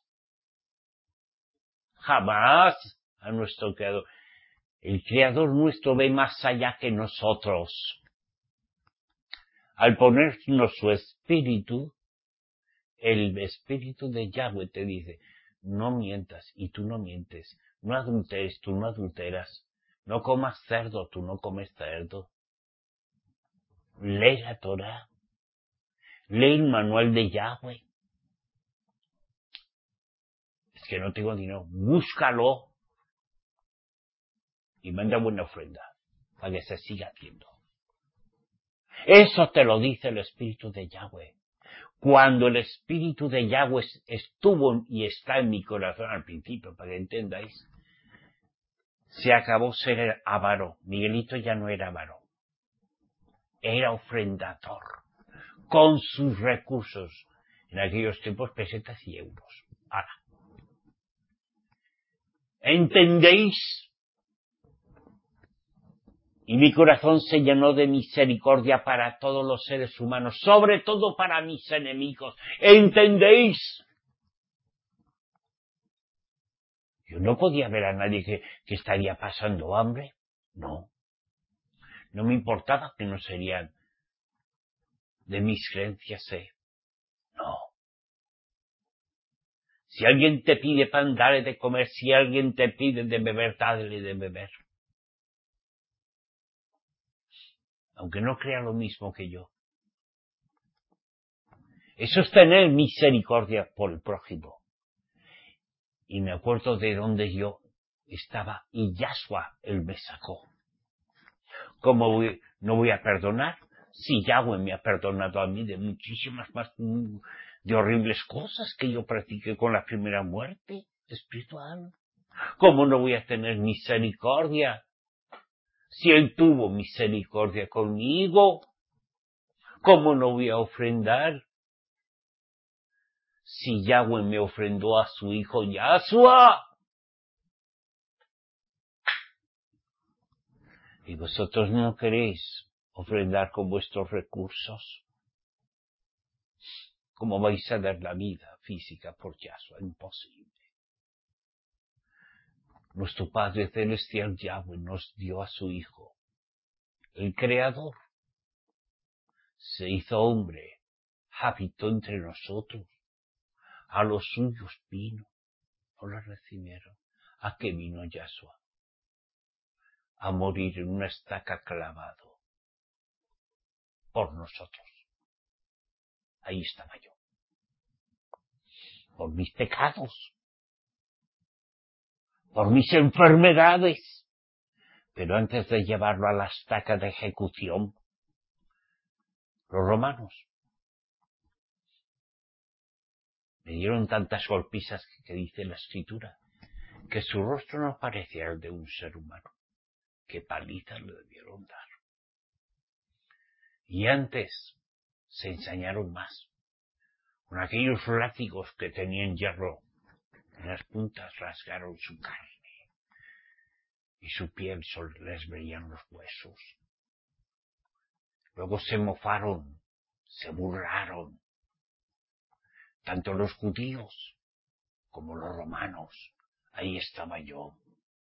jamás a nuestro Creador. El Creador nuestro ve más allá que nosotros. Al ponernos su espíritu, el espíritu de Yahweh te dice, no mientas, y tú no mientes, no adulteres, tú no adulteras, no comas cerdo, tú no comes cerdo. Lee la Torah, lee el manual de Yahweh. Es que no tengo dinero, búscalo y manda buena ofrenda para que se siga haciendo. Eso te lo dice el espíritu de Yahweh. Cuando el espíritu de Yahweh estuvo y está en mi corazón al principio, para que entendáis, se acabó ser avaro. Miguelito ya no era avaro. Era ofrendador. Con sus recursos. En aquellos tiempos pesetas y euros. Ahora. ¿Entendéis? Y mi corazón se llenó de misericordia para todos los seres humanos, sobre todo para mis enemigos. ¿Entendéis? Yo no podía ver a nadie que, que estaría pasando hambre. No. No me importaba que no serían de mis creencias, ¿eh? No. Si alguien te pide pan, dale de comer. Si alguien te pide de beber, dale de beber. Aunque no crea lo mismo que yo. Eso es tener misericordia por el prójimo. Y me acuerdo de donde yo estaba y Yahshua, él me sacó. ¿Cómo voy, no voy a perdonar? Si Yahweh me ha perdonado a mí de muchísimas más, de horribles cosas que yo practiqué con la primera muerte espiritual. ¿Cómo no voy a tener misericordia? Si él tuvo misericordia conmigo, ¿cómo no voy a ofrendar? Si Yahweh me ofrendó a su hijo Yahshua. Y vosotros no queréis ofrendar con vuestros recursos. ¿Cómo vais a dar la vida física por Yahshua? Imposible. Nuestro Padre Celestial Yahweh nos dio a su Hijo, el Creador. Se hizo hombre, habitó entre nosotros. A los suyos vino, no lo recibieron. ¿A qué vino Yahshua? A morir en una estaca clavado por nosotros. Ahí estaba yo. Por mis pecados. Por mis enfermedades. Pero antes de llevarlo a la estaca de ejecución, los romanos me dieron tantas golpizas que, que dice la Escritura, que su rostro no parecía el de un ser humano. Qué palizas le debieron dar. Y antes se ensañaron más. Con aquellos látigos que tenían hierro en las puntas rasgaron su carne. Y su piel solo les veían los huesos. Luego se mofaron, se burlaron. Tanto los judíos como los romanos. Ahí estaba yo.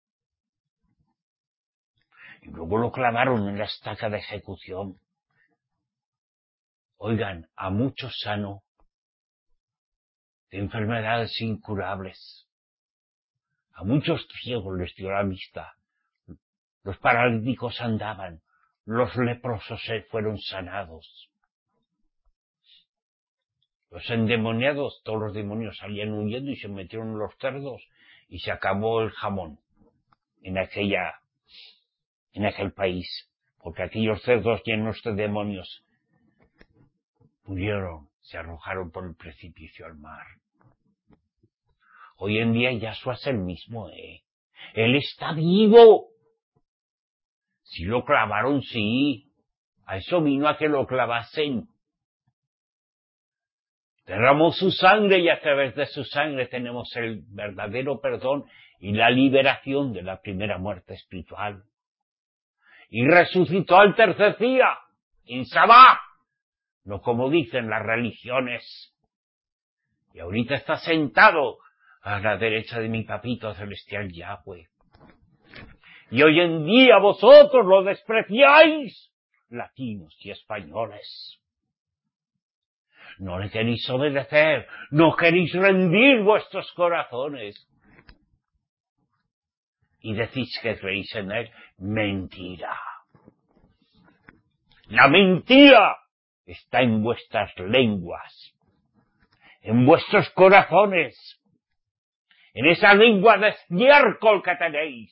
Y luego lo clavaron en la estaca de ejecución. Oigan, a muchos sano de enfermedades incurables. A muchos ciegos les dio la vista. Los paralíticos andaban. Los leprosos fueron sanados. Los endemoniados, todos los demonios salían huyendo y se metieron en los cerdos y se acabó el jamón en aquella, en aquel país. Porque aquellos cerdos llenos de demonios murieron, se arrojaron por el precipicio al mar. Hoy en día Yahshua es el mismo, ¿eh? Él está vivo. Si lo clavaron, sí. A eso vino a que lo clavasen. Derramó su sangre y a través de su sangre tenemos el verdadero perdón y la liberación de la primera muerte espiritual. Y resucitó al tercer día, en Sabá, no como dicen las religiones. Y ahorita está sentado a la derecha de mi papito celestial Yahweh. Y hoy en día vosotros lo despreciáis, latinos y españoles. no le queréis obedecer, no queréis rendir vuestros corazones. Y decís que creéis en él. Mentira. La mentira está en vuestras lenguas, en vuestros corazones, en esa lengua de estiércol que tenéis,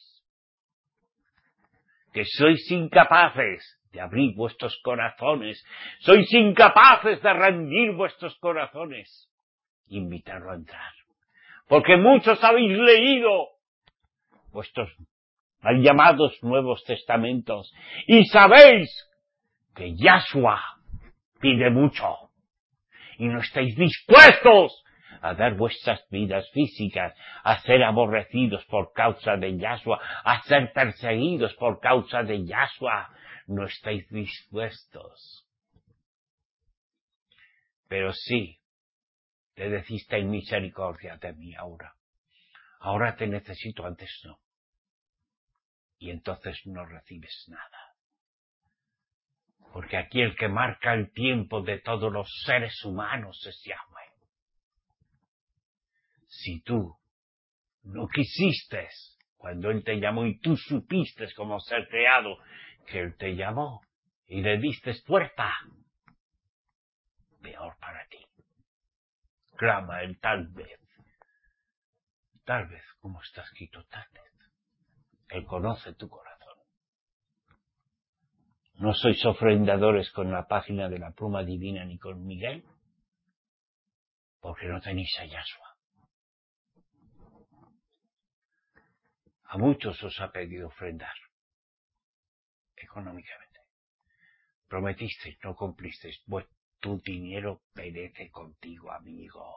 que sois incapaces de abrir vuestros corazones, sois incapaces de rendir vuestros corazones, invitarlo a entrar. Porque muchos habéis leído vuestros mal llamados Nuevos Testamentos y sabéis que Yahshua pide mucho y no estáis dispuestos a dar vuestras vidas físicas, a ser aborrecidos por causa de Yahshua, a ser perseguidos por causa de Yahshua. No estáis dispuestos. Pero sí, te decís, ten misericordia de mí ahora. Ahora te necesito, antes no. Y entonces no recibes nada. Porque aquí el que marca el tiempo de todos los seres humanos es Yahweh. Si tú no quisiste cuando Él te llamó y tú supiste como ser creado que Él te llamó y le diste puerta, peor para ti. Clama Él tal vez, tal vez como está escrito tal vez. Él conoce tu corazón. No sois ofrendadores con la página de la pluma divina ni con Miguel, porque no tenéis a Yahshua. A muchos os ha pedido ofrendar económicamente. Prometisteis, no cumplisteis. Pues tu dinero perece contigo, amigo.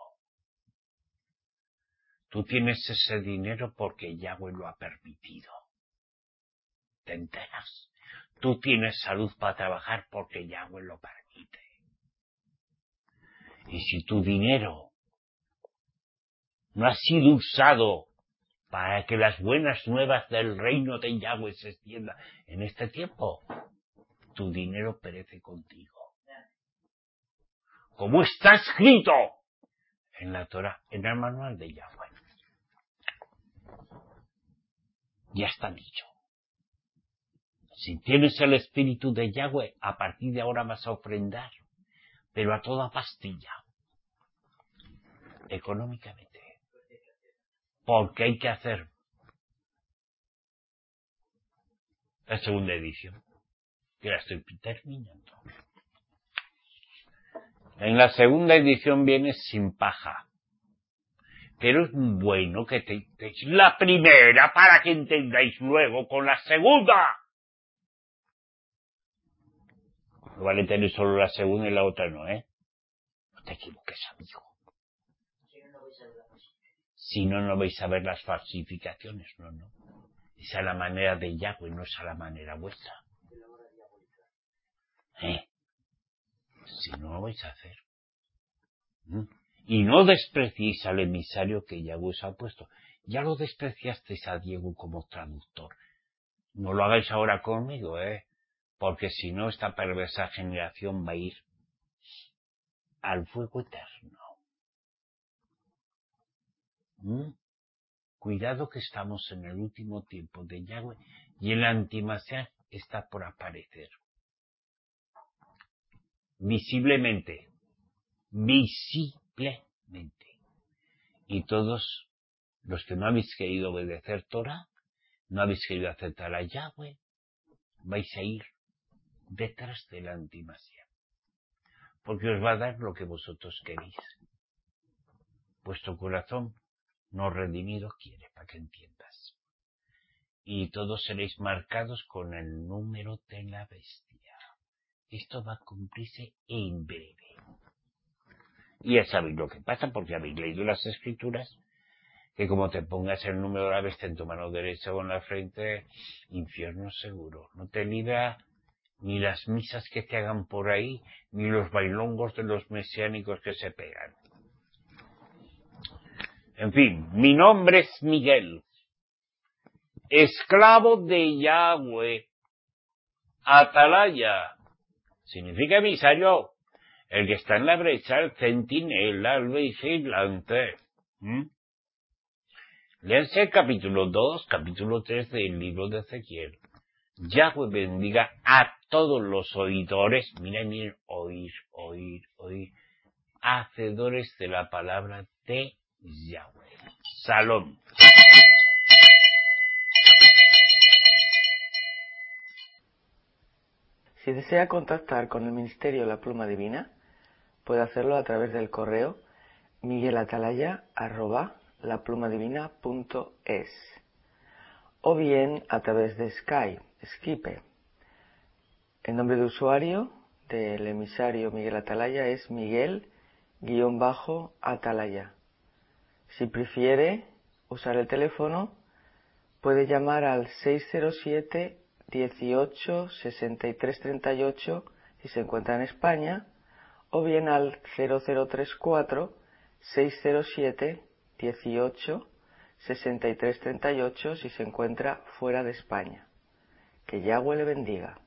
Tú tienes ese dinero porque Yahweh lo ha permitido. ¿Te enteras? Tú tienes salud para trabajar porque Yahweh lo permite. Y si tu dinero no ha sido usado para que las buenas nuevas del reino de Yahweh se extiendan en este tiempo, tu dinero perece contigo. Como está escrito en la Torah, en el manual de Yahweh. Ya está dicho. Si tienes el espíritu de Yahweh, a partir de ahora vas a ofrendar, pero a toda pastilla, económicamente. Porque hay que hacer la segunda edición, que la estoy terminando. En la segunda edición viene sin paja. Pero es bueno que tengáis la primera para que entendáis luego con la segunda. No vale tener solo la segunda y la otra no, ¿eh? No te equivoques, amigo. Si no, no vais a ver las falsificaciones, no, no. Esa es la manera de Yahweh, no es a la manera vuestra. ¿Eh? Si no lo vais a hacer. ¿Mm? Y no despreciéis al emisario que Yahweh os ha puesto. Ya lo despreciasteis a Diego como traductor. No lo hagáis ahora conmigo, ¿eh? Porque si no, esta perversa generación va a ir al fuego eterno. ¿Mm? Cuidado que estamos en el último tiempo de Yahweh y el antimasiaj está por aparecer. Visiblemente. Visiblemente. Y todos los que no habéis querido obedecer Torah, no habéis querido aceptar a Yahweh, vais a ir detrás del antimasiaj. Porque os va a dar lo que vosotros queréis. Vuestro corazón no redimido quiere, para que entiendas. Y todos seréis marcados con el número de la bestia. Esto va a cumplirse en breve. Y ya sabéis lo que pasa, porque habéis leído las escrituras, que como te pongas el número de la bestia en tu mano derecha o en la frente, infierno seguro. No te libra ni las misas que te hagan por ahí, ni los bailongos de los mesiánicos que se pegan. En fin, mi nombre es Miguel, esclavo de Yahweh, atalaya, significa emisario, El que está en la brecha, el centinela, el vigilante. ¿Mm? Léanse el capítulo dos, capítulo tres del libro de Ezequiel. Yahweh bendiga a todos los oidores, miren, miren, oír, oír, oír, hacedores de la palabra de Yahweh. Salón. Si desea contactar con el Ministerio La Pluma Divina, puede hacerlo a través del correo miguelatalaya arroba laplumadivina punto es o bien a través de Skype, Skype. El nombre de usuario del emisario Miguel Atalaya es Miguel-Atalaya. Si prefiere usar el teléfono, puede llamar al seis cero siete, dieciocho, sesenta y tres treinta y ocho si se encuentra en España, o bien al cero cero tres cuatro, seis cero siete, dieciocho, sesenta y tres treinta y ocho si se encuentra fuera de España. Que Yahweh le bendiga.